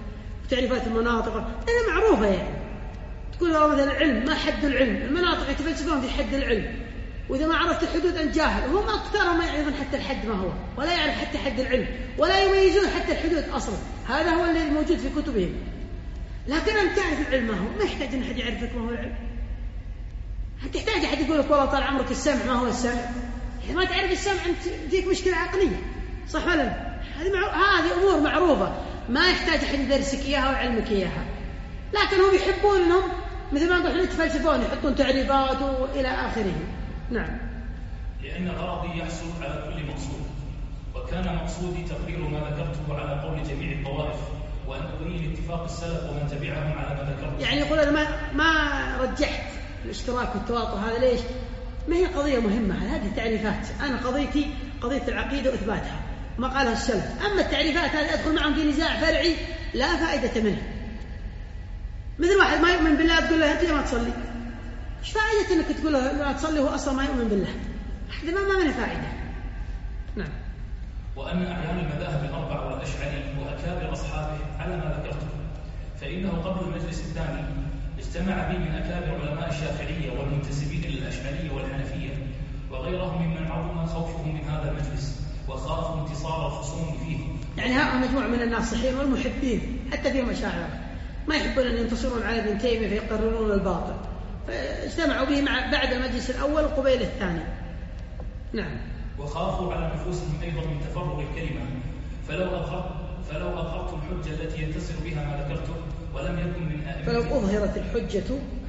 وتعريفات المناطق هذه معروفة يعني. تقول مثلا العلم ما حد العلم، المناطق يتفلسفون في حد العلم، وإذا ما عرفت الحدود أنت جاهل. هم أكثرهم ما يعرفون حتى الحد ما هو، ولا يعرف حتى حد العلم، ولا يميزون حتى الحدود أصلا. هذا هو اللي موجود في كتبهم. لكن أنت تعرف العلم ما هو، ما يحتاج أن أحد يعرفك ما هو العلم. أنت تحتاج أحد يقول لك والله طال عمرك السمع ما هو السمع. إذا ما تعرف السمع أنت فيك مشكلة عقلية، صح ولا لا؟ هذه أمور معروفة ما يحتاج أحد يدرسك إياها ويعلمك إياها. لكن هم يحبون أنهم مثل ما نقول يتفلسفون، يحطون تعريفات وإلى آخره. نعم. لأن غرضي يحصل على كل مقصود، وكان مقصودي تقرير ما ذكرته على قول جميع الطوائف، وأن أبين اتفاق السلف ومن تبعهم على ما ذكرته. يعني يقول أنا ما رجحت الاشتراك والتواطؤ، هذا ليش؟ ما هي قضية مهمة، هذه تعريفات. أنا قضيتي قضية العقيدة وإثباتها ما قالها السلف. أما التعريفات هذه أدخل معهم في نزاع فرعي لا فائدة منه. مثل واحد ما يؤمن بالله تقول له أنت ما تصلي، إيش فائدة أنك تقول له لا تصلي وهو أصلا ما يؤمن بالله؟ هذا ما منه فائدة. نعم. وأن أعيان المذاهب الأربع والأشعري وأكابر أصحابه على ما ذكرته، فإنه قبل المجلس الثاني اجتمع بي من أكابر علماء الشافعية والمنتسبين للأشعرية والحنفية وغيرهم ممن عظم خوفهم من هذا المجلس وخافوا انتصار الخصوم فيه. يعني هؤلاء مجموعة من الناصحين والمحبين، حتى فيهم أشاعرة ما يحبون أن ينتصرون على ابن تيمية فيقررون الباطل، فاجتمعوا به بعد المجلس الأول وقبيل الثاني. نعم. وخافوا على نفوسهم أيضا من تفرغ الكلمة، فلو أظهرت الحجة التي ينتصر بها ما ذكرته ولم يكن من أئمة فلو أظهرت الحجة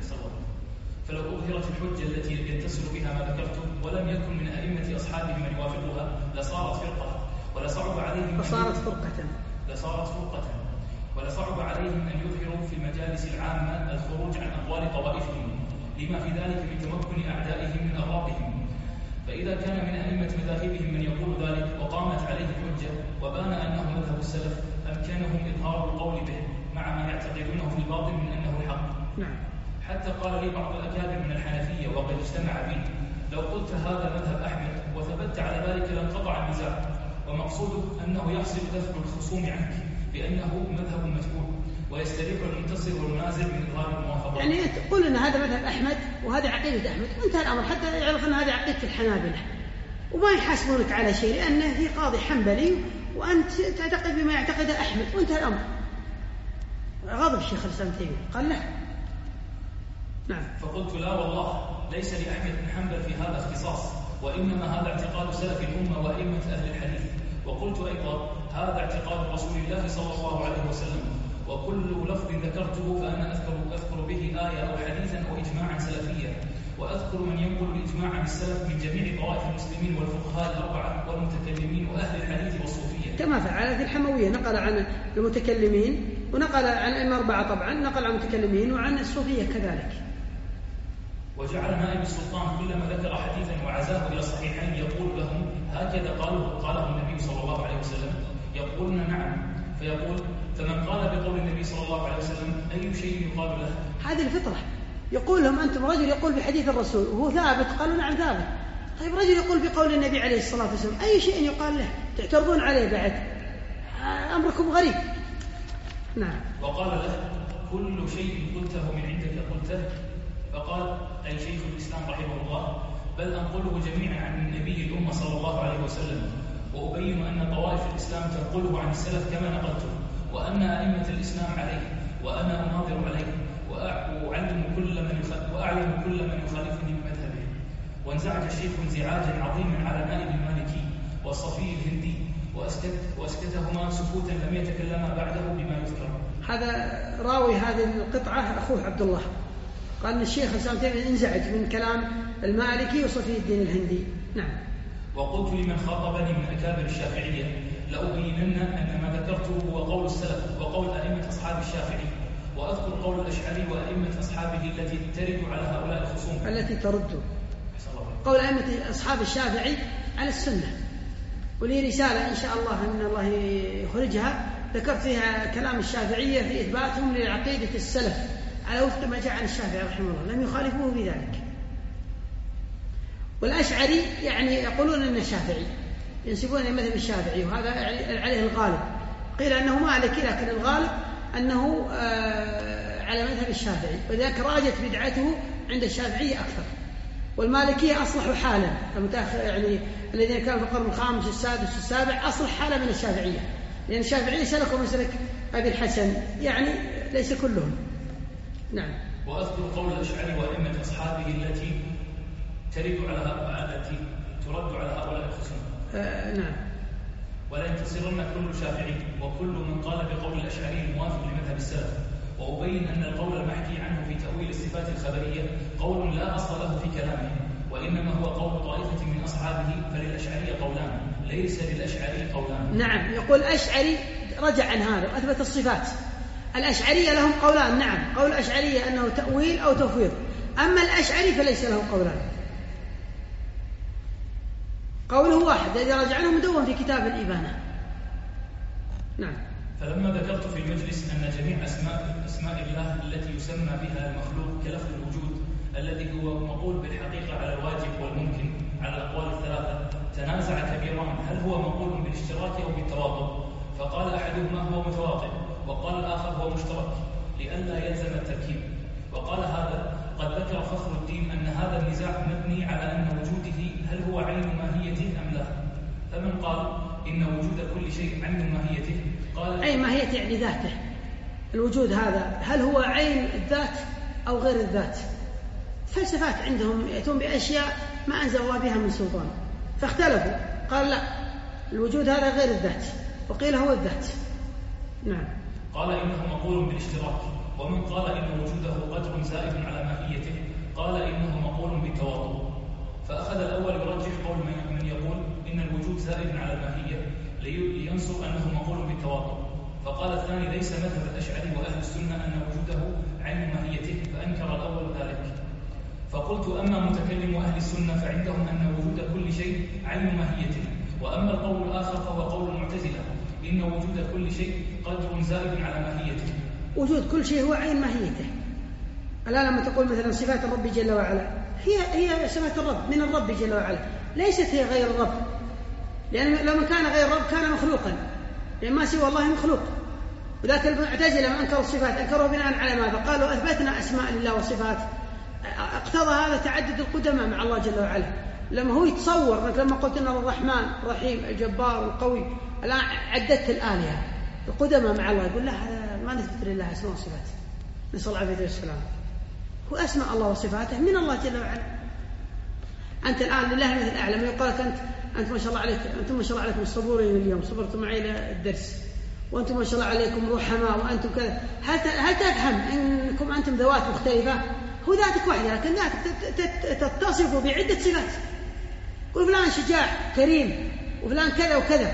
التي ينتصر بها ما ذكرته ولم يكن من أئمة أصحابه من يوافقها لصارت فرقة ولصعب عليهم أن يظهروا في المجالس العامة الخروج عن أقوال طوائفهم لما في ذلك من تمكن أعدائهم من أغراضهم. فإذا كان من أئمة مذاهبهم من يقول ذلك وقامت عليه الحجة وبان أنه مذهب السلف أمكنهم إظهار القول به مع ما يعتقدونه في الباطن من أنه الحق. نعم. حتى قال لي بعض الأكابر من الحنفية وقد اجتمع بي لو قلت هذا مذهب أحمد وثبت على ذلك لانقطع النزاع، ومقصوده أنه يحصل دفع الخصوم عنك بأنه مذهب مجهول ويستريح المنتصر والنازل من إظهار الموافقة. يعني تقول أن هذا مذهب أحمد وهذا عقيدة أحمد وانتهى الأمر، حتى يعرف أن هذه عقيدة الحنابلة وما يحاسبونك على شيء لأنه في قاضي حنبلي وأنت تعتقد بما يعتقد أحمد وانتهى الأمر. غضب الشيخ الإسلام تيمية قال له. نعم. فقلت لا والله ليس لأحمد بن حنبل في هذا اختصاص، وإنما هذا اعتقاد سلف الأمة وأئمة أهل الحديث. وقلت أيضا هذا اعتقاد رسول الله صلى الله عليه وسلم، وكل لفظ ذكرته فأنا أذكر به آية أو حديثا أو إجماعا سلفيا، وأذكر من ينقل الإجماع بالسلف من جميع طوائف المسلمين والفقهاء الأربعة والمتكلمين وأهل الحديث والصوفية، كما فعل في الحموية، نقل عن المتكلمين ونقل عن الأئمة الأربعة طبعا، نقل عن المتكلمين وعن الصوفية كذلك. وجعل نائب السلطان كلما ذكر حديثا وعزاه إلى الصحيحين يقول لهم هكذا قاله النبي صلى الله عليه وسلم، يقولون نعم، فيقول فمن قال بقول النبي صلى الله عليه وسلم أي شيء يقال له؟ هذه الفطرة. يقول لهم أنتم رجل يقول بحديث الرسول وهو ثابت، قالوا نعم ثابت. طيب رجل يقول بقول النبي عليه الصلاة والسلام أي شيء يقال له؟ تعترضون عليه بعد؟ أمركم غريب. نعم. وقال له كل شيء قلته من عندك قلته، فقال أي شيخ الإسلام رحمه الله بل أنقله جميعا عن النبي الأمة صلى الله عليه وسلم، وأبين أن طوائف الإسلام تنقله عن السلف كما نقلته، وأن أئمة الإسلام عليه، وأنا أناظر عليه وأعلم كل من يخالفني بمذهبه. وانزعج الشيخ انزعاجا عظيما على نائب المالكي والصفي الهندي وأسكتهما سكوتا لم يتكلما بعده بما يذكر. هذا راوي هذه القطعة أخوه عبد الله قال أن الشيخ الإسلام تيمية انزعج من كلام المالكي وصفي الدين الهندي. نعم. وقلت لمن خاطبني من أكابر الشافعية لأبينن أن ما ذكرته هو قول السلف وقول أئمة أصحاب الشافعي، وأذكر قول الأشعري وأئمة أصحابه التي ترد على هؤلاء الخصوم، التي ترد قول أئمة أصحاب الشافعي على السنة. ولي رسالة إن شاء الله أن الله يخرجها ذكرت فيها كلام الشافعية في إثباتهم لعقيدة السلف على وفق ما جاء عن الشافعي رحمه الله، لم يخالفوه بذلك. والأشعري يعني يقولون أنه شافعي، ينسبون إلى مذهب الشافعي، وهذا عليه الغالب. قيل أنه مالكي لكن الغالب أنه على مذهب الشافعي، وذلك راجت بدعته عند الشافعية أكثر. والمالكية أصلحوا حالا، يعني الذين كانوا في القرن الخامس السادس السابع أصلح حالا من الشافعية، لأن الشافعية سلكوا مسلك أبي الحسن، يعني ليس كلهم. نعم. وأذكر قول الأشعري وأئمة أصحابه التي ترد على هؤلاء الخصوم. نعم. ولا ينتصرن كل شافعي وكل من قال بقول الأشعري الموافق لمذهب السلف. وأبين أن القول المحكي عنه في تأويل الصفات الخبرية قول لا أصل له في كلامه، وإنما هو قول طائفة من أصحابه، فللأشعري قولان ليس للأشعري قولان. نعم. يقول الأشعري رجع عن هذا وأثبت الصفات. الأشعرية لهم قولان، نعم، قول الأشعرية أنه تأويل أو تفويض، أما الأشعري فليس له قولان، قوله واحد الذي رجع عنه مدون في كتاب الإبانة. نعم. فلما ذكرت في المجلس أن جميع أسماء الله التي يسمى بها المخلوق كلفظ الوجود الذي هو مقول بالحقيقة على الواجب والممكن على الأقوال الثلاثة، تنازع كبيران هل هو مقول بالاشتراك أو بالتواطؤ، فقال أحدهما هو متواطئ وقال الآخر هو مشترك لئلا يلزم التركيب. وقال هذا قد ذكر فخر الدين أن هذا النزاع مبني على أن وجوده هل هو عين ماهيته أم لا، فمن قال إن وجود كل شيء عين ماهيته قال عين ماهيته يعني ذاته، الوجود هذا هل هو عين الذات أو غير الذات؟ فلسفات عندهم يأتون بأشياء ما أنزل الله بها من سلطان، فاختلفوا، قال لا، الوجود هذا غير الذات، وقيل هو الذات. نعم. قال إنه مقول بالاشتراك، ومن قال إن وجوده قدر زائد على ماهيته قال إنه مقول بالتواطؤ. فأخذ الأول يرجح قول من يقول إن الوجود زائد على الماهية لينصر أنه مقول بالتواطؤ، فقال الثاني ليس مذهب الأشعري وأهل السنة أن وجوده عين ماهيته، فأنكر الأول ذلك. فقلت أما متكلم أهل السنة فعندهم أن وجود كل شيء عين ماهيته، وأما القول الآخر فهو قول المعتزلة إن وجود كل شيء قدر زائد على ماهيته. وجود كل شيء هو عين ماهيته. الآن لما تقول مثلا صفات الرب جل وعلا هي صفات الرب من الرب جل وعلا، ليست هي غير الرب، لأن لما كان غير الرب كان مخلوقا، لأن ما سوى الله مخلوق. ولكن المعتزلة لما أنكروا الصفات أنكروا بناء على ماذا؟ قالوا أثبتنا أسماء لله وصفات، اقتضى هذا تعدد القدماء مع الله جل وعلا. لما هو يتصور لما قلت إن الرحمن الرحيم الجبار القوي، الآن عددت الآلهة القدماء مع الله، يقول لا، هذا ما نثبت لله أسماء وصفات، نسأل الله عليه والسلام. هو أسماء الله وصفاته من الله جل وعلا. أنت الآن لله مثل الأعلى، يقول لك أنت ما شاء الله عليك، أنتم ما شاء الله عليكم صبورين اليوم، صبرتم معي إلى الدرس، وأنتم ما شاء الله عليكم رحماء، وأنتم كذا. هل تفهم أنكم أنتم ذوات مختلفة؟ هو ذاتك واحدة، لكن ذاتك تتصف بعدة صفات. قل فلان شجاع كريم وفلان كذا وكذا،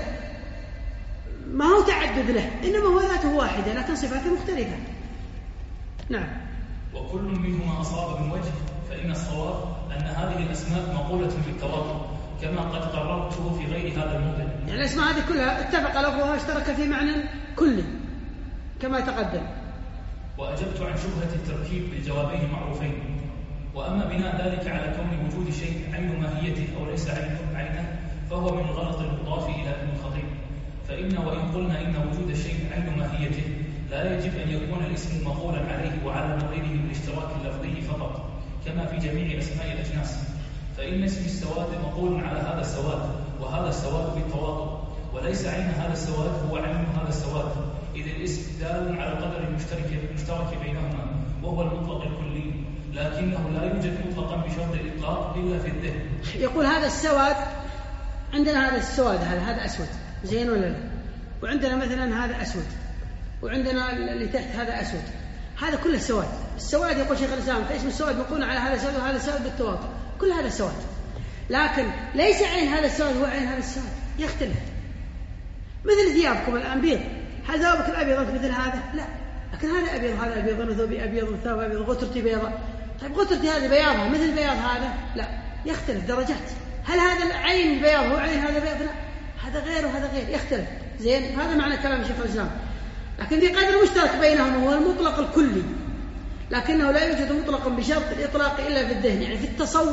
ما هو تعدد له، إنما هو ذاته واحدة لكن صفاته مختلفة. نعم. وكل منهما أصاب من وجه، فإن الصواب أن هذه الأسماء مقولة بالتواطؤ كما قد قررته في غير هذا الموضع. يعني الأسماء هذه كلها اتفق لفظها اشترك في معنى كلي كما تقدم. وأجبت عن شبهة التركيب بالجوابين المعروفين. وأما بناء ذلك على كون وجود شيء عين ماهيته أو ليس عينه فهو من الغلط المضاف إلى ابن الخطيب. فإن وإن قلنا إن وجود الشيء عين ماهيته لا يجب أن يكون الاسم مقولا عليه وعلى نظيره بالاشتراك اللفظي فقط كما في جميع أسماء الأجناس، فإن اسم السواد مقول على هذا السواد، وهذا السواد بالتواطؤ، وليس عين هذا السواد هو عين هذا السواد، إذ الاسم دال على القدر المشترك بينهما وهو المطلق الكلي، لكنه لا يوجد مطلقا بشرط الإطلاق إلا في الذهن. يقول هذا السواد، عندنا هذا السواد هذا أسود، زين ولا لا؟ وعندنا مثلا هذا أسود، وعندنا اللي تحت هذا أسود، هذا كله سواد. السواد يقول شيخ الإسلام فاسم السواد مقول على هذا السواد وهذا السواد بالتواطؤ، كل هذا سواد، لكن ليس عين هذا السواد هو عين هذا السواد، يختلف. مثل ثيابكم الآن بيض، هل ثوبك الأبيض أنت مثل هذا؟ لا، لكن هذا أبيض هذا أبيض، أنا ثوبي أبيض وثوب أبيض، غترتي بيضة. طيب غترتي هذه بياضها مثل بياض هذا؟ لا، يختلف درجات. هل هذا العين بياض هو عين هذا بياض؟ لا، هذا غير وهذا غير، يختلف. زين، هذا معنى كلام شيخ الإسلام. لكن في قدر مشترك بينهم هو المطلق الكلي، لكنه لا يوجد مطلقا بشرط الإطلاق إلا في الذهن، يعني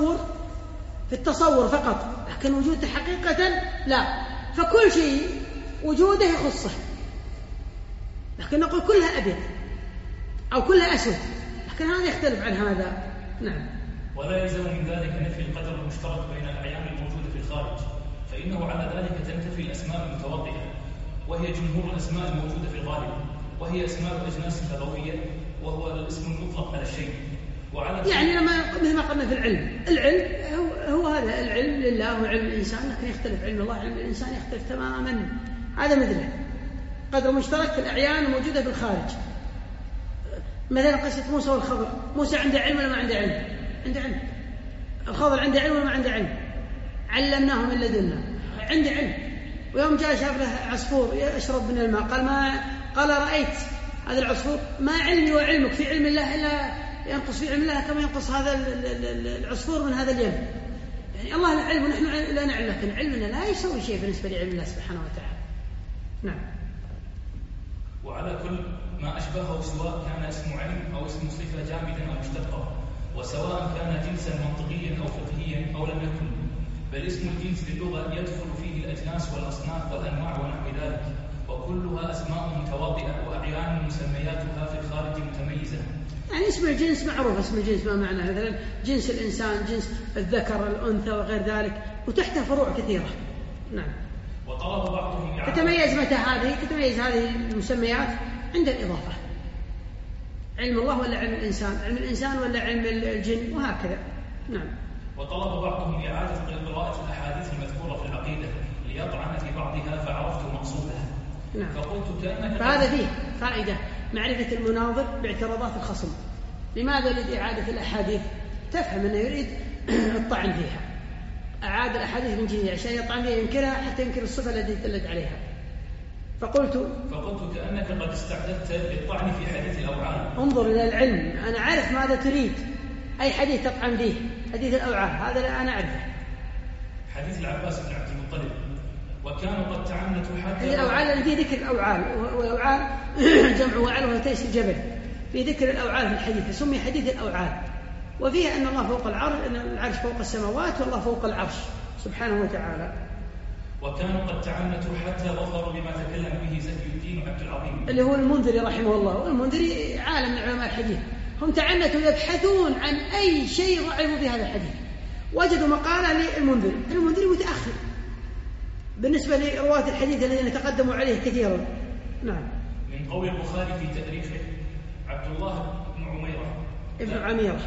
في التصور فقط، لكن وجوده حقيقة لا. فكل شيء وجوده يخصه، لكن نقول كلها أبيض أو كلها أسود، لكن هذا يختلف عن هذا. نعم. ولا يلزم من ذلك نفي القدر المشترك بين الأعيان الموجودة في الخارج، فإنه على ذلك تنتفي الأسماء المتوضئة، وهي جمهور الأسماء الموجودة في الغالب، وهي أسماء الأجناس اللغوية، وهو الاسم المطلق على الشيء. يعني مثل ما قلنا في العلم هو هذا العلم لله وعلم الإنسان، لكن يختلف علم الله وعلم الإنسان يختلف تماما. هذا مثله قدر مشترك في الأعيان الموجودة في الخارج. مثلا قصة موسى والخضر، موسى عنده علم ولا ما عنده علم؟ عنده علم. الخضر عنده علم ولا ما عنده علم؟ علمناه من لدنا، عنده علم. ويوم جاء شاف له عصفور يشرب من الماء، قال رأيت هذا العصفور ما علمي وعلمك في علم الله إلا ينقص في علم الله كما ينقص هذا العصفور من هذا اليم. يعني الله له علم ونحن لا نعلم، لكن علمنا لا يسوي شيء بالنسبة لعلم الله سبحانه وتعالى. نعم. وعلى كل ما أشبهه سواء كان اسم علم أو اسم صفة جامدا أو مشتقا، وسواء كان جنسا منطقيا أو فقهيا أو لم يكن، بل اسم الجنس للغة يدخل فيه الأجناس والأصناف والأنواع ونحو ذلك، وكلها أسماء متواضعة وأعيان مسمياتها في الخارج متميزة. يعني اسم الجنس معروف، اسم الجنس ما معنى مثلا جنس الإنسان، جنس الذكر الأنثى وغير ذلك، وتحتها فروع كثيرة. نعم. وطلب بعضهم تتميز متى هذه؟ تتميز هذه المسميات عند الإضافة، علم الله ولا علم الإنسان، علم الإنسان ولا علم الجن، وهكذا. نعم. وطلب بعضهم إعادة قراءة الأحاديث المذكورة في العقيدة ليطعن في بعضها فعرفت مقصودها. نعم. فقلت كأنك فهذا فيه فائدة معرفة المناظر باعتراضات الخصم. لماذا يريد إعادة الأحاديث؟ تفهم أنه يريد الطعن فيها، أعاد الأحاديث من جديد عشان يطعن فيها، ينكرها حتى ينكر الصفة التي دلت عليها. فقلت كأنك قد استعددت للطعن في حديث الأوعال. انظر إلى العلم، أنا عارف ماذا تريد، أي حديث تطعن فيه، حديث الأوعال هذا لا أنا أعرفه. حديث العباس بن عبد المطلب، وكانوا قد تعنتوا حتى الأوعال في ذكر الأوعال، والأوعال جمع وعل وهو تيس الجبل، في ذكر الأوعال في الحديث فسمي حديث الأوعال، وفيه أن الله فوق العرش، أن العرش فوق السماوات والله فوق العرش سبحانه وتعالى. وكانوا قد تعنتوا حتى ظفروا بما تكلم به زكي الدين عبد العظيم اللي هو المنذري رحمه الله، والمنذري عالم من علماء الحديث، هم تعنتوا يبحثون عن أي شيء ضعفوا بهذا الحديث، وجدوا مقالة للمنذري، المنذري متأخر بالنسبة لرواة الحديث الذين تقدموا عليه كثيرا. نعم. من قول البخاري في تاريخه عبد الله بن عميرة ابن عميرة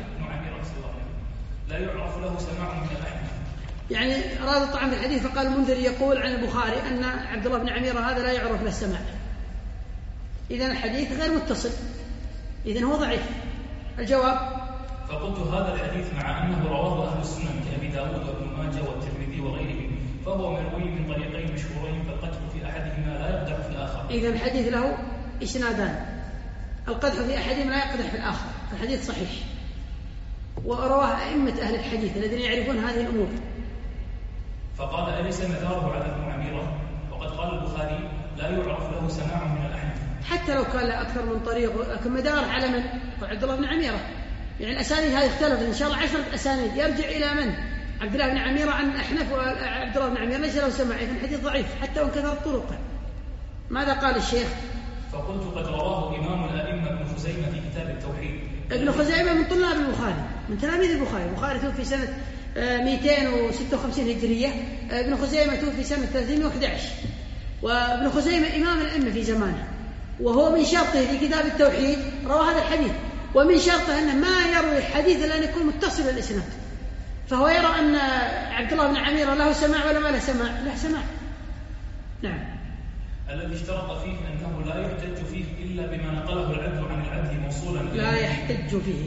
لا يعرف له سماع من الأحناف. يعني أراد الطعن في الحديث، فقال المنذري يقول عن البخاري أن عبد الله بن عميرة هذا لا يعرف له السماع، إذن الحديث غير متصل، إذن هو ضعيف. الجواب: فقلت هذا الحديث مع أنه رواه أهل السنن كأبي داود وابن ماجه والترمذي وغيرهم، فهو مروي من طريقين مشهورين، فالقدح في أحدهما لا يقدح في الآخر. إذن الحديث له إسنادان، القدح في أحدهما لا يقدح في الآخر، فالحديث صحيح، ورواه أئمة أهل الحديث الذين يعرفون هذه الأمور. فقال: أليس مداره على ابن عميرة؟ وقد قال البخاري: لا يعرف له سماع من الأحناف. حتى لو كان له أكثر من طريق، لكن مدار على من؟ عبد الله بن عميرة. يعني الأسانيد هذه اختلفت إن شاء الله 10 أسانيد، يرجع إلى من؟ عبد الله بن عميرة عن الأحناف، وعبد الله بن عميرة ليس له سماع، إذن الحديث ضعيف حتى وإن كثرت طرقه. ماذا قال الشيخ؟ فقلت: قد رواه إمام الأئمة ابن خزيمة في كتاب التوحيد. ابن خزيمة من طلاب البخاري، من تلاميذ البخاري. البخاري توفي سنة 256 هجرية، ابن خزيمة توفي سنة 311، وابن خزيمة إمام الأئمة في زمانه، وهو من شرطه في كتاب التوحيد روى هذا الحديث، ومن شرطه أنه ما يروي حديث إلا أن يكون متصل الإسناد، فهو يرى أن عبد الله بن عميرة له سماع ولا ما له سماع؟ له سماع. نعم. الذي اشترط فيه أنه لا يحتج فيه إلا بما نقله العدل عن العدل موصولا لا يحتج فيه.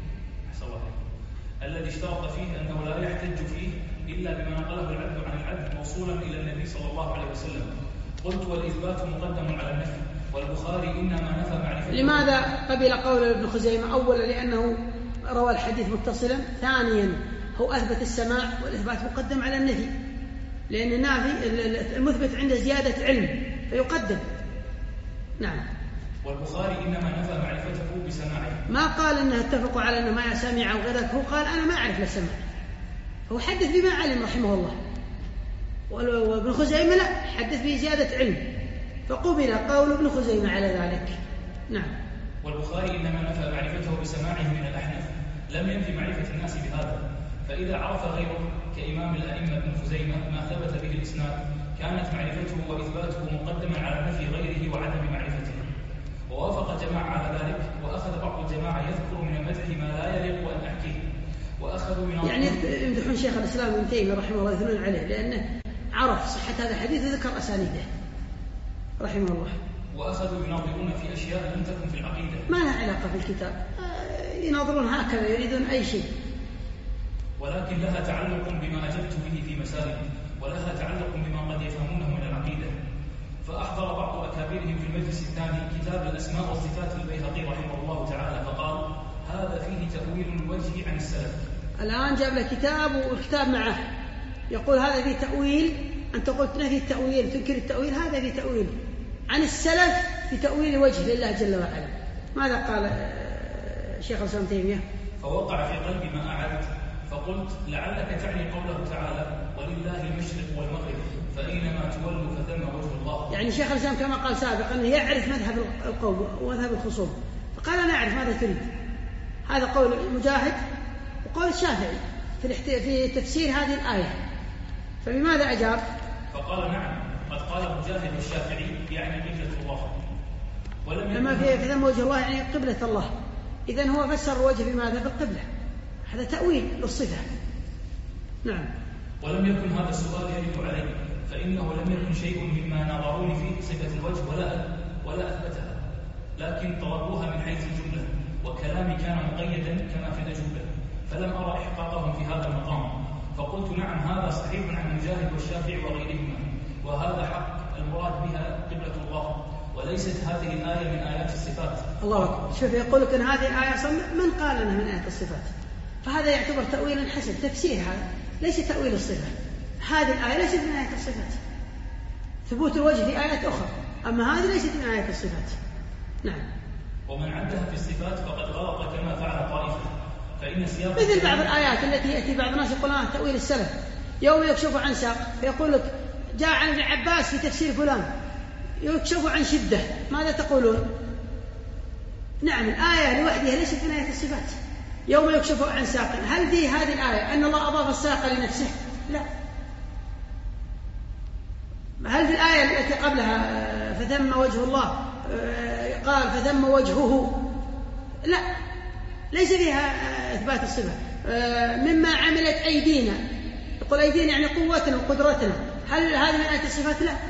الذي اشترط فيه أنه لا يحتج فيه إلا بما نقله العدل عن العدل موصولا إلى النبي صلى الله عليه وسلم. قلت: والإثبات مقدم على النفي، والبخاري إنما نفى معرفة. لماذا قبل قول ابن خزيمة؟ أولا لأنه روى الحديث متصلا، ثانيا هو أثبت السماع، والإثبات مقدم على النفي، لأن النافي المثبت عنده زيادة علم فيقدم. نعم. والبخاري إنما نفى معرفته بسماعه، ما قال إنه اتفقوا على أنه ما سمع أو غيره، هو قال أنا ما أعرف له سمع، هو حدث بما علم رحمه الله. وابن خزيمة لا، حدث بزيادة علم، فقبل قول ابن خزيمة على ذلك. نعم. والبخاري إنما نفى معرفته بسماعه من الأحنف، لم ينفي معرفة الناس بهذا، فإذا عرف غيره كإمام الأئمة ابن خزيمة ما ثبت به الإسناد كانت معرفته وإثباته مقدما على نفي غيره وعدم معرفته. ووافق جماعة على ذلك، وأخذ بعض الجماعة يذكر من المدح ما لا يليق أن أحكيه، وأخذوا من يعني يمدحون شيخ الإسلام ابن تيمية رحمه الله يثنون عليه لأنه عرف صحة هذا الحديث وذكر أسانيده رحمه الله. وأخذوا يناظرون في أشياء لم تكن في العقيدة ما لها علاقة في الكتاب، يناظرون هكذا يريدون أي شيء، ولكن لها تعلق بما أجبت به في مسائل، ولها تعلق بما قد يفهمونه من العقيدة. فأحضر بعض أكابرهم في المجلس الثاني كتاب الأسماء والصفات للبيهقي رحمه الله تعالى، فقال هذا فيه تأويل الوجه عن السلف. الآن جاب له كتاب والكتاب معه يقول هذا فيه تأويل، أنت قلت نفي التأويل تنكر التأويل، هذا فيه تأويل عن السلف في تأويل وجه لله جل وعلا. ماذا قال شيخ الإسلام تيمية؟ فوقع في قلبي ما أعدت، فقلت لعلك تعني قوله تعالى ولله المشرق والمغرب فأينما تولوا فثم وجه الله. يعني شيخ الإسلام كما قال سابقا أنه يعرف مذهب القوم ومذهب الخصوم، فقال أنا أعرف ماذا تريد. هذا قول مجاهد وقول الشافعي في تفسير هذه الآية، فبماذا أجاب؟ فقال نعم قد قال مجاهد والشافعي يعني قبلة الله، لما في ثم وجه الله يعني قبلة الله، إذن هو فسر الوجه بماذا؟ بالقبلة، هذا تأويل للصفة. نعم. ولم يكن هذا السؤال يرد علي، فإنه لم يكن شيء مما نظروني فيه صفة الوجه ولا أثبتها، لكن طلبوها من حيث الجملة، وكلامي كان مقيدا كما في الأجوبة، فلم أرى إحقاقهم في هذا المقام، فقلت نعم هذا صحيح عن مجاهد والشافعي وغيرهما، وهذا حق المراد بها قبلة الله، وليست هذه الآية من آيات الصفات. الله أكبر. شوف يقول لك أن هذه الآية من قال أنها من آيات الصفات، فهذا يعتبر تأويلا حسن، تفسير هذا ليس تأويل الصفة. هذه الآية ليست من آيات الصفات، ثبوت الوجه في آيات أخرى، أما هذه ليست من آيات الصفات. نعم. ومن عدها في الصفات فقد غلط كما فعل طائفة، فإن سياق مثل بعض الآيات التي يأتي بعض الناس يقولون تأويل السلف، يوم يكشف عن ساق فيقول لك جاء عن ابن عباس في تفسير فلان، يكشف عن شدة، ماذا تقولون؟ نعم الآية لوحدها ليست من آيات الصفات. يوم يكشف عن ساق، هل في هذه الآية أن الله أضاف الساق لنفسه؟ لا. هل في الآية التي قبلها فثم وجه الله قال فثم وجهه؟ لا، ليس فيها إثبات الصفة. مما عملت أيدينا، يقول أيدينا يعني قوتنا وقدرتنا، هل هذه من آيات الصفات؟ لا.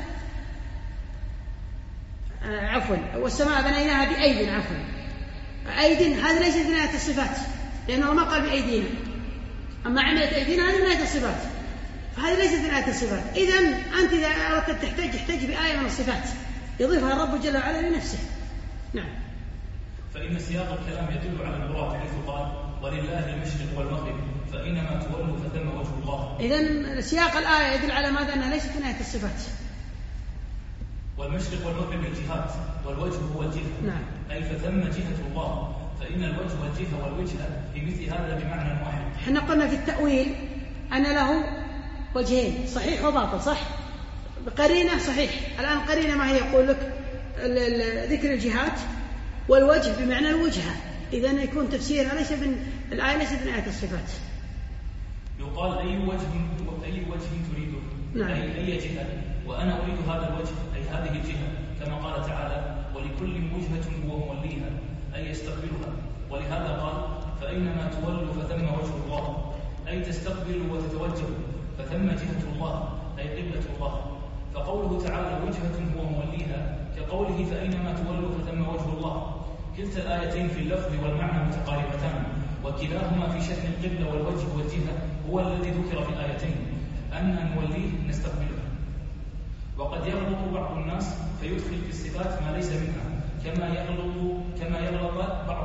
عفوا، والسماء بنيناها بأيد، عفوا أيد هذه ليست من آيات الصفات، لأنه ما قال بأيدينا، أما عملت أيدينا هذه من آيات الصفات، فهذه ليست من آيات الصفات. إذن أنت إذا أردت تحتاج بآية من الصفات يضيفها الرب جل وعلا لنفسه. نعم. فإن سياق الكلام يدل على المراد حيث قال ولله المشرق والمغرب فإنما تولوا فثم وجه الله. إذن سياق الآية يدل على ماذا؟ أنها ليست من آيات الصفات. والمشرق والمغرب الجهات، والوجه هو الجهة. نعم. أي فثم جهة الله، فإن الوجه والجهة والوجهة في مثل هذا بمعنى واحد. احنا قلنا في التأويل أن له وجهين، صحيح وباطل، صح؟ بقرينة صحيح. الآن قرينة ما هي؟ يقول لك ذكر الجهات والوجه بمعنى الوجهة، إذن يكون تفسيرها ليس من الآية ليست من آيات الصفات. يقال أي وجه تريده؟ نعم. أي جهة، وأنا أريد هذا الوجه أي هذه الجهة، كما قال تعالى ولكل وجهة هو موليها أي يستقبلها، ولهذا قال فأينما تولوا فثم وجه الله أي تستقبلوا وتتوجهوا، فثم جهة الله أي قبلة الله. فقوله تعالى وجهة هو موليها كقوله فأينما تولوا فثم وجه الله، كلتا الآيتين في اللفظ والمعنى متقاربتان، وكلاهما في شأن القبلة والوجه والجهة هو الذي ذكر في الآيتين أن نوليه نستقبله. وقد يغلط بعض الناس فيدخل في الصفات ما ليس منها، كما يغلط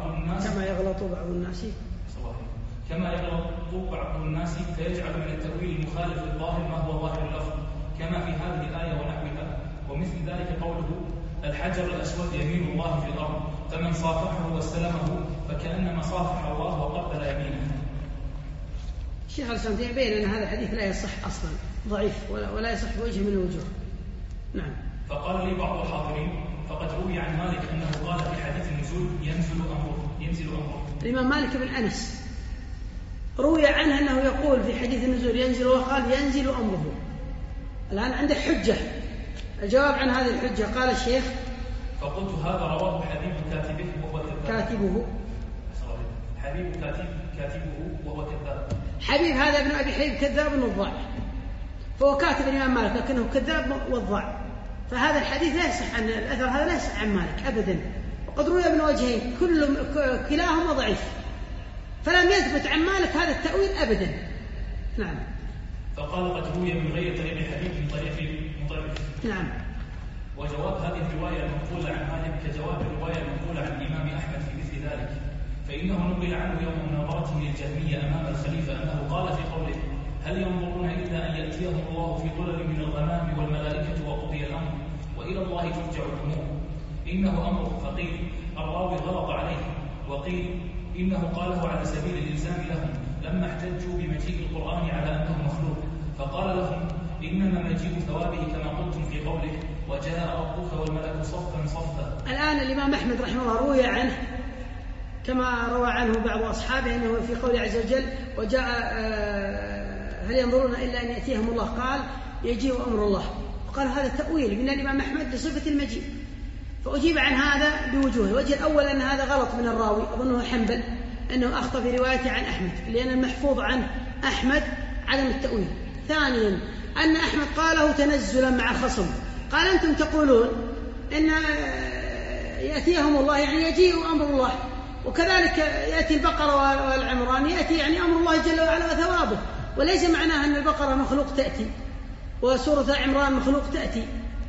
بعض الناس فيجعل من التأويل المخالف للظاهر ما هو ظاهر اللفظ، كما في هذه الآية ونحوها. ومثل ذلك قوله الحجر الأسود يمين الله في الأرض فمن صافحه واستلمه فكأنما صافح الله وقبل يمينه. الشيخ الإسلام يبين أن هذا الحديث لا يصح أصلا، ضعيف ولا يصح بوجه من الوجوه. نعم. فقال لي بعض الحاضرين: فقد روي عن مالك أنه قال في حديث النزول: ينزل أمره. الإمام مالك بن أنس روي عنه أنه يقول في حديث النزول ينزل، وقال ينزل أمره. الآن عنده حجة. الجواب عن هذه الحجة قال الشيخ: فقلت: هذا رواه حبيب كاتبه وهو كذاب. كاتبه وهو كذاب. حبيب هذا ابن أبي حبيب كذاب وضاع، فهو كاتب الإمام مالك لكنه كذاب وضاع، فهذا الحديث لا يصح عن الأثر هذا لا يصح عن مالك أبدا. وقد روي ابن وجهين كلاهما ضعيف، فلم يثبت عن مالك هذا التأويل أبدا. نعم. فقال: قد روي من غير طريق حبيب من طريق مطرف. نعم. وجواب هذه الرواية المنقولة عن مالك كجواب الرواية المنقولة عن الإمام أحمد في مثل ذلك، فإنه نقل عنه يوم مناظرته للجهمية أمام الخليفة أنه قال في قوله: هل ينظرون إلا أن يأتيهم الله في ظلل من الغمام والملائكة وقضي الأمر وإلى الله ترجع الأمور. إنه أمر. فقيل: الراوي غلط عليه. وقيل: إنه قاله على سبيل الإلزام لهم لما احتجوا بمجيء القرآن على أنه مخلوق، فقال لهم: إنما مجيء ثوابه كما قلتم في قوله: وجاء ربك والملك صفا صفا. الآن الإمام أحمد رحمه الله روي عنه كما روى عنه بعض أصحابه أنه في قوله عز وجل: وجاء هل ينظرون إلا أن يأتيهم الله، قال: يجيء أمر الله. وقال هذا تأويل من الإمام أحمد لصفة المجيء، فأجيب عن هذا بوجوه. الوجه الأول أن هذا غلط من الراوي، أظنه حنبل، أنه أخطأ في روايته عن أحمد، لأن المحفوظ عن أحمد عدم التأويل. ثانيا أن أحمد قاله تنزلا مع الخصم، قال: أنتم تقولون إن يأتيهم الله يعني يجيء أمر الله، وكذلك يأتي البقرة والعمران يأتي يعني أمر الله جل وعلا وثوابه، وليس معناه أن البقرة مخلوق تأتي وسورة عمران مخلوق تأتي،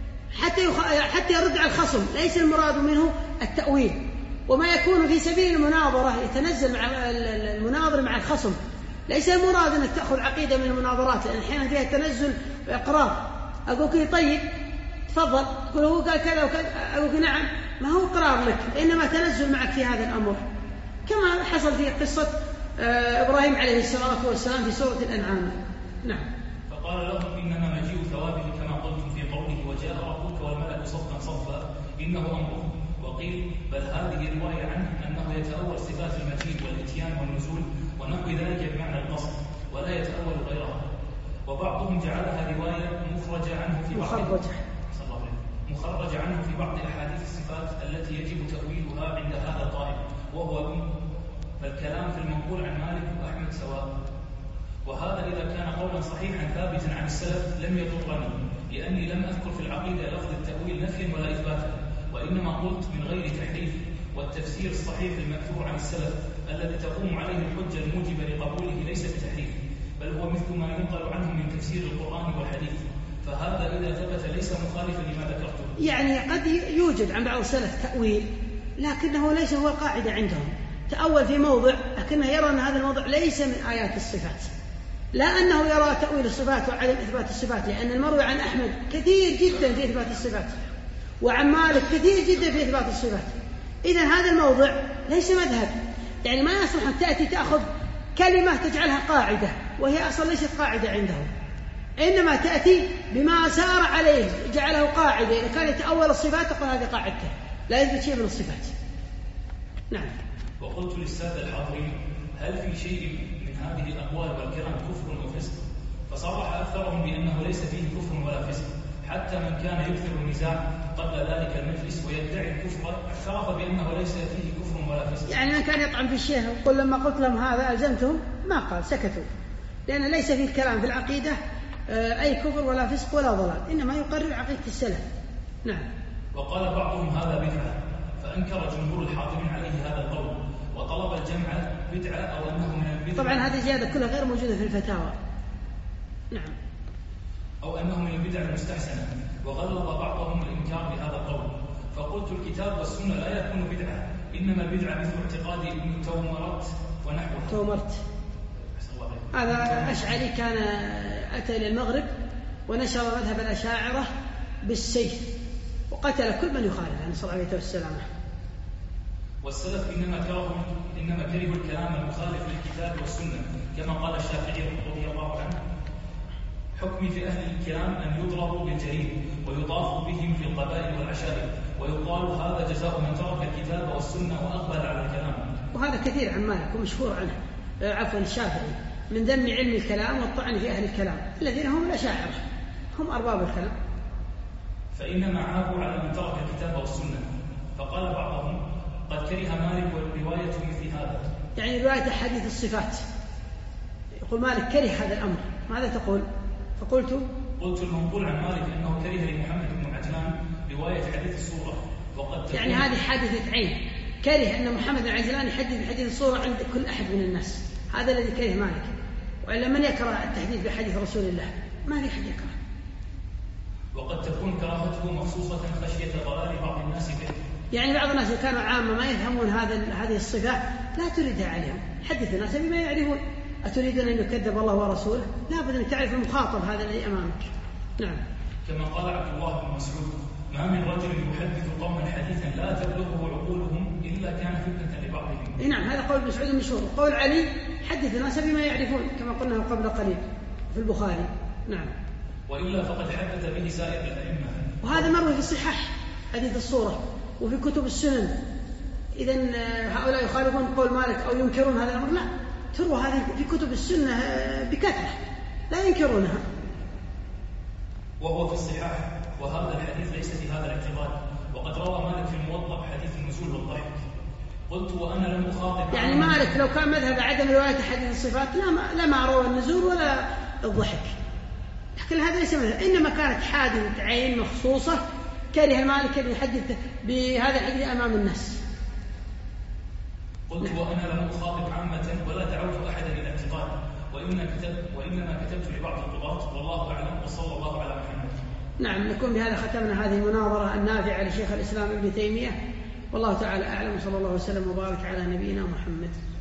حتى يرد على الخصم. ليس المراد منه التأويل، وما يكون في سبيل المناظرة يتنزل مع المناظر مع الخصم. ليس المراد أنك تأخذ عقيدة من المناظرات، لأن أحيانا فيها تنزل وإقرار. أقول لك طيب تفضل، تقول هو قال كذا وكذا، أقول لك نعم، ما هو إقرار لك، إنما تنزل معك في هذا الأمر، كما حصل في قصة إبراهيم عليه الصلاة والسلام في سورة الأنعام. نعم. فقال لهم: إنما مجيء ثوابه كما قلتم في قوله: وجاء ربك والملك صفا صفا إنه أمره. وقيل: بل هذه رواية عنه أنه يتأول صفات المجيء والإتيان والنزول ونحو ذلك بمعنى القصد، ولا يتأول غيرها. وبعضهم جعلها رواية مخرج عنه في بعض أحاديث الصفات التي يجب تأويلها عند هذا القائل، وهو فالكلام في المنقول عن مالك وأحمد سواء. وهذا إذا كان قولا صحيحا ثابتا عن السلف لم يضرني، لأني لم أذكر في العقيدة لفظ التأويل نفيا ولا إثباتا، وإنما قلت من غير تحريف. والتفسير الصحيح المأثور عن السلف الذي تقوم عليه الحجة الموجبة لقبوله ليس بتحريف، بل هو مثل ما ينقل عنه من تفسير القرآن والحديث، فهذا إذا ثبت ليس مخالفا لما ذكرته. يعني قد يوجد عن بعض السلف تأويل، لكنه ليس هو القاعدة عندهم. تأول في موضع لكنه يرى أن هذا الموضع ليس من آيات الصفات، لا أنه يرى تأويل الصفات وعدم إثبات الصفات، لأن المروي عن أحمد كثير جدا في إثبات الصفات، وعن مالك كثير جدا في إثبات الصفات. إذن هذا الموضع ليس مذهب، يعني ما يصلح أن تأتي تأخذ كلمة تجعلها قاعدة، وهي أصلا ليست قاعدة عندهم، إنما تأتي بما سار عليه جعله قاعدة. إذا كان يتأول الصفات تقول هذه قاعدته، لا يثبت شيء من الصفات. نعم. وقلت للسادة الحاضرين: هل في شيء من هذه الأقوال والكلام كفر وفسق؟ فصرح أكثرهم بأنه ليس فيه كفر ولا فسق، حتى من كان يكثر النزاع قبل ذلك المجلس ويدعي الكفر اعترف بأنه ليس فيه كفر ولا فسق. يعني من كان يطعن في الشيخ ويقول لما قلت لهم هذا ألزمتهم، ما قال، سكتوا، لأن ليس فيه الكلام في العقيدة أي كفر ولا فسق ولا ضلال، إنما يقرر عقيدة السلف. نعم. وقال بعضهم هذا بدعة، فأنكر جمهور الحاضرين عليه هذا القول، وطلب الجمع بدعة أو أنه من البدع. طبعا هذه زيادة كلها غير موجودة في الفتاوى. نعم. أو أنه من البدع المستحسنة، وغلظ بعضهم الإنكار بهذا القول. فقلت: الكتاب والسنة لا يكون بدعة، إنما البدعة مثل اعتقاد ابن تومرت ونحوه. تومرت هذا أشعري، كان أتى إلى المغرب ونشر مذهب الأشاعرة بالسيف، وقتل كل من يخالف عن صلى الله عليه وسلم. والسلف إنما كرهوا الكلام المخالف للكتاب والسنة، كما قال الشافعي رضي الله عنه: حكم في أهل الكلام أن يضربوا بالجريد ويطاف بهم في القبائل والعشائر، ويقال هذا جزاء من ترك الكتاب والسنة وأقبل على الكلام. وهذا كثير عن مالك ومشهور عنه، عفوا الشافعي، من ذم علم الكلام والطعن في أهل الكلام الذين هم الأشاعرة، هم أرباب الكلام. فإنما عابوا على من ترك الكتاب والسنة. فقال بعضهم قد كره مالك والرواية مثل هذا، يعني رواية حديث الصفات. يقول مالك كره هذا الأمر، ماذا تقول؟ فقلت المنقول عن مالك أنه كره لمحمد بن عجلان رواية حديث الصورة، وقد يعني هذه حادثة عين، كره أن محمد بن عجلان يحدث بحديث الصورة عند كل أحد من الناس، هذا الذي كره مالك. وإلا من يكره التحديث بحديث رسول الله؟ ما لي أحد يكره. وقد تكون كراهته مخصوصة خشية ضلال بعض الناس به، يعني بعض الناس كانوا عامة ما يفهمون هذه الصفات، لا تريدها عليهم، حدث الناس بما يعرفون. أتريدون أن يكذب الله ورسوله؟ لا بد أن تعرف المخاطب هذا الذي أمامك. نعم. كما قال عبد الله بن مسعود ما من رجل يحدث قوما حديثا لا تبلغه عقولهم إلا كان فتنة لبعضهم. نعم، هذا قول مسعود مشهور. قول علي حدث الناس بما يعرفون كما قلنا قبل قليل في البخاري. نعم. وإلا فقد حدث به سائر الأئمة، وهذا مروي في الصحاح حديث الصورة وفي كتب السنن. إذن هؤلاء يخالفون قول مالك أو ينكرون هذا الأمر؟ لا، تروى هذه في كتب السنة بكثرة لا ينكرونها. وهو في الصحاح، وهذا الحديث ليس في هذا الاعتقاد. وقد روى مالك في الموطأ حديث النزول والضحك. قلت وأنا لم أخاطب، يعني مالك لو كان مذهب عدم رواية حديث الصفات لما روى النزول ولا الضحك، لكن هذا ليس مذهب، إنما كانت حادثة عين مخصوصة كره مالك أن يحدث بهذا الحديث أمام الناس. قلت وأنا لم أخاطب عامة ولا دعوت أحدا إلى اعتقاد، وإنما كتبت لبعض القضاة، والله أعلم، وصلى الله على محمد. نعم، نكون بهذا ختمنا هذه المناظرة النافعة لشيخ الإسلام ابن تيمية، والله تعالى أعلم، وصلى الله وسلم وبارك على نبينا محمد.